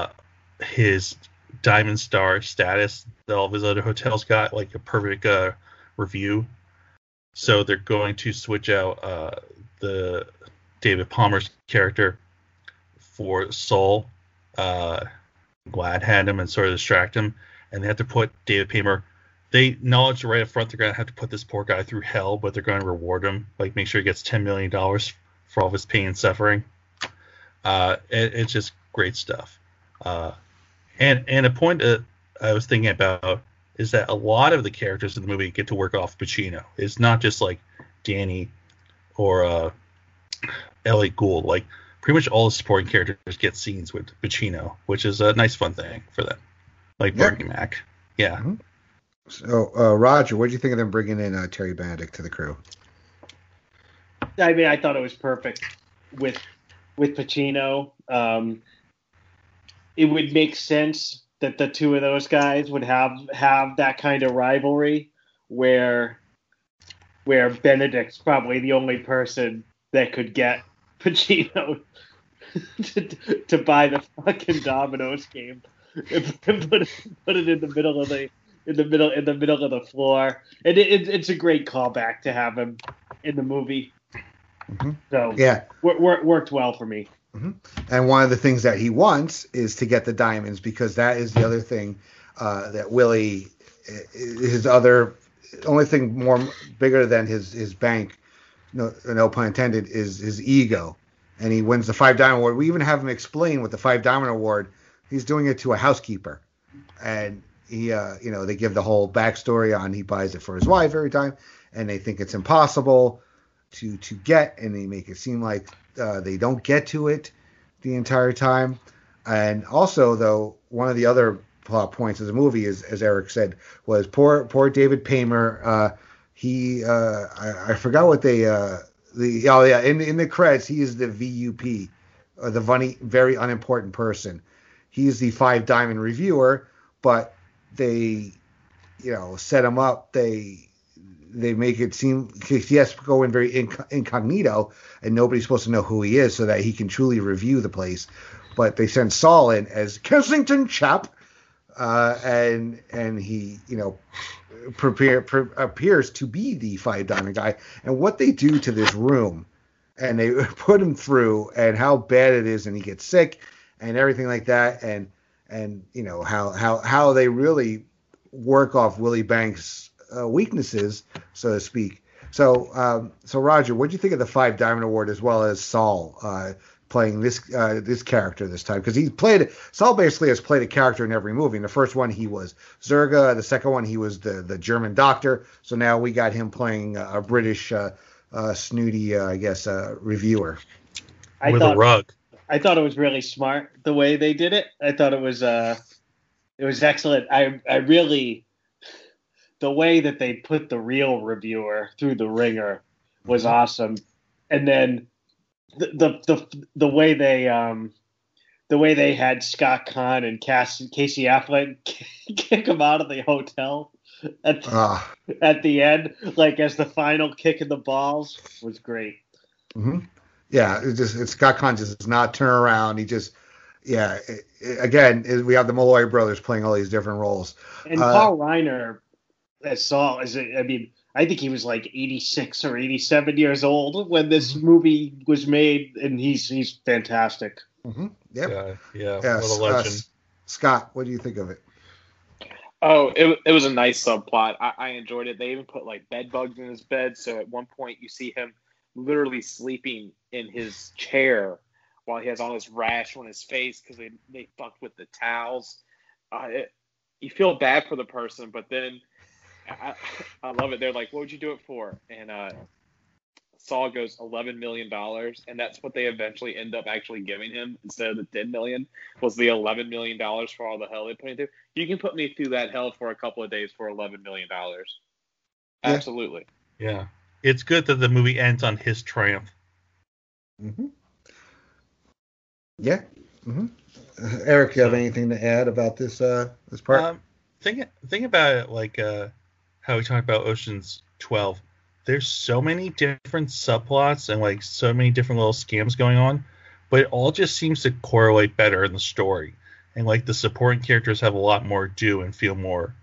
Diamond Star status that all of his other hotels got, like a perfect review. So they're going to switch out the David Palmer's character for Saul. Glad had him and sort of distract him, and they have to put David Palmer. They acknowledge right up front they're going to have to put this poor guy through hell, but they're going to reward him, like make sure he gets $10 million for all of his pain and suffering. It's just great stuff. And a point that I was thinking about is that a lot of the characters in the movie get to work off Pacino. It's not just like Danny or Elliot Gould. Like pretty much all the supporting characters get scenes with Pacino, which is a nice fun thing for them. Like Bernie Mac. Yeah. Mm-hmm. So, Roger, what did you think of them bringing in Terry Benedict to the crew? I mean, I thought it was perfect with Pacino. It would make sense that the two of those guys would have that kind of rivalry where Benedict's probably the only person that could get Pacino to buy the fucking Domino's game and put it in the middle of the floor. And it's a great callback to have him in the movie. Mm-hmm. So yeah, worked well for me. Mm-hmm. And one of the things that he wants is to get the diamonds, because that is the other thing that Willie, his only thing more bigger than his bank, no pun intended, is his ego. And he wins the $5 award. We even have him explain with the $5 award, he's doing it to a housekeeper. And he, they give the whole backstory on he buys it for his wife every time, and they think it's impossible to get, and they make it seem like they don't get to it the entire time. And also, though, one of the other plot points of the movie is, as Eric said, was poor David Paymer. I forgot what in the credits, he is the VUP, or the very unimportant person. He's the Five Diamond reviewer, but they, set him up. They make it seem he has to go in very incognito, and nobody's supposed to know who he is, so that he can truly review the place. But they send Saul in as Kensington Chap, and he appears to be the Five Diamond guy. And what they do to this room, and they put him through, and how bad it is, and he gets sick, and everything like that, and how they really work off Willie Banks' weaknesses, so to speak. So Roger, what do you think of the Five Diamond Award, as well as Saul playing this character this time? Because Saul basically has played a character in every movie. In the first one, he was Zerga. The second one, he was the German doctor. So now we got him playing a British snooty, reviewer. With a rug. I thought it was really smart the way they did it. I thought it was excellent. I really, the way that they put the real reviewer through the ringer was awesome. And then the way they had Scott Conn and Casey Affleck kick him out of the hotel at the end, like as the final kick in the balls, was great. Mm-hmm. Yeah, Scott Conn just does not turn around. He just, again, we have the Malloy brothers playing all these different roles. And Paul Reiner as Saul, I think he was like 86 or 87 years old when this movie was made, and he's fantastic. Mm-hmm. Yep. Yeah, what a legend. Scott, what do you think of it? Oh, it was a nice subplot. I enjoyed it. They even put like bed bugs in his bed, so at one point you see him literally sleeping in his chair while he has all this rash on his face because they fucked with the towels. You feel bad for the person, but then I love it. They're like, "What would you do it for?" And Saul goes $11 million, and that's what they eventually end up actually giving him instead of the $10 million. Was the $11 million for all the hell they put him through? You can put me through that hell for a couple of days for $11 million. Absolutely. Yeah, it's good that the movie ends on his triumph. Mm-hmm. Yeah. Mm-hmm. Eric, you have anything to add about this part? Think about it like how we talked about Ocean's 12. There's so many different subplots and like so many different little scams going on, but it all just seems to correlate better in the story. And like the supporting characters have a lot more to do and feel more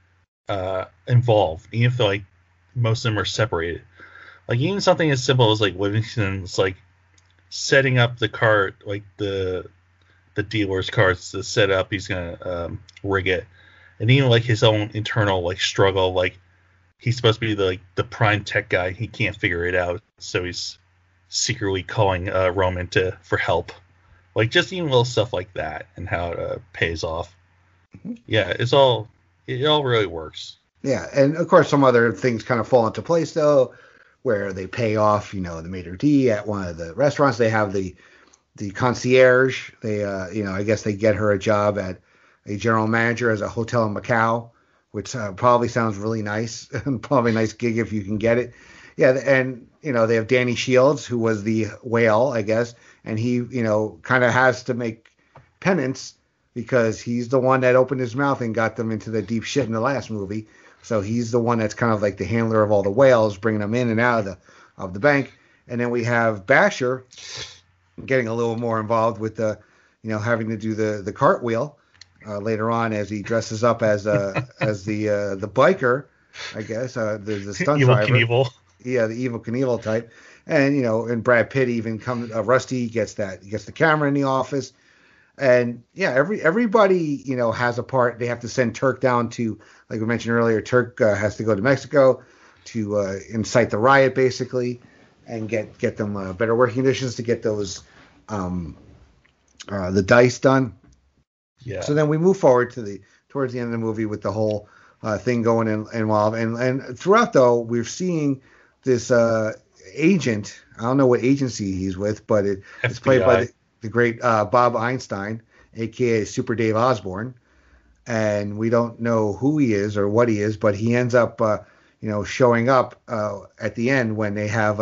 involved, even if like most of them are separated. Like even something as simple as like Livingston's like setting up the cart, like the dealer's carts to set up, he's gonna rig it, and even like his own internal like struggle, like he's supposed to be the prime tech guy, he can't figure it out, so he's secretly calling Roman for help. Like just even little stuff like that and how it pays off. Mm-hmm. Yeah, it all really works. Yeah, and of course some other things kind of fall into place though, where they pay off, the maitre d' at one of the restaurants. They have the concierge. They, I guess they get her a job at a general manager as a hotel in Macau, which probably sounds really nice. Probably a nice gig if you can get it. Yeah, and, they have Danny Shields, who was the whale, I guess, and he, kind of has to make penance because he's the one that opened his mouth and got them into the deep shit in the last movie. So he's the one that's kind of like the handler of all the whales, bringing them in and out of the bank. And then we have Basher getting a little more involved with having to do the cartwheel later on as he dresses up as the biker, I guess, the stunt Evil driver. Knievel. Yeah, the Evil Knievel type. And and Brad Pitt even comes. Rusty gets the camera in the office. And yeah, everybody has a part. They have to send Turk down to, like we mentioned earlier, Turk has to go to Mexico to incite the riot basically, and get them better working conditions to get those the dice done. Yeah. So then we move forward towards the end of the movie with the whole thing going involved, and throughout though we're seeing this agent. I don't know what agency he's with, but it's played by the great Bob Einstein, aka Super Dave Osborne, and we don't know who he is or what he is, but he ends up showing up at the end when they have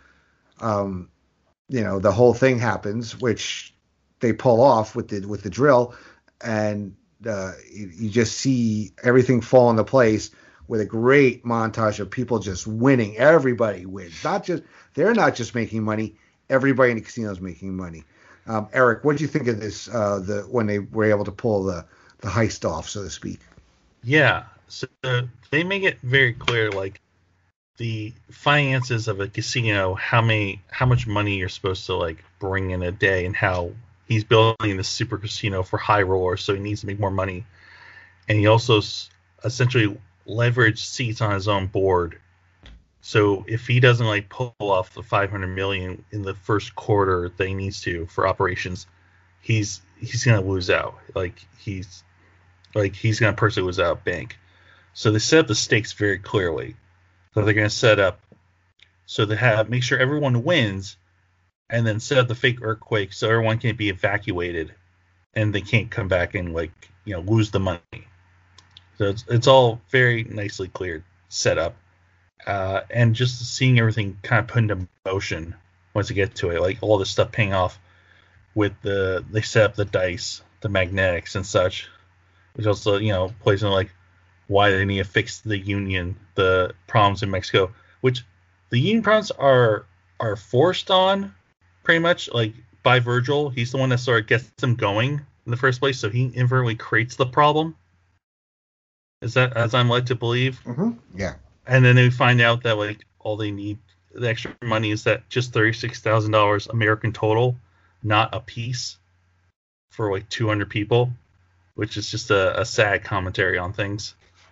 the whole thing happens, which they pull off with the drill, and you just see everything fall into place with a great montage of people just winning. Everybody wins. They're not just making money. Everybody in the casino is making money. Eric, what did you think of this? When they were able to pull the heist off, so to speak? Yeah, so they make it very clear, like the finances of a casino, how much money you're supposed to like bring in a day, and how he's building this super casino for high rollers, so he needs to make more money, and he also essentially leveraged seats on his own board. So if he doesn't like pull off the $500 million in the first quarter that he needs to for operations, he's gonna lose out. He's gonna personally lose out bank. So they set up the stakes very clearly. So they're gonna set up so they make sure everyone wins, and then set up the fake earthquake so everyone can be evacuated, and they can't come back and lose the money. So it's all very nicely cleared, set up. And just seeing everything kind of put into motion once you get to it, like all this stuff paying off with they set up the dice, the magnetics and such, which also, plays in like why they need to fix the union, the problems in Mexico, which the union problems are forced on pretty much, like, by Virgil. He's the one that sort of gets them going in the first place, so he inadvertently creates the problem. Is that as I'm led to believe? Mm-hmm. Yeah. And then they find out that, like, all they need, the extra money is that just $36,000 American total, not a piece, for like 200 people, which is just a sad commentary on things.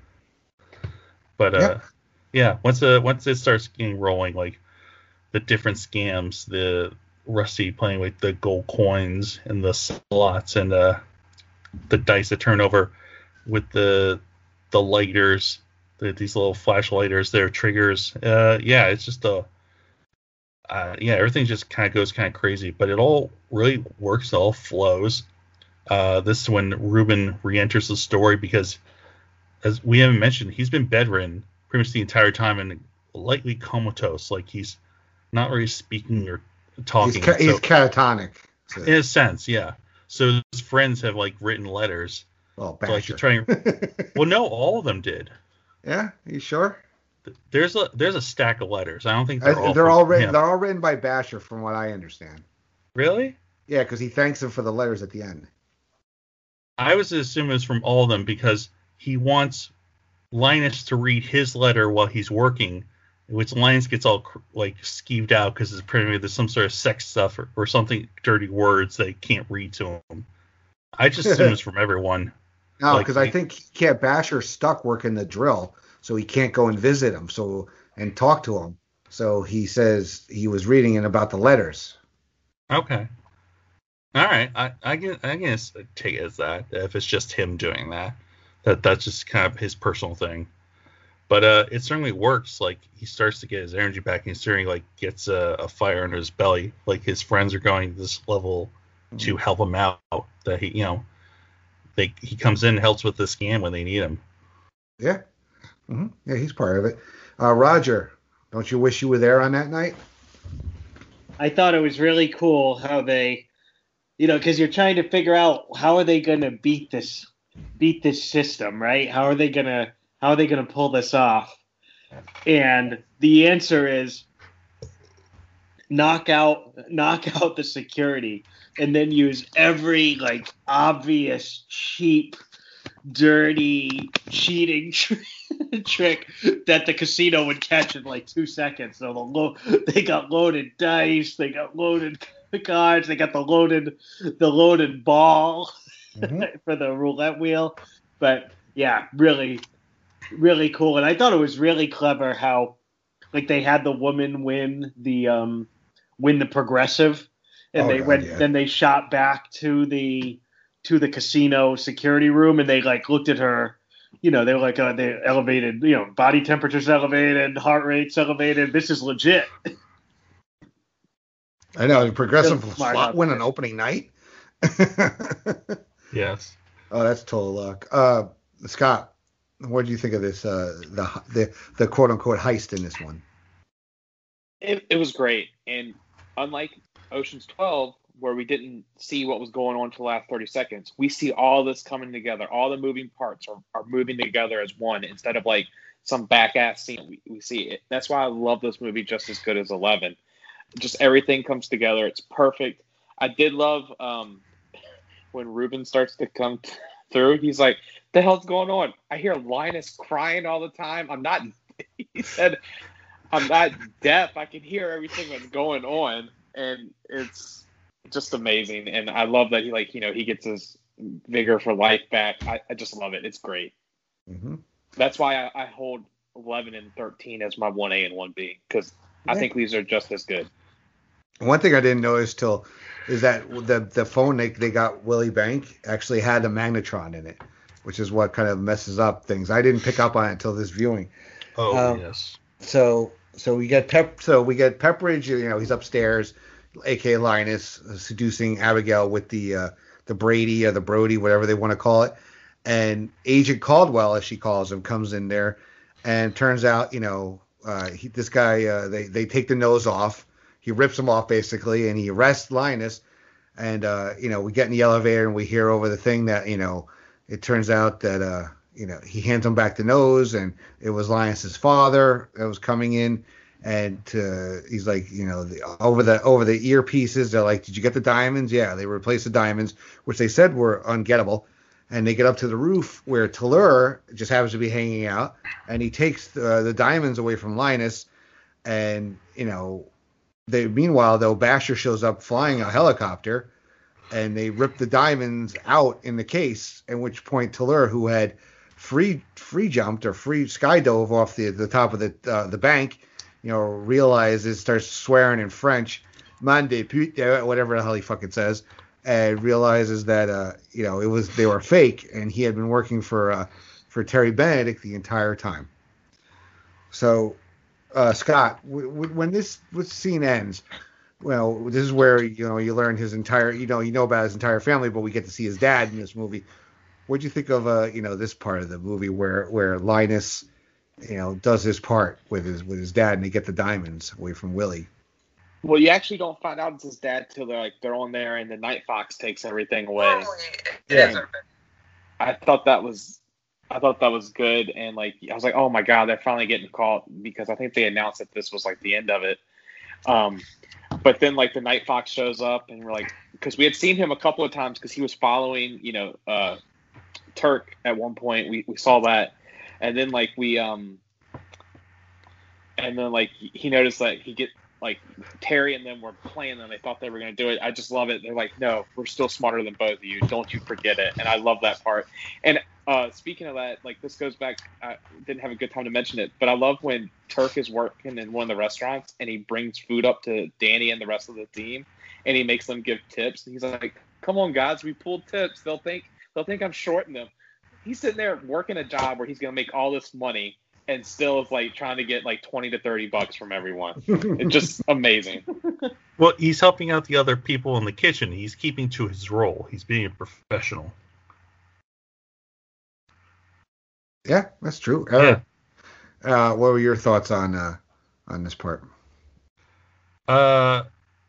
But yeah, once it starts getting rolling, like the different scams, the Rusty playing with the gold coins and the slots and the dice that turn over with the lighters, these little flash lighters, their triggers. Yeah, it's just everything just kind of goes kind of crazy, but it all really works. It all flows. This is when Ruben re-enters the story because, as we haven't mentioned, he's been bedridden pretty much the entire time and lightly comatose. Like, he's not really speaking or talking. He's catatonic. So. In a sense, yeah. So his friends have, like, written letters. Oh, Basher. To try well, no, all of them did. Yeah, you sure? There's a stack of letters. I don't think they're all written. They're all written by Basher, from what I understand. Really? Yeah, because he thanks him for the letters at the end. I was assuming it was from all of them because he wants Linus to read his letter while he's working, which Linus gets all like skeeved out because it's apparently there's some sort of sex stuff or something, dirty words they can't read to him. I just assume it's from everyone. No, because I think Basher's stuck working the drill, so he can't go and visit him and talk to him. So he says he was reading it about the letters. Okay. All right, I can take it as that, if it's just him doing that's just kind of his personal thing. But it certainly works. Like, he starts to get his energy back, and he certainly, like, gets a fire under his belly. Like, his friends are going to this level to help him out. That he comes in and helps with the scam when they need him. Yeah. Mm-hmm. Yeah, he's part of it. Roger, don't you wish you were there on that night? I thought it was really cool how they, because you're trying to figure out how are they going to beat this system, right? How are they going to pull this off? And the answer is knock out the security and then use every, like, obvious, cheap, dirty, cheating trick that the casino would catch in like 2 seconds. So they got loaded dice, they got loaded cards, they got the loaded ball for the roulette wheel. But yeah, really, really cool. And I thought it was really clever how, like, they had the woman win the progressive, and then they shot back to the casino security room, and they, like, looked at her. They were like, they elevated, body temperature's elevated, heart rate's elevated. This is legit. I know. The progressive slot win on opening night. Yes. Oh, that's total luck. Scott, what do you think of this? The quote unquote heist in this one. It was great, and unlike Ocean's 12, where we didn't see what was going on for the last 30 seconds, we see all this coming together. All the moving parts are moving together as one instead of like some back-ass scene. We see it. That's why I love this movie just as good as 11. Just everything comes together. It's perfect. I did love when Ruben starts to come through. He's like, the hell's going on? I hear Linus crying all the time. He said, I'm not deaf. I can hear everything that's going on. And it's just amazing. And I love that he gets his vigor for life back. I just love it. It's great. Mm-hmm. That's why I hold 11 and 13 as my 1A and 1B, because I think these are just as good. One thing I didn't notice is that the phone they got Willie Bank actually had a magnetron in it, which is what kind of messes up things. I didn't pick up on it until this viewing. Oh, yes. So we get Pepperidge. He's upstairs, A.K. Linus, seducing Abigail with the Brady or the Brody, whatever they want to call it. And Agent Caldwell, as she calls him, comes in there, and turns out, this guy, they take the nose off. He rips him off basically, and he arrests Linus. And we get in the elevator and we hear over the thing that it turns out that he hands him back the nose, and it was Linus's father that was coming in, and he's like, over the earpieces, they're like, did you get the diamonds? Yeah, they replaced the diamonds, which they said were ungettable. And they get up to the roof where Tallur just happens to be hanging out, and he takes the diamonds away from Linus. And, meanwhile, though, Basher shows up flying a helicopter, and they rip the diamonds out in the case, at which point Tallur, who had free jumped or free skydove off the top of the bank, realizes, starts swearing in French, "Man de pute," whatever the hell he fucking says, and realizes that they were fake, and he had been working for Terry Benedict the entire time. So, Scott, when this scene ends, well, this is where you learn his entire you know about his entire family, but we get to see his dad in this movie. What'd you think of this part of the movie where Linus does his part with his dad, and they get the diamonds away from Willie? Well, you actually don't find out it's his dad till they're on there, and the Night Fox takes everything away. Yeah. I thought that was good, and I was like, oh my god, they're finally getting caught, because I think they announced that this was the end of it. But then the Night Fox shows up, and we're like, because we had seen him a couple of times, because he was following Turk at one point. We saw that, and then he noticed that he get. Terry and them were playing them. They thought they were going to do it. I just love it. They're like, no, we're still smarter than both of you. Don't you forget it. And I love that part. And speaking of that, this goes back. I didn't have a good time to mention it, but I love when Turk is working in one of the restaurants, and he brings food up to Danny and the rest of the team, and he makes them give tips. And he's like, come on, guys, we pulled tips. They'll think I'm shorting them. He's sitting there working a job where he's going to make all this money, and still is trying to get $20 to $30 from everyone. It's just amazing. Well, he's helping out the other people in the kitchen. He's keeping to his role. He's being a professional. Yeah, that's true. Yeah. What were your thoughts on this part? Yeah.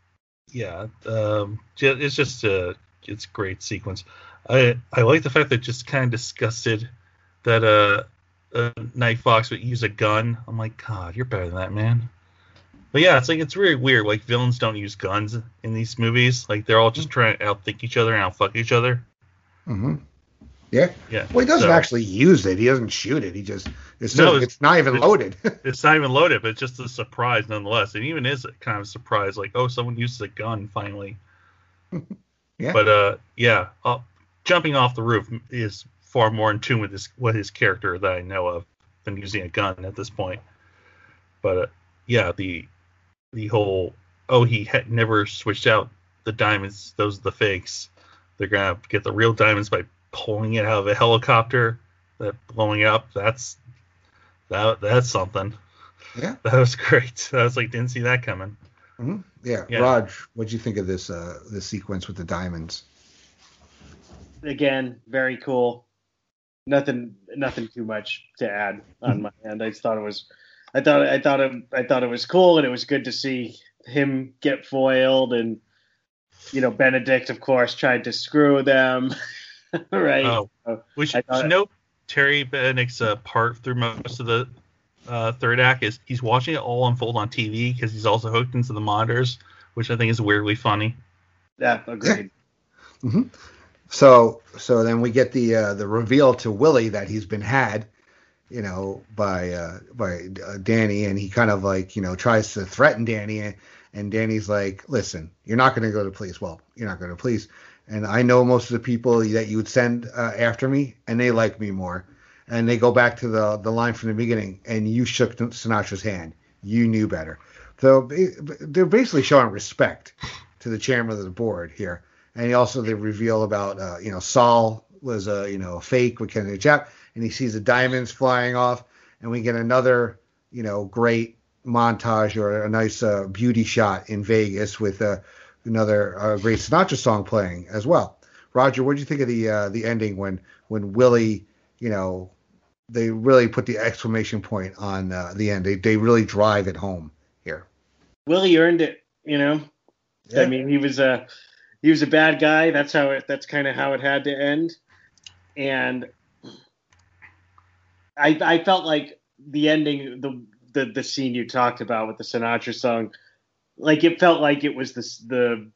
It's just it's a great sequence. I like the fact that just kind of disgusted that Night Fox would use a gun. I'm like, God, you're better than that, man. But yeah, it's really weird. Villains don't use guns in these movies. They're all just trying to outthink each other and outfuck each other. Mm-hmm. Yeah. Yeah. Well, he doesn't actually use it. He doesn't shoot it. He just it's not even loaded. It's not even loaded, but it's just a surprise nonetheless. It even is a kind of surprise, someone uses a gun finally. Yeah. But jumping off the roof is far more in tune with his character that I know of than using a gun at this point. But the whole he had never switched out the diamonds. Those are the fakes. They're gonna get the real diamonds by pulling it out of a helicopter, that blowing up. That's something. Yeah, that was great. I was didn't see that coming. Mm-hmm. Yeah, Raj, what'd you think of this sequence with the diamonds? Again, very cool. Nothing too much to add on my end. I thought it was cool, and it was good to see him get foiled, and Benedict, of course, tried to screw them. Right. Oh, we should note Terry Benedict's part through most of the third act is he's watching it all unfold on TV, because he's also hooked into the monitors, which I think is weirdly funny. Yeah, agreed. Mm-hmm. So then we get the reveal to Willie that he's been had, by Danny, and he kind of tries to threaten Danny, and Danny's like, listen, you're not going to go to police. Well, you're not going to police, and I know most of the people that you would send after me, and they like me more. And they go back to the line from the beginning, and you shook Sinatra's hand. You knew better. So they're basically showing respect to the chairman of the board here. And they reveal about, Saul was a fake with Kennedy Chap, and he sees the diamonds flying off, and we get another, great montage or a nice beauty shot in Vegas with another great Sinatra song playing as well. Roger, what did you think of the ending when Willie, they really put the exclamation point on the end? They really drive it home here. Willie earned it, Yeah. I mean, he was a bad guy. That's kind of how it had to end. And I felt like the ending, the scene you talked about with the Sinatra song, like it felt like it was the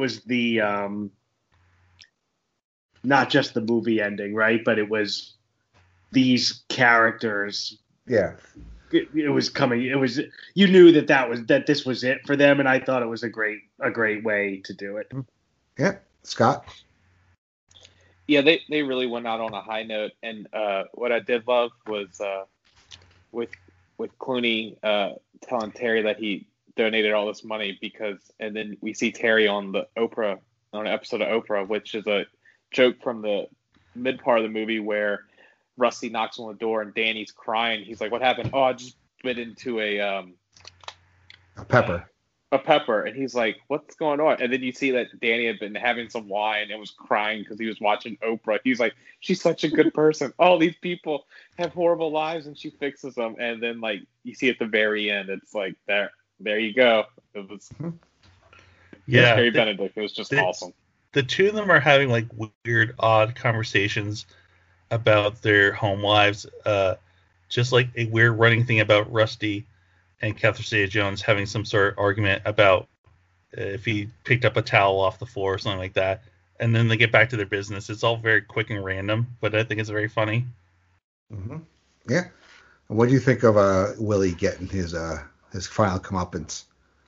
not just the movie ending, right? But it was these characters. Yeah. It was coming. It was, you knew that this was it for them, and I thought it was a great way to do it. Yeah, Scott. Yeah, they really went out on a high note, and what I did love was with Clooney telling Terry that he donated all this money and then we see Terry on an episode of Oprah, which is a joke from the mid part of the movie where Rusty knocks on the door and Danny's crying. He's like, "What happened?" "Oh, I just bit into a pepper." A pepper. And he's like, "What's going on?" And then you see that Danny had been having some wine and was crying because he was watching Oprah. He's like, "She's such a good person. All these people have horrible lives and she fixes them." And then like you see at the very end, it's like there you go. It was Terry Benedict. It was just awesome. The two of them are having like weird, odd conversations about their home lives, just like a weird running thing about Rusty and Catherine Zeta-Jones having some sort of argument about if he picked up a towel off the floor or something like that, and then they get back to their business. It's all very quick and random, but I think it's very funny. Mm-hmm. Yeah. And what do you think of Willie getting his final comeuppance?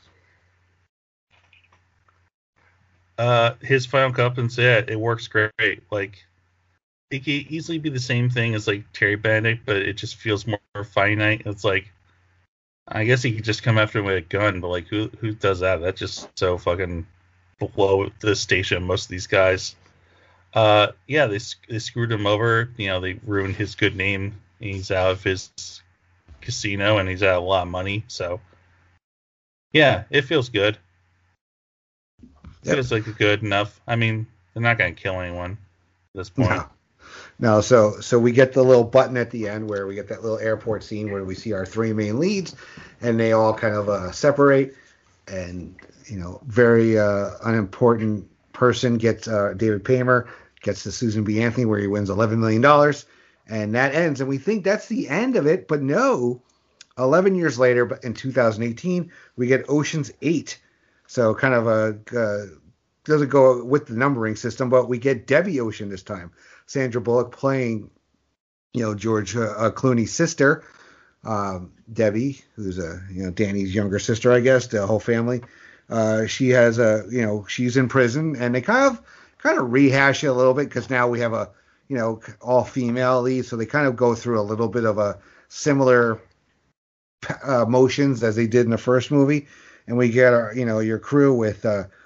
His final comeuppance, yeah, it works great. Like, it could easily be the same thing as like Terry Benedict, but it just feels more finite. It's like, I guess he could just come after him with a gun, but like who does that? That's just so fucking below the station. Most of these guys, yeah, they screwed him over. You know, they ruined his good name. He's out of his casino and he's out a lot of money. So yeah, it feels good. Yep. Feels like good enough. I mean, they're not gonna kill anyone at this point. No, so we get the little button at the end where we get that little airport scene where we see our three main leads, and they all kind of separate, and very unimportant person gets David Paymer gets to Susan B. Anthony where he wins $11 million, and that ends, and we think that's the end of it, but no, 11 years later, but in 2018 we get Ocean's 8, so kind of doesn't go with the numbering system, but we get Debbie Ocean this time. Sandra Bullock playing, George Clooney's sister, Debbie, who's Danny's younger sister, I guess. The whole family. She has she's in prison, and they kind of rehash it a little bit because now we have a all female lead, so they kind of go through a little bit of a similar motions as they did in the first movie, and we get our your crew with.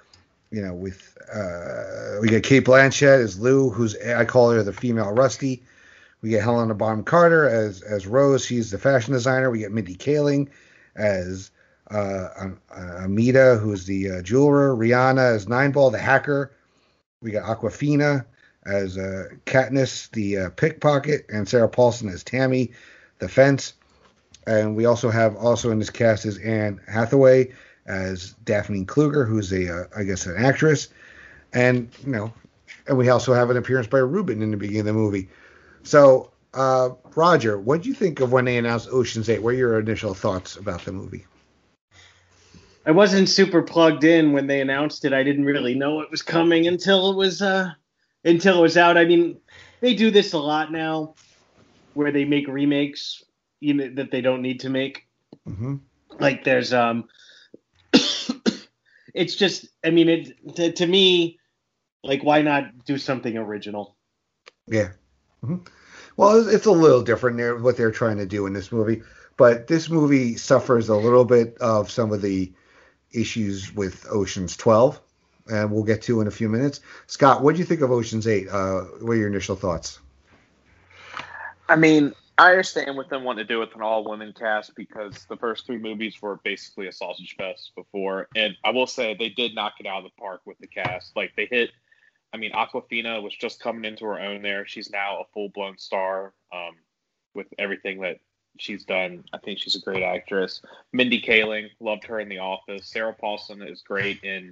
We get Cate Blanchett as Lou, I call her the female Rusty. We get Helena Bonham Carter as Rose. She's the fashion designer. We get Mindy Kaling as Amita, who's the jeweler. Rihanna as Nineball, the hacker. We got Awkwafina as Katniss, the pickpocket, and Sarah Paulson as Tammy, the fence. And we also have in this cast is Anne Hathaway as Daphne Kluger, who's I guess an actress, and and we also have an appearance by Ruben in the beginning of the movie. So, Roger, what do you think of when they announced Ocean's 8? What are your initial thoughts about the movie? I wasn't super plugged in when they announced it. I didn't really know it was coming until it was out. I mean, they do this a lot now, where they make remakes that they don't need to make. Mm-hmm. Like there's it's just, I mean, to me, like, why not do something original? Yeah. Mm-hmm. Well, it's a little different there, what they're trying to do in this movie. But this movie suffers a little bit of some of the issues with Ocean's 12, and we'll get to in a few minutes. Scott, what do you think of Ocean's 8? What are your initial thoughts? I mean, I understand what them wanting to do with an all-women cast because the first three movies were basically a sausage fest before. And I will say they did knock it out of the park with the cast. Like, they hit... I mean, Awkwafina was just coming into her own there. She's now a full-blown star with everything that she's done. I think she's a great actress. Mindy Kaling, loved her in The Office. Sarah Paulson is great in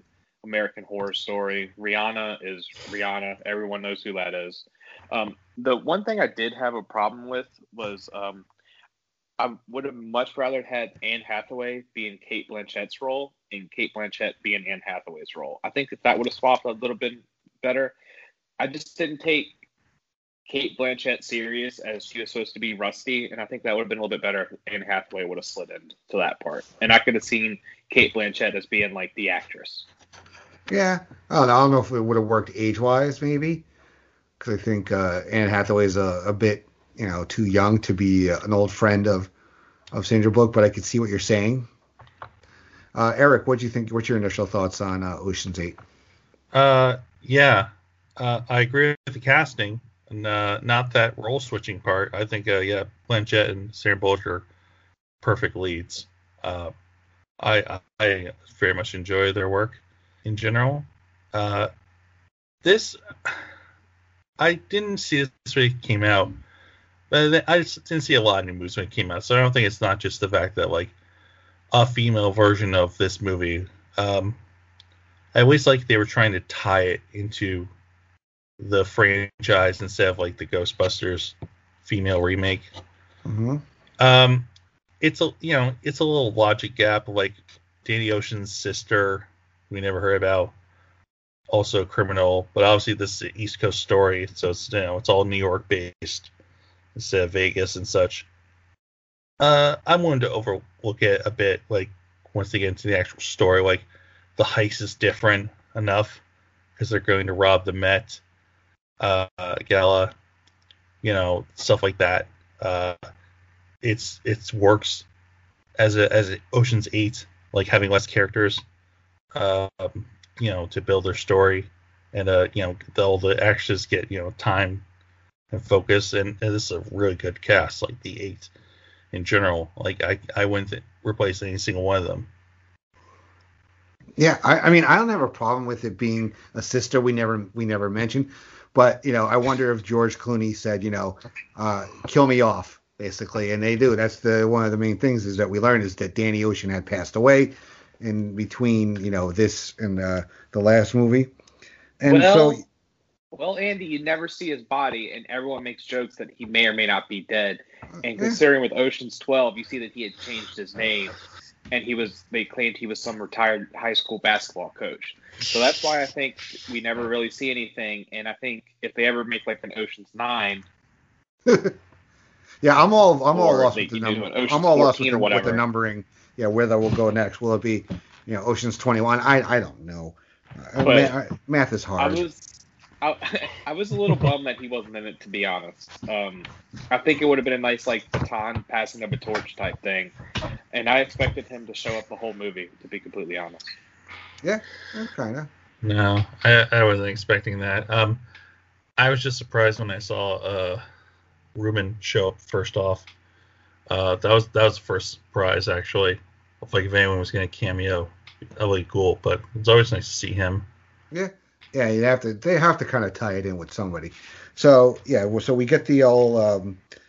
American Horror Story. Rihanna is Rihanna. Everyone knows who that is. The one thing I did have a problem with was I would have much rather had Anne Hathaway be in Kate Blanchett's role and Kate Blanchett be in Anne Hathaway's role. I think that would have swapped a little bit better. I just didn't take Kate Blanchett serious as she was supposed to be Rusty, and I think that would have been a little bit better if Anne Hathaway would have slid into that part. And I could have seen Kate Blanchett as being like the actress. Yeah, I don't know if it would have worked age-wise, maybe, because I think Anne Hathaway's a bit, too young to be an old friend of Sandra Bullock, but I could see what you're saying. Eric, what do you think? What's your initial thoughts on Ocean's 8? Yeah, I agree with the casting. Not that role switching part. I think, Blanchett and Sandra Bullock are perfect leads. I very much enjoy their work in general. This, I didn't see this when it came out, but I just didn't see a lot of new movies when it came out. So I don't think it's not just the fact that like a female version of this movie. I always like they were trying to tie it into the franchise instead of like the Ghostbusters female remake. Mm-hmm. It's a little logic gap. Like Danny Ocean's sister, we never heard about, also a criminal, but obviously this is an East Coast story, so it's it's all New York based instead of Vegas and such. I'm willing to overlook it a bit, like once they get into the actual story, like the heist is different enough because they're going to rob the Met Gala, stuff like that. It's works as a Ocean's 8, like having less characters, to build their story, and all the actors get time and focus, and this is a really good cast, like the 8 in general. Like I wouldn't replace any single one of them. Yeah, I mean, I don't have a problem with it being a sister we never mentioned, but I wonder if George Clooney said, kill me off, basically, and they do. That's one of the main things is that we learned is that Danny Ocean had passed away in between, this and the last movie, and Well, Andy, you never see his body, and everyone makes jokes that he may or may not be dead. And considering with Ocean's 12, you see that he had changed his name, and they claimed he was some retired high school basketball coach. So that's why I think we never really see anything. And I think if they ever make like an Ocean's 9, yeah, I'm all lost with the number. I'm all lost with the numbering. Yeah, where that will go next. Will it be, Ocean's 21? I don't know. Math is hard. I was a little bummed that he wasn't in it, to be honest. I think it would have been a nice, like, baton passing of a torch type thing. And I expected him to show up the whole movie, to be completely honest. Yeah, kind of. No, I wasn't expecting that. I was just surprised when I saw Ruben show up first off. That was the first surprise, actually. Like if anyone was going to cameo, that would be cool. But it's always nice to see him. Yeah. Yeah, they have to kind of tie it in with somebody. So yeah, so we get the old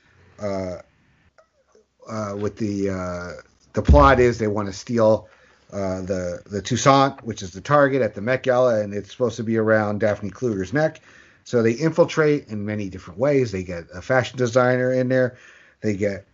with the plot is they want to steal the Toussaint, which is the target at the Met Gala, and it's supposed to be around Daphne Kluger's neck. So they infiltrate in many different ways. They get a fashion designer in there. They get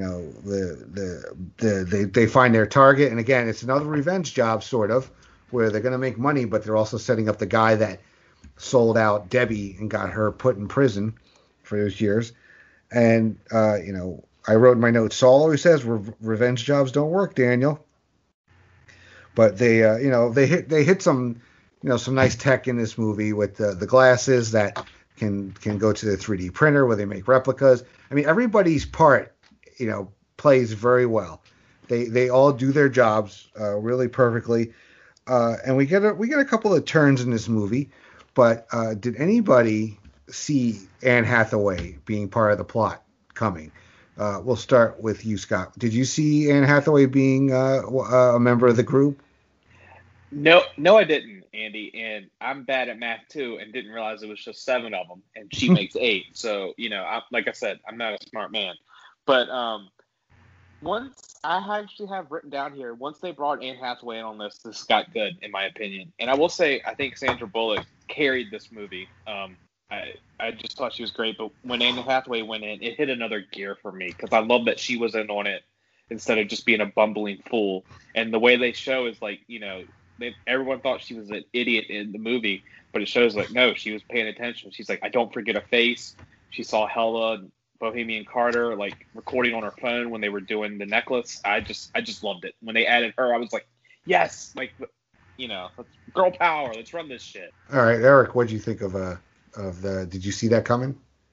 they find their target, and again, it's another revenge job sort of, where they're going to make money, but they're also setting up the guy that sold out Debbie and got her put in prison for those years. And, I wrote in my notes, Saul always says revenge jobs don't work, Daniel. But they hit some, some nice tech in this movie with the glasses that can go to the 3D printer where they make replicas. I mean, everybody's part, plays very well. They all do their jobs really perfectly. And we get a couple of turns in this movie, but did anybody see Anne Hathaway being part of the plot coming? We'll start with you, Scott. Did you see Anne Hathaway being a member of the group? No, I didn't, Andy. And I'm bad at math too, and didn't realize it was just 7 of them, and she makes 8. So like I said, I'm not a smart man, but Once I actually have written down here, once they brought Anne Hathaway in on this got good, in my opinion. And I will say, I think Sandra Bullock carried this movie. I just thought she was great, but when Anne Hathaway went in, it hit another gear for me because I love that she was in on it instead of just being a bumbling fool. And the way they show is like, everyone thought she was an idiot in the movie, but it shows like, no, she was paying attention. She's like, I don't forget a face. She saw Hella, Bohemian Carter, like recording on her phone when they were doing the necklace. I just loved it. When they added her, I was like, yes, like, let's girl power. Let's run this shit. All right, Eric, what'd you think of the? Did you see that coming?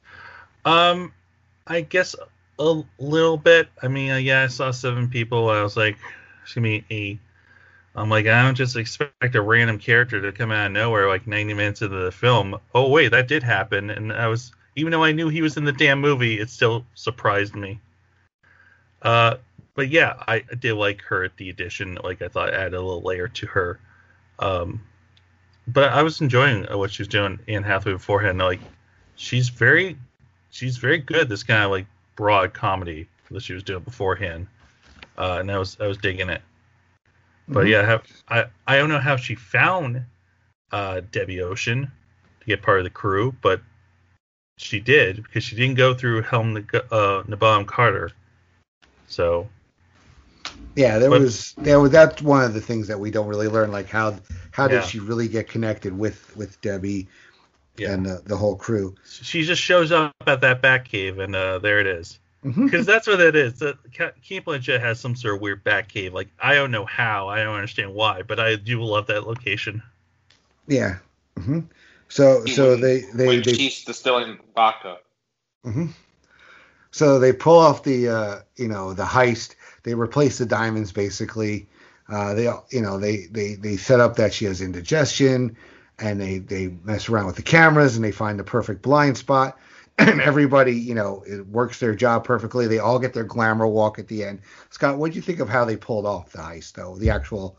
I guess a little bit. I mean, I saw 7 people. I was like, it's gonna be 8. I'm like, I don't just expect a random character to come out of nowhere like 90 minutes into the film. Oh wait, that did happen, and even though I knew he was in the damn movie, it still surprised me. But yeah, I did like her at the addition. Like, I thought it added a little layer to her. But I was enjoying what she was doing, Anne Hathaway, beforehand. Like, she's very good. This kind of like broad comedy that she was doing beforehand, and I was digging it. But yeah, I don't know how she found Debbie Ocean to get part of the crew, but she did, because she didn't go through Helm Bonham Carter. So yeah, that's one of the things that we don't really learn, like how did she really get connected with Debbie and the whole crew. She just shows up at that Batcave, and there it is. Because that's what it is. Cate Blanchett has some sort of weird Batcave. Like, I don't know how, I don't understand why, but I do love that location. Yeah. So they she's distilling vodka. So they pull off the the heist. They replace the diamonds basically. They set up that she has indigestion, and they mess around with the cameras, and they find the perfect blind spot. And everybody, it works their job perfectly. They all get their glamour walk at the end. Scott, what do you think of how they pulled off the heist, though? The actual,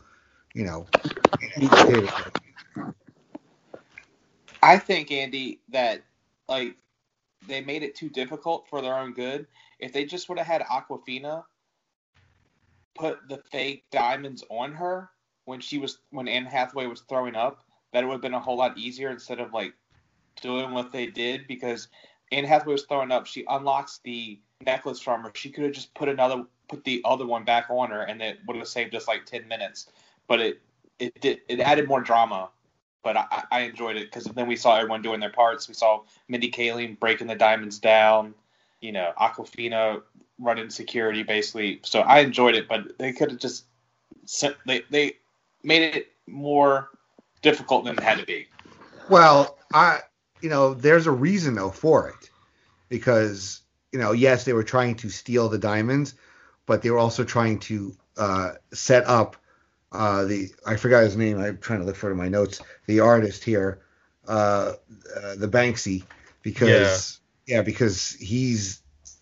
I think, Andy, that like they made it too difficult for their own good. If they just would have had Awkwafina put the fake diamonds on her when Anne Hathaway was throwing up, that would have been a whole lot easier instead of like doing what they did, because Anne Hathaway was throwing up. She unlocks the necklace from her. She could have just put the other one back on her, and it would have saved us like 10 minutes. But it added more drama. But I enjoyed it, because then we saw everyone doing their parts. We saw Mindy Kaling breaking the diamonds down, Awkwafina running security basically. So I enjoyed it, but they could have just they made it more difficult than it had to be. Well, there's a reason though for it, because yes, they were trying to steal the diamonds, but they were also trying to set up I forgot his name. I'm trying to look for it in my notes. The artist here, the Banksy, because he's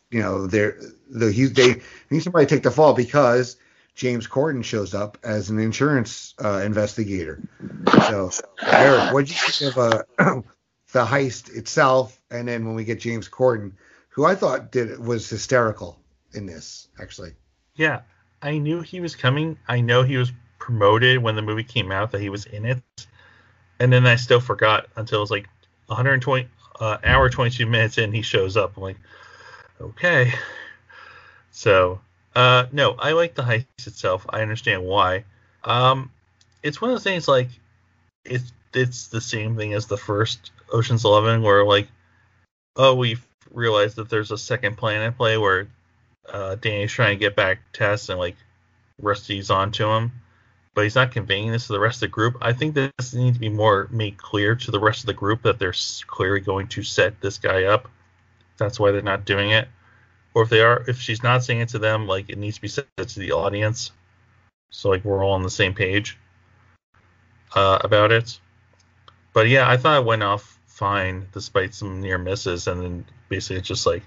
they need somebody to take the fall, because James Corden shows up as an insurance investigator. So Eric, what did you think of the heist itself, and then when we get James Corden, who I thought was hysterical in this, actually. Yeah, I knew he was coming. I know he was promoted when the movie came out that he was in it, and then I still forgot until it was like 120 hour 22 minutes in, he shows up. I'm like, okay. So no, I like the heist itself. I understand why. It's one of those things, like, it's the same thing as the first Ocean's 11, where like, we realized that there's a second plan in play where Danny's trying to get back Tess, and like Rusty's onto him, but he's not conveying this to the rest of the group. I think that this needs to be more made clear to the rest of the group that they're clearly going to set this guy up. That's why they're not doing it. Or if she's not saying it to them, like, it needs to be said to the audience, so like we're all on the same page about it. But yeah, I thought it went off fine despite some near misses, and then basically it's just like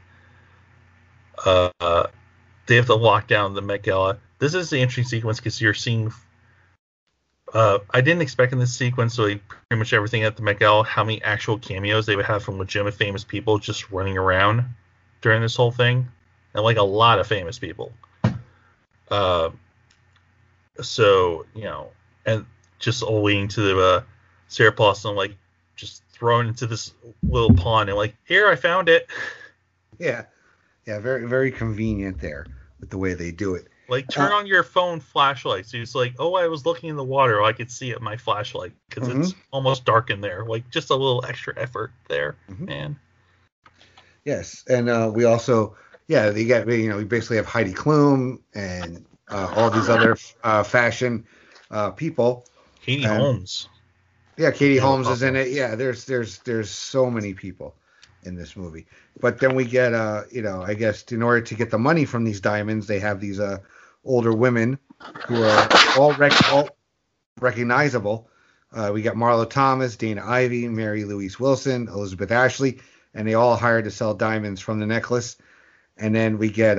they have to lock down the Met Gala. This is the interesting sequence, because you're seeing I didn't expect in this sequence, so like pretty much everything at the Met Gala, how many actual cameos they would have from legitimate famous people just running around during this whole thing, and like a lot of famous people. So, and just all leading to the Sarah Paulson, like, just thrown into this little pond and like, here, I found it. Yeah. Yeah, very, very convenient there with the way they do it. Like, turn on your phone flashlight. So it's like, oh, I was looking in the water. I could see it in my flashlight because it's almost dark in there. Like, just a little extra effort there, man. Yes, and we also, we basically have Heidi Klum and all these other fashion people. Katie Holmes. Yeah, Katie Holmes is in it. Yeah, there's so many people in this movie. But then we get, I guess in order to get the money from these diamonds, they have these older women who are all recognizable. We got Marlo Thomas, Dana Ivey, Mary Louise Wilson, Elizabeth Ashley, and they all hired to sell diamonds from the necklace. And then we get,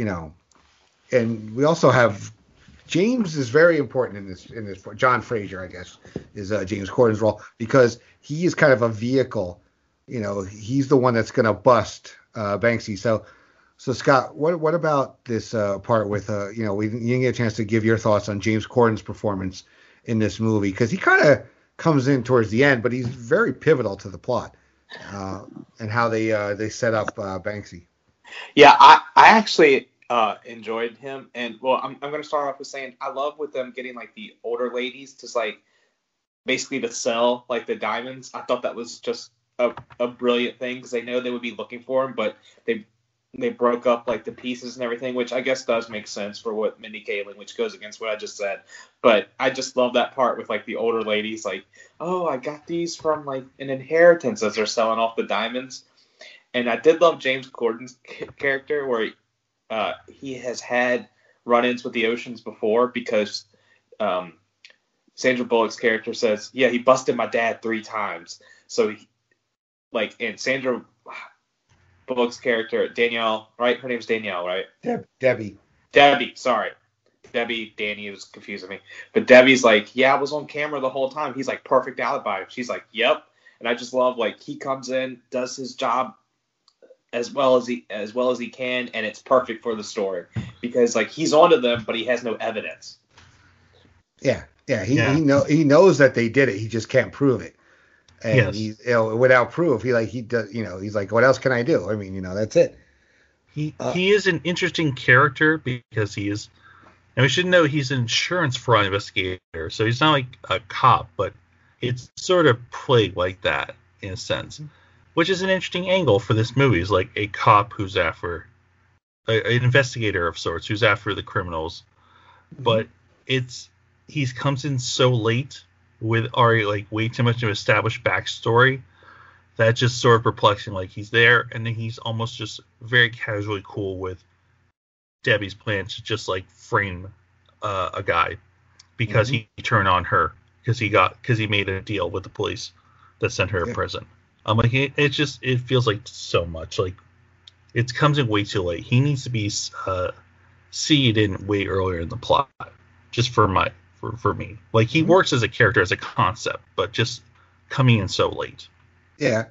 and we also have James is very important in this. John Fraser, I guess, is James Corden's role because he is kind of a vehicle. He's the one that's going to bust Banksy. So Scott, what about this part with you didn't get a chance to give your thoughts on James Corden's performance in this movie because he kind of comes in towards the end, but he's very pivotal to the plot and how they set up Banksy. Yeah, I actually enjoyed him, and well, I'm going to start off with saying I love with them getting like the older ladies to like basically to sell like the diamonds. I thought that was just a brilliant thing because they know they would be looking for them, but they broke up like the pieces and everything, which I guess does make sense for what Mindy Kaling, which goes against what I just said. But I just love that part with like the older ladies, like, oh, I got these from like an inheritance as they're selling off the diamonds. And I did love James Corden's character where he has had run-ins with the Oceans before because Sandra Bullock's character says, yeah, he busted my dad 3 times. So and Sandra Bullock's character, Danielle, right? Her name's Danielle, right? Debbie, sorry. Danny was confusing me. But Debbie's like, yeah, I was on camera the whole time. He's like, perfect alibi. She's like, yep. And I just love, like, he comes in, does his job as well as he can, and it's perfect for the story. Because, like, he's onto them, but he has no evidence. Yeah. He knows that they did it. He just can't prove it. And he's without proof, he does. He's like, what else can I do? I mean, that's it. He is an interesting character because he is, and we should know he's an insurance fraud investigator, so he's not like a cop, but it's sort of played like that in a sense, which is an interesting angle for this movie. Is like a cop who's after an investigator of sorts who's after the criminals, but he comes in so late with already like way too much of an established backstory that's just sort of perplexing. Like he's there and then he's almost just very casually cool with Debbie's plan to just like frame a guy because he turned on her because he made a deal with the police that sent her to prison. I'm like, it feels like so much like it comes in way too late. He needs to be seeded in way earlier in the plot, just for me. Like he works as a character, as a concept, but just coming in so late. Yeah,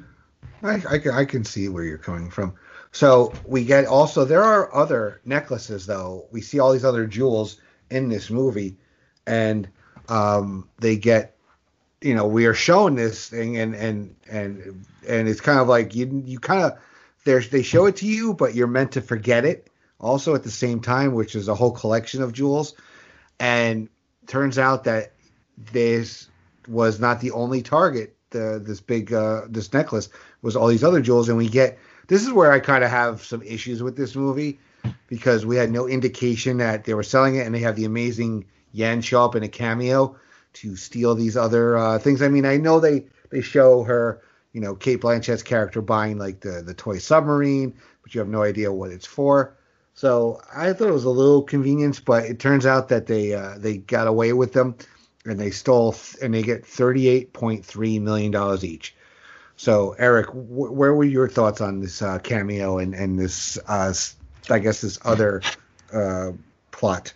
I can see where you're coming from. So we get also there are other necklaces though. We see all these other jewels in this movie, and they get, we are shown this thing, and it's kind of like you kind of they show it to you, but you're meant to forget it also at the same time, which is a whole collection of jewels. And turns out that this was not the only target. This necklace was all these other jewels, and this is where I kind of have some issues with this movie because we had no indication that they were selling it, and they have the amazing Yen show up in a cameo to steal these other things. I mean, I know they show her, Cate Blanchett's character buying like the toy submarine, but you have no idea what it's for. So I thought it was a little convenience, but it turns out that they got away with them, and they stole, and they get $38.3 million each. So Eric, where were your thoughts on this cameo and this, I guess, this other plot?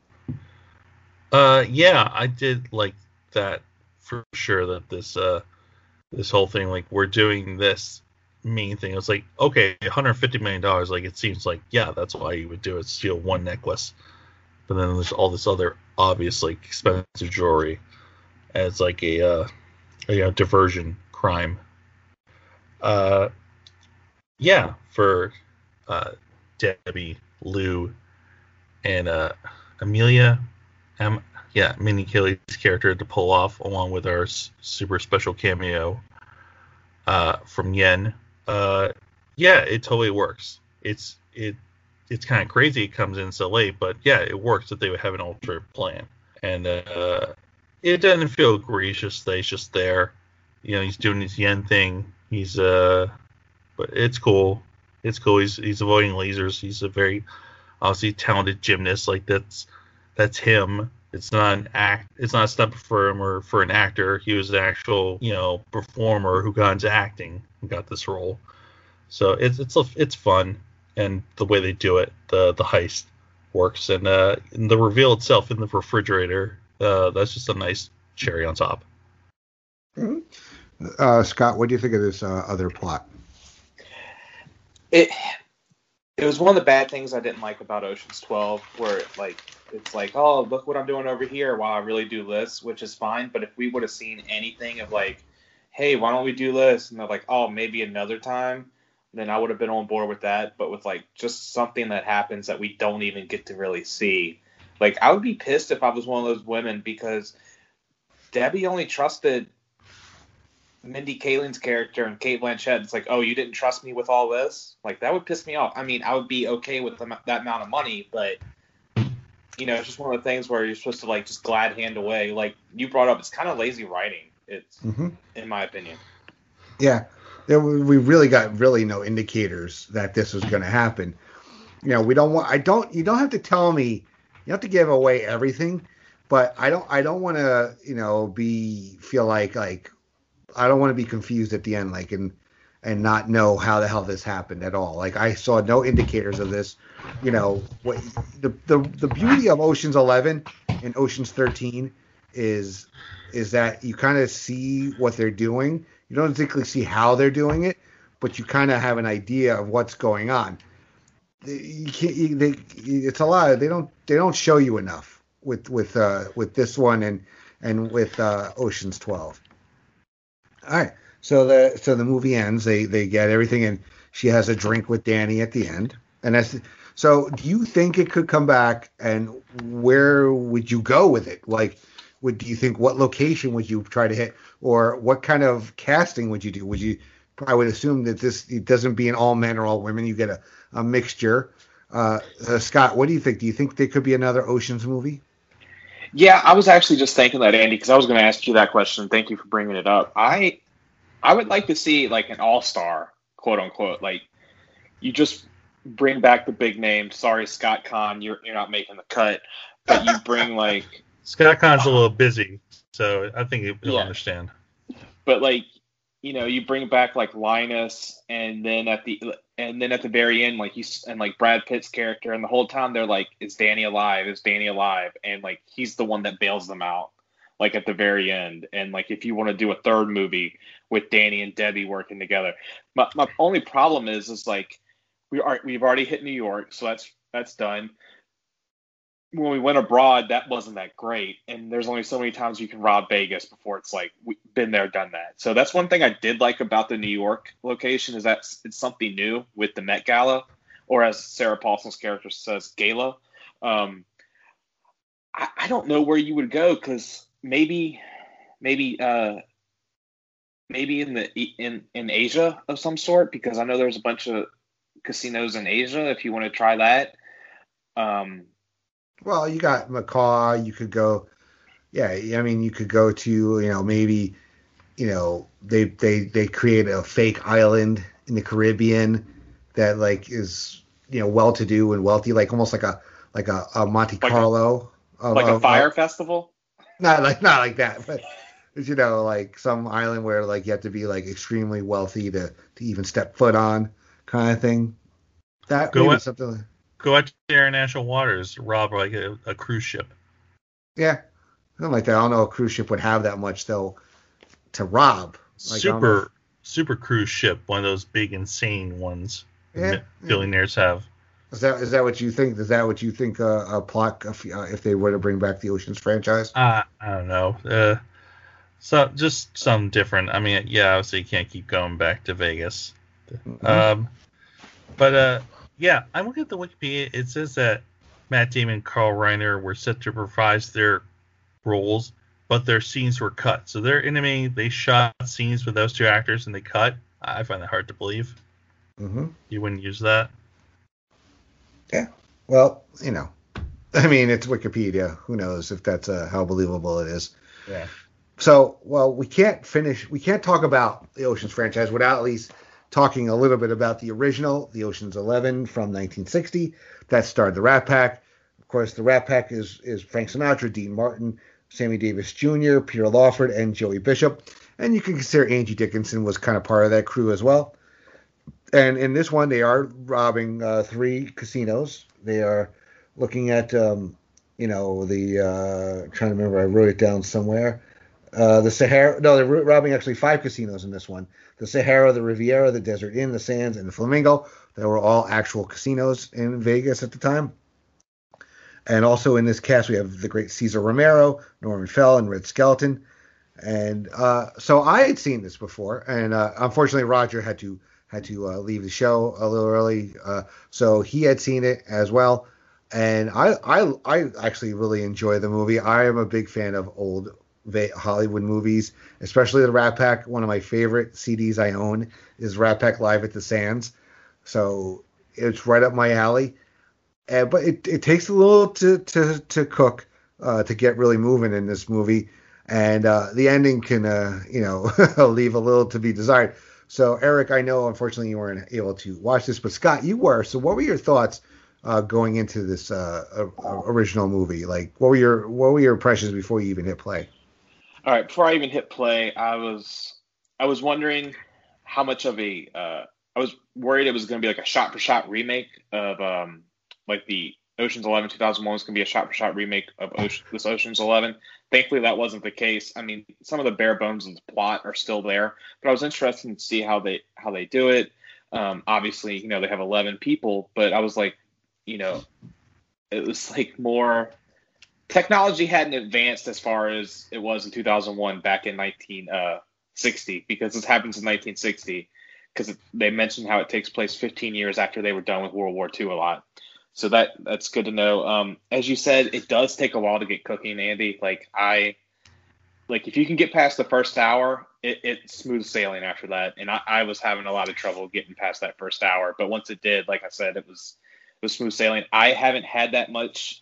Yeah, I did like that for sure. That this whole thing, like we're doing this main thing. It's like, okay, $150 million. Like it seems like, yeah, that's why you would do it. Steal one necklace, but then there's all this other obvious like expensive jewelry as like a diversion crime. For Debbie, Lou, and Amelia, Minnie Kelly's character to pull off, along with our super special cameo from Yen. It totally works. It's kind of crazy it comes in so late, but yeah, it works that they would have an alternate plan. And it doesn't feel egregious that he's just there. He's doing his Yen thing. But it's cool. It's cool. He's avoiding lasers. He's a very obviously talented gymnast. Like that's him. It's not an act. It's not a stunt for him or for an actor. He was an actual performer who got into acting and got this role. So it's fun, and the way they do it, the heist works, and the reveal itself in the refrigerator. That's just a nice cherry on top. Mm-hmm. Scott, what do you think of this other plot? It was one of the bad things I didn't like about Ocean's 12, where it's like, oh, look what I'm doing over here while I really do this, which is fine. But if we would have seen anything of like, hey, why don't we do this? And they're like, oh, maybe another time, then I would have been on board with that. But with like just something that happens that we don't even get to really see, like I would be pissed if I was one of those women, because Debbie only trusted Mindy Kaling's character and Cate Blanchett. It's like, oh, you didn't trust me with all this? Like, that would piss me off. I mean, I would be okay with that amount of money, but, it's just one of the things where you're supposed to, like, just glad hand away. Like, you brought up, it's kind of lazy writing, in my opinion. Yeah. We really got no indicators that this was going to happen. We don't want, you don't have to tell me, you don't have to give away everything, but I don't want to, feel like I don't want to be confused at the end, like, and not know how the hell this happened at all. Like, I saw no indicators of this. What the beauty of Ocean's 11 and Ocean's 13 is that you kind of see what they're doing. You don't exactly see how they're doing it, but you kind of have an idea of what's going on. It's a lot. They don't show you enough with this one and with Ocean's 12. All right. So the movie ends. They get everything, and she has a drink with Danny at the end. And so do you think it could come back, and where would you go with it? Like, do you think, what location would you try to hit, or what kind of casting would you do? I would assume that it doesn't be an all men or all women. You get a mixture. Scott, what do you think? Do you think there could be another Ocean's movie? Yeah, I was actually just thinking that, Andy, because I was going to ask you that question. Thank you for bringing it up. I would like to see like an all-star, quote unquote. Like, you just bring back the big names. Sorry, Scott Conn, you're not making the cut. But you bring like Scott Conn's a little busy, so I think he'll understand. But like, you bring back like Linus, and then at the very end, like and like Brad Pitt's character, and the whole time they're like, "Is Danny alive? Is Danny alive?" And like, he's the one that bails them out, like at the very end. And like, if you want to do a third movie with Danny and Debbie working together, my only problem is like we've already hit New York, so that's done. When we went abroad, that wasn't that great, and there's only so many times you can rob Vegas before it's like, we've been there, done that. So that's one thing I did like about the New York location, is that it's something new with the Met Gala, or as Sarah Paulson's character says, gala. I don't know where you would go, because maybe in Asia of some sort, because I know there's a bunch of casinos in Asia if you want to try that. Well, you got Macau. You could go, you could go to, maybe, they create a fake island in the Caribbean that like is, well-to-do and wealthy, like almost like a Monte Carlo, like a fire festival. Not like that, but like some island where like you have to be like extremely wealthy to even step foot on, kind of thing. That maybe something like. Go out to international waters, rob like a cruise ship. Yeah, something like that. I don't know if a cruise ship would have that much though to rob. Like, super cruise ship, one of those big insane ones billionaires have. Is that what you think? Is that what you think a plot if they were to bring back the Oceans franchise? I don't know. So just something different. I mean, yeah, obviously you can't keep going back to Vegas. Mm-hmm. But yeah, I'm looking at the Wikipedia. It says that Matt Damon and Carl Reiner were set to reprise their roles, but their scenes were cut. So they're intimating they shot scenes with those two actors and they cut. I find that hard to believe. Mm-hmm. You wouldn't use that? Yeah. Well, I mean, it's Wikipedia. Who knows if that's how believable it is. Yeah. So, well, we can't talk about the Oceans franchise without at least talking a little bit about the original, the Oceans 11 from 1960. That starred the Rat Pack. Of course, the Rat Pack is Frank Sinatra, Dean Martin, Sammy Davis Jr., Peter Lawford, and Joey Bishop. And you can consider Angie Dickinson was kind of part of that crew as well. And in this one, they are robbing 3 casinos. They are looking at, trying to remember, I wrote it down somewhere. The Sahara, no, they're robbing actually 5 casinos in this one. The Sahara, the Riviera, the Desert Inn, the Sands, and the Flamingo. They were all actual casinos in Vegas at the time. And also in this cast, we have the great Cesar Romero, Norman Fell, and Red Skelton. And so I had seen this before, and unfortunately Roger had to leave the show a little early, so he had seen it as well. And I actually really enjoy the movie. I am a big fan of old Hollywood movies, especially the Rat Pack. One of my favorite CDs I own is Rat Pack Live at the Sands, so it's right up my alley. But it takes a little to cook to get really moving in this movie, and the ending can leave a little to be desired. So Eric, I know unfortunately you weren't able to watch this, but Scott, you were. So what were your thoughts going into this original movie? Like, what were your impressions before you even hit play? All right, before I even hit play, I was wondering how much of a I was worried it was going to be like a shot-for-shot remake of like the Ocean's 11 2001 was going to be a shot-for-shot remake of this Ocean's 11. Thankfully, that wasn't the case. I mean, some of the bare bones of the plot are still there, but I was interested to see how they do it. Obviously, they have 11 people, but I was like, it was like more technology hadn't advanced as far as it was in 2001 back in 1960, because this happens in 1960, because they mentioned how it takes place 15 years after they were done with World War II a lot. So that's good to know. As you said, it does take a while to get cooking, Andy. Like if you can get past the first hour, it's smooth sailing after that. And I was having a lot of trouble getting past that first hour, but once it did, like I said, it was smooth sailing. I haven't had that much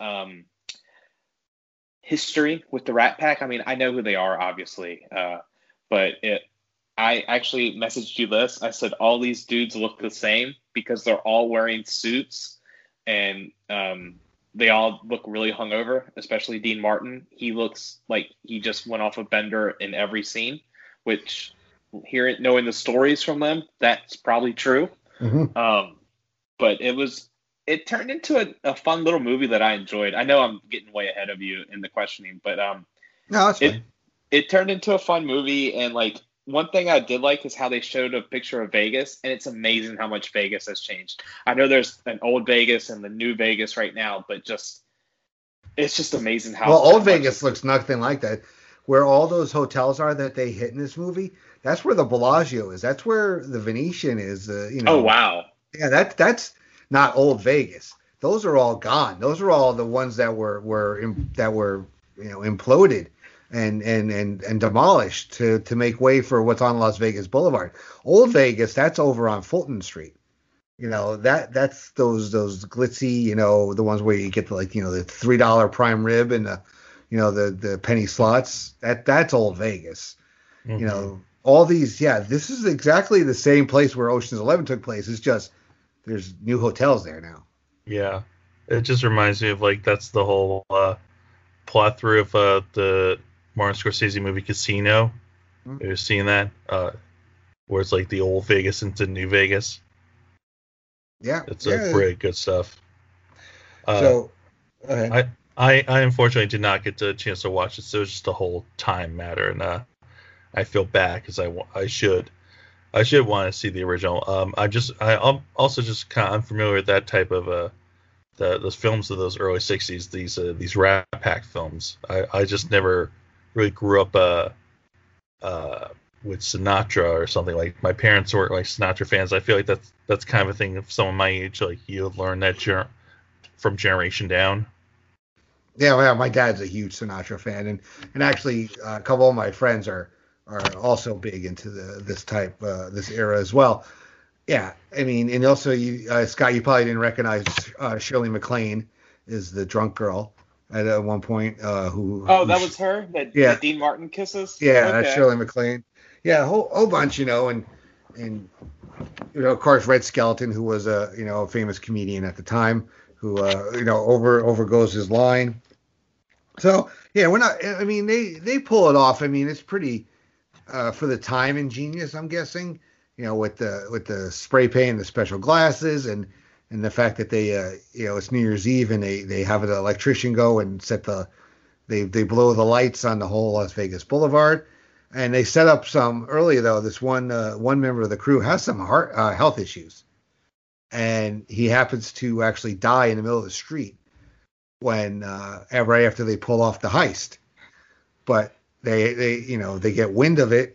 history with the Rat Pack. I mean, I know who they are, obviously, but I actually messaged you this. I said all these dudes look the same because they're all wearing suits. And they all look really hungover, especially Dean Martin. He looks like he just went off a bender in every scene, which, knowing the stories from them, that's probably true. Mm-hmm. But it turned into a fun little movie that I enjoyed. I know I'm getting way ahead of you in the questioning, but no, that's fine. It turned into a fun movie, and like, one thing I did like is how they showed a picture of Vegas, and it's amazing how much Vegas has changed. I know there's an old Vegas and the new Vegas right now, but it's just amazing how. Well, old Vegas looks nothing like that. Where all those hotels are that they hit in this movie, that's where the Bellagio is. That's where the Venetian is. Oh wow. Yeah, that's not old Vegas. Those are all gone. Those are all the ones that were imploded and demolished to make way for what's on Las Vegas Boulevard. Old Vegas, that's over on Fulton Street. That's those glitzy, the ones where you get the $3 prime rib and the penny slots. That's old Vegas. Mm-hmm. All these, this is exactly the same place where Ocean's 11 took place. It's just there's new hotels there now. Yeah, it just reminds me of that's the whole plot through of the Martin Scorsese movie Casino. Mm-hmm. You've seen that, where it's like the old Vegas into new Vegas. Yeah, it's pretty good stuff. So, okay. I unfortunately did not get the chance to watch it, so it's just a whole time matter, and I feel bad because I should want to see the original. I'm also just kind of unfamiliar with that type of those films of those early '60s, these Rat Pack films. I just never really grew up with Sinatra or something. Like my parents weren't like Sinatra fans. I feel like that's kind of a thing of someone my age, like you learn that from generation down. Yeah, well, my dad's a huge Sinatra fan, and actually a couple of my friends are also big into this era as well. Yeah, I mean, and also Scott, you probably didn't recognize Shirley MacLaine is the drunk girl at one point. That was her. That Dean Martin kisses. Yeah, okay. That's Shirley MacLaine. Yeah, a whole bunch, and of course Red Skelton, who was a famous comedian at the time, who overgoes his line. So yeah, we're not. I mean, they pull it off. I mean, it's pretty for the time ingenious, I'm guessing. With the spray paint, the special glasses, and the fact that they it's New Year's Eve and they have an electrician go and they blow the lights on the whole Las Vegas Boulevard, and they set up some earlier though. This one member of the crew has some health issues, and he happens to actually die in the middle of the street when right after they pull off the heist. But they get wind of it.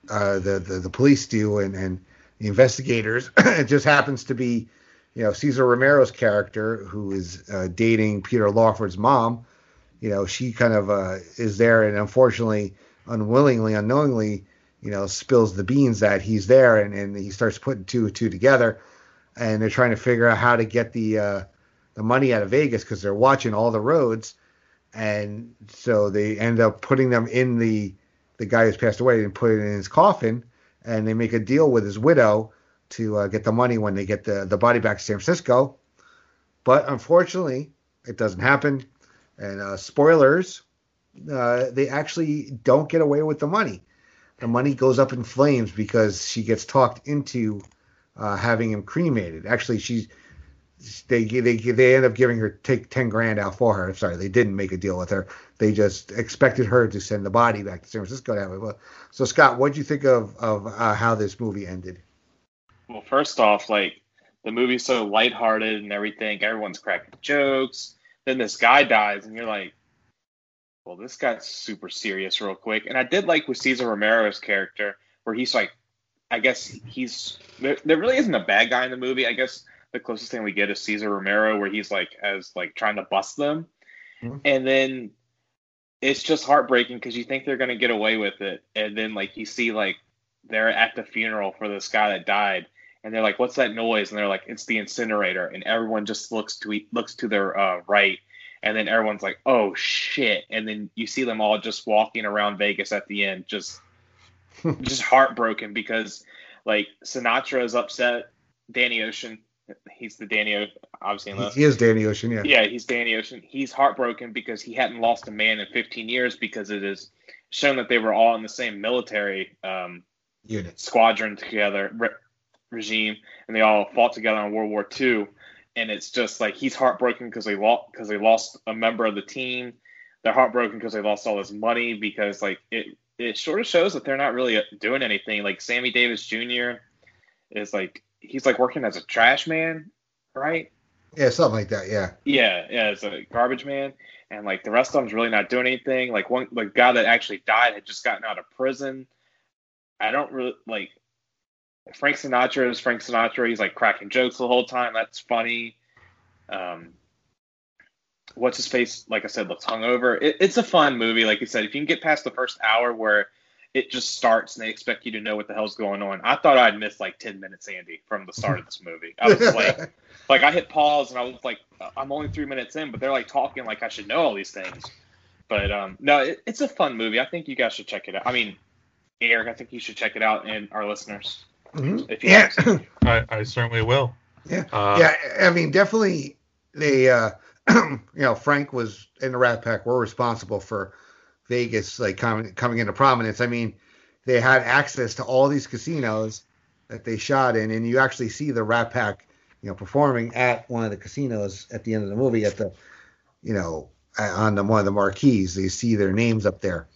The police do, and the investigators. It just happens to be, Cesar Romero's character, who is dating Peter Lawford's mom. She kind of is there, and unfortunately, unwillingly, unknowingly, spills the beans that he's there, and he starts putting two and two together, and they're trying to figure out how to get the money out of Vegas because they're watching all the roads, and so they end up putting them in the guy who's passed away and put it in his coffin, and they make a deal with his widow to get the money when they get the body back to San Francisco. But unfortunately, it doesn't happen. And spoilers, they actually don't get away with the money. The money goes up in flames because she gets talked into having him cremated. Actually, they end up giving her take $10,000 out for her. Sorry, they didn't make a deal with her. They just expected her to send the body back to San Francisco that way. So Scott, what did you think of how this movie ended? Well, first off, like the movie's so lighthearted and everything, everyone's cracking jokes. Then this guy dies, and you're like, well, this got super serious real quick. And I did like with Cesar Romero's character, where he's like, I guess there really isn't a bad guy in the movie. I guess the closest thing we get is Cesar Romero, where he's like trying to bust them. Mm-hmm. And then it's just heartbreaking because you think they're going to get away with it. And then like you see like they're at the funeral for this guy that died, and they're like, what's that noise? And they're like, it's the incinerator. And everyone just looks to their right. And then everyone's like, oh shit. And then you see them all just walking around Vegas at the end, just heartbroken because like Sinatra is upset. Danny Ocean, he's the Danny, obviously. He is Danny Ocean, yeah. Yeah, he's Danny Ocean. He's heartbroken because he hadn't lost a man in 15 years because it is shown that they were all in the same military unit squadron together, regime, and they all fought together in World War II. And it's just like he's heartbroken because they lost a member of the team. They're heartbroken because they lost all this money because like it sort of shows that they're not really doing anything. Like Sammy Davis Jr. is like he's like working as a trash man, right? Yeah, something like that. Yeah. Yeah, as a garbage man, and like the rest of them's really not doing anything. Like the guy that actually died had just gotten out of prison. I don't really like. Frank Sinatra is Frank Sinatra. He's like cracking jokes the whole time. That's funny. What's his face? Like I said, looks hungover. It's a fun movie. Like you said, if you can get past the first hour where it just starts and they expect you to know what the hell's going on. I thought I'd missed like 10 minutes, Andy, from the start of this movie. I was like I hit pause and I was like, I'm only 3 minutes in, but they're like talking like I should know all these things. But no, it's a fun movie. I think you guys should check it out. I mean, Eric, I think you should check it out, and our listeners. Mm-hmm. If you haven't. I certainly will. Yeah. Yeah. I mean, definitely they, Frank was in the Rat Pack were responsible for Vegas, like coming into prominence. I mean, they had access to all these casinos that they shot in, and you actually see the Rat Pack, performing at one of the casinos at the end of the movie at the, on one of the marquees. You see their names up there.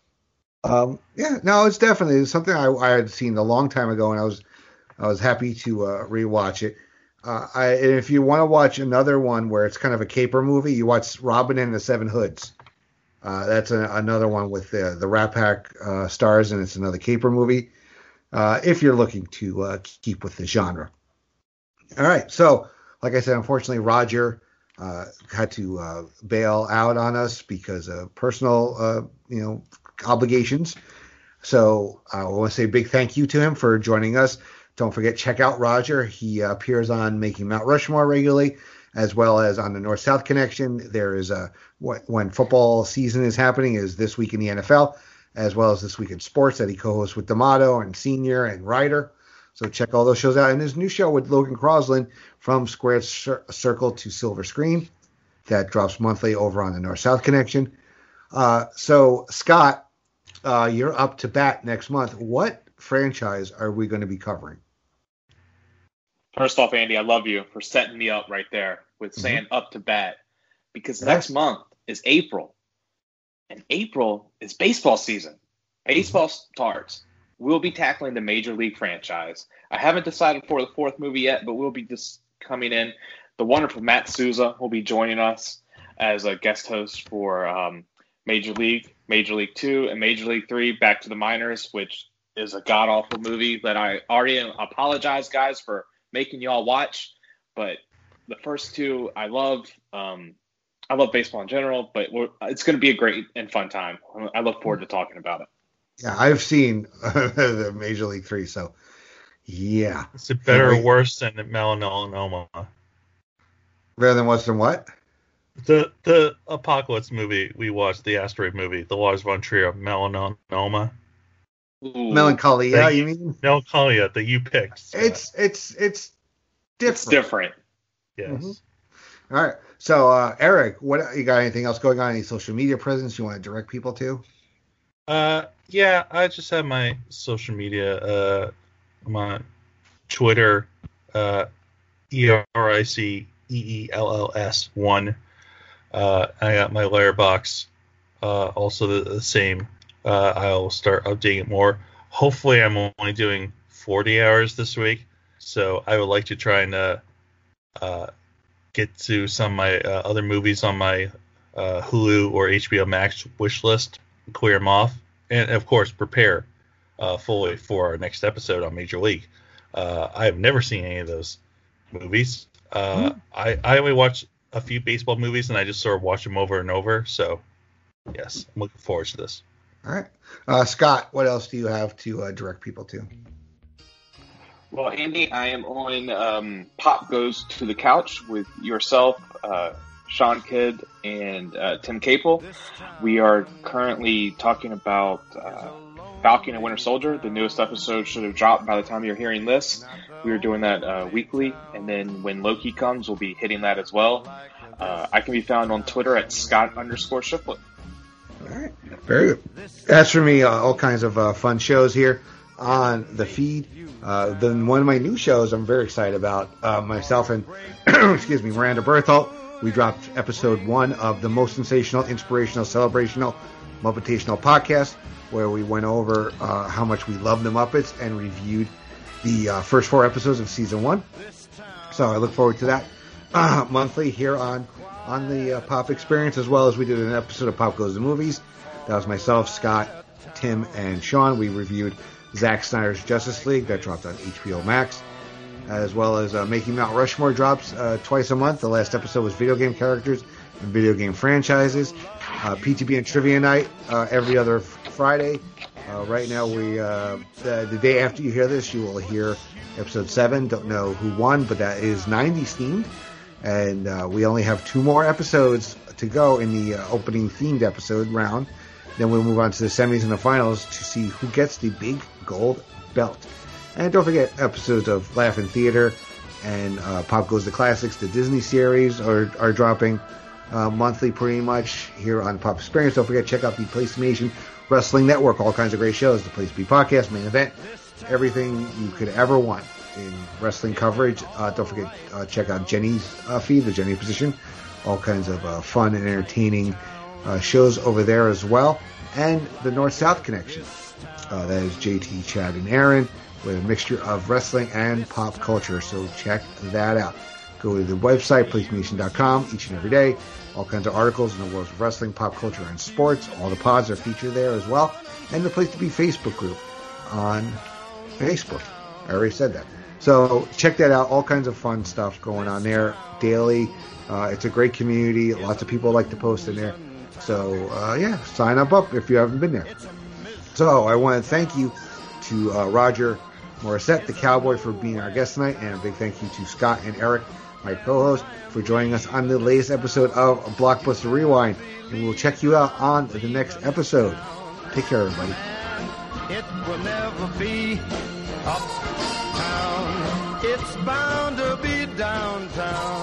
It's definitely something I had seen a long time ago, and I was happy to rewatch it. And if you want to watch another one where it's kind of a caper movie, you watch Robin and the Seven Hoods. That's another one with the Rat Pack stars, and it's another caper movie. If you're looking to keep with the genre. All right, so like I said, unfortunately, Roger had to bail out on us because of personal, obligations. So I want to say a big thank you to him for joining us. Don't forget, check out Roger. He appears on Making Mount Rushmore regularly, as well as on the North-South Connection. There is when football season is happening is This Week in the NFL, as well as This Week in Sports that he co-hosts with D'Amato and Senior and Ryder. So check all those shows out. And his new show with Logan Crosland, From Square Circle to Silver Screen, that drops monthly over on the North-South Connection. So Scott, you're up to bat next month. What franchise are we going to be covering? First off, Andy, I love you for setting me up right there with saying up to bat, because next month is April, and April is baseball season. Baseball starts. We'll be tackling the Major League franchise. I haven't decided for the fourth movie yet, but we'll be just coming in. The wonderful Matt Souza will be joining us as a guest host for Major League 2, and Major League 3, Back to the Minors, which is a god-awful movie that I already apologize, guys, for making y'all watch. But the first two, I love baseball in general, but it's going to be a great and fun time. I look forward to talking about it. Yeah, I've seen the Major League 3, so yeah. Is it better or worse than Melanoma? Better than worse than what? The Apocalypse movie we watched, the Asteroid movie, the Lars von Trier, Melanoma. Ooh. Melancholia, you mean? Melancholia that you picked. So. It's different. It's different. Yes. Mm-hmm. All right. So, Eric, what you got? Anything else going on? Any social media presence you want to direct people to? Yeah, I just have my social media. My Twitter, ERICEELLS1. I got my Letterboxd, also the same. I'll start updating it more. Hopefully, I'm only doing 40 hours this week, so I would like to try and get to some of my other movies on my Hulu or HBO Max wish list, clear them off, and of course prepare fully for our next episode on Major League. I have never seen any of those movies. I only watch a few baseball movies, and I just sort of watch them over and over. So, yes, I'm looking forward to this. All right. Scott, what else do you have to direct people to? Well, Andy, I am on Pop Goes to the Couch with yourself, Sean Kidd, and Tim Capel. We are currently talking about Falcon and Winter Soldier. The newest episode should have dropped by the time you're hearing this. We are doing that weekly, and then when Loki comes, we'll be hitting that as well. I can be found on Twitter at Scott_Shipley. All right. Very good. As for me, all kinds of fun shows here on the feed. Then one of my new shows I'm very excited about, myself and Miranda Berthold. We dropped episode 1 of the most sensational, inspirational, celebrational, Muppetational podcast, where we went over how much we love the Muppets and reviewed the first 4 episodes of season 1. So I look forward to that monthly here on the Pop Experience, as well as we did an episode of Pop Goes to Movies. That was myself, Scott, Tim, and Sean. We reviewed Zack Snyder's Justice League that dropped on HBO Max, as well as Making Mount Rushmore drops twice a month. The last episode was video game characters and video game franchises. PTB and Trivia Night every other Friday. Right now, the day after you hear this, you will hear episode 7. Don't know who won, but that is 90s themed. And we only have 2 more episodes to go in the opening themed episode round. Then we'll move on to the semis and the finals to see who gets the big gold belt. And don't forget, episodes of Laugh-In Theater and Pop Goes the Classics, the Disney series, are dropping monthly pretty much here on Pop Experience. Don't forget, check out the Place to Be Nation Wrestling Network. All kinds of great shows. The Place to Be Podcast, Main Event, everything you could ever want in wrestling coverage. Don't forget, check out Jenny's feed, the Jenny Position. All kinds of fun and entertaining shows over there as well. And the North-South Connection. That is JT, Chad, and Aaron. with a mixture of wrestling and pop culture. So check that out. Go to the website, PlaceToBeNation.com, each and every day. All kinds of articles in the worlds of wrestling, pop culture, and sports. All the pods are featured there as well. And the Place to Be Facebook group on Facebook. I already said that. So check that out. All kinds of fun stuff going on there daily. It's a great community. Lots of people like to post in there. So, sign up if you haven't been there. So I want to thank you to Roger Morissette, the Cowboy, for being our guest tonight. And a big thank you to Scott and Eric, my co-host, for joining us on the latest episode of Blockbuster Rewind. And we'll check you out on the next episode. Take care, everybody. It will never be uptown. It's bound to be downtown.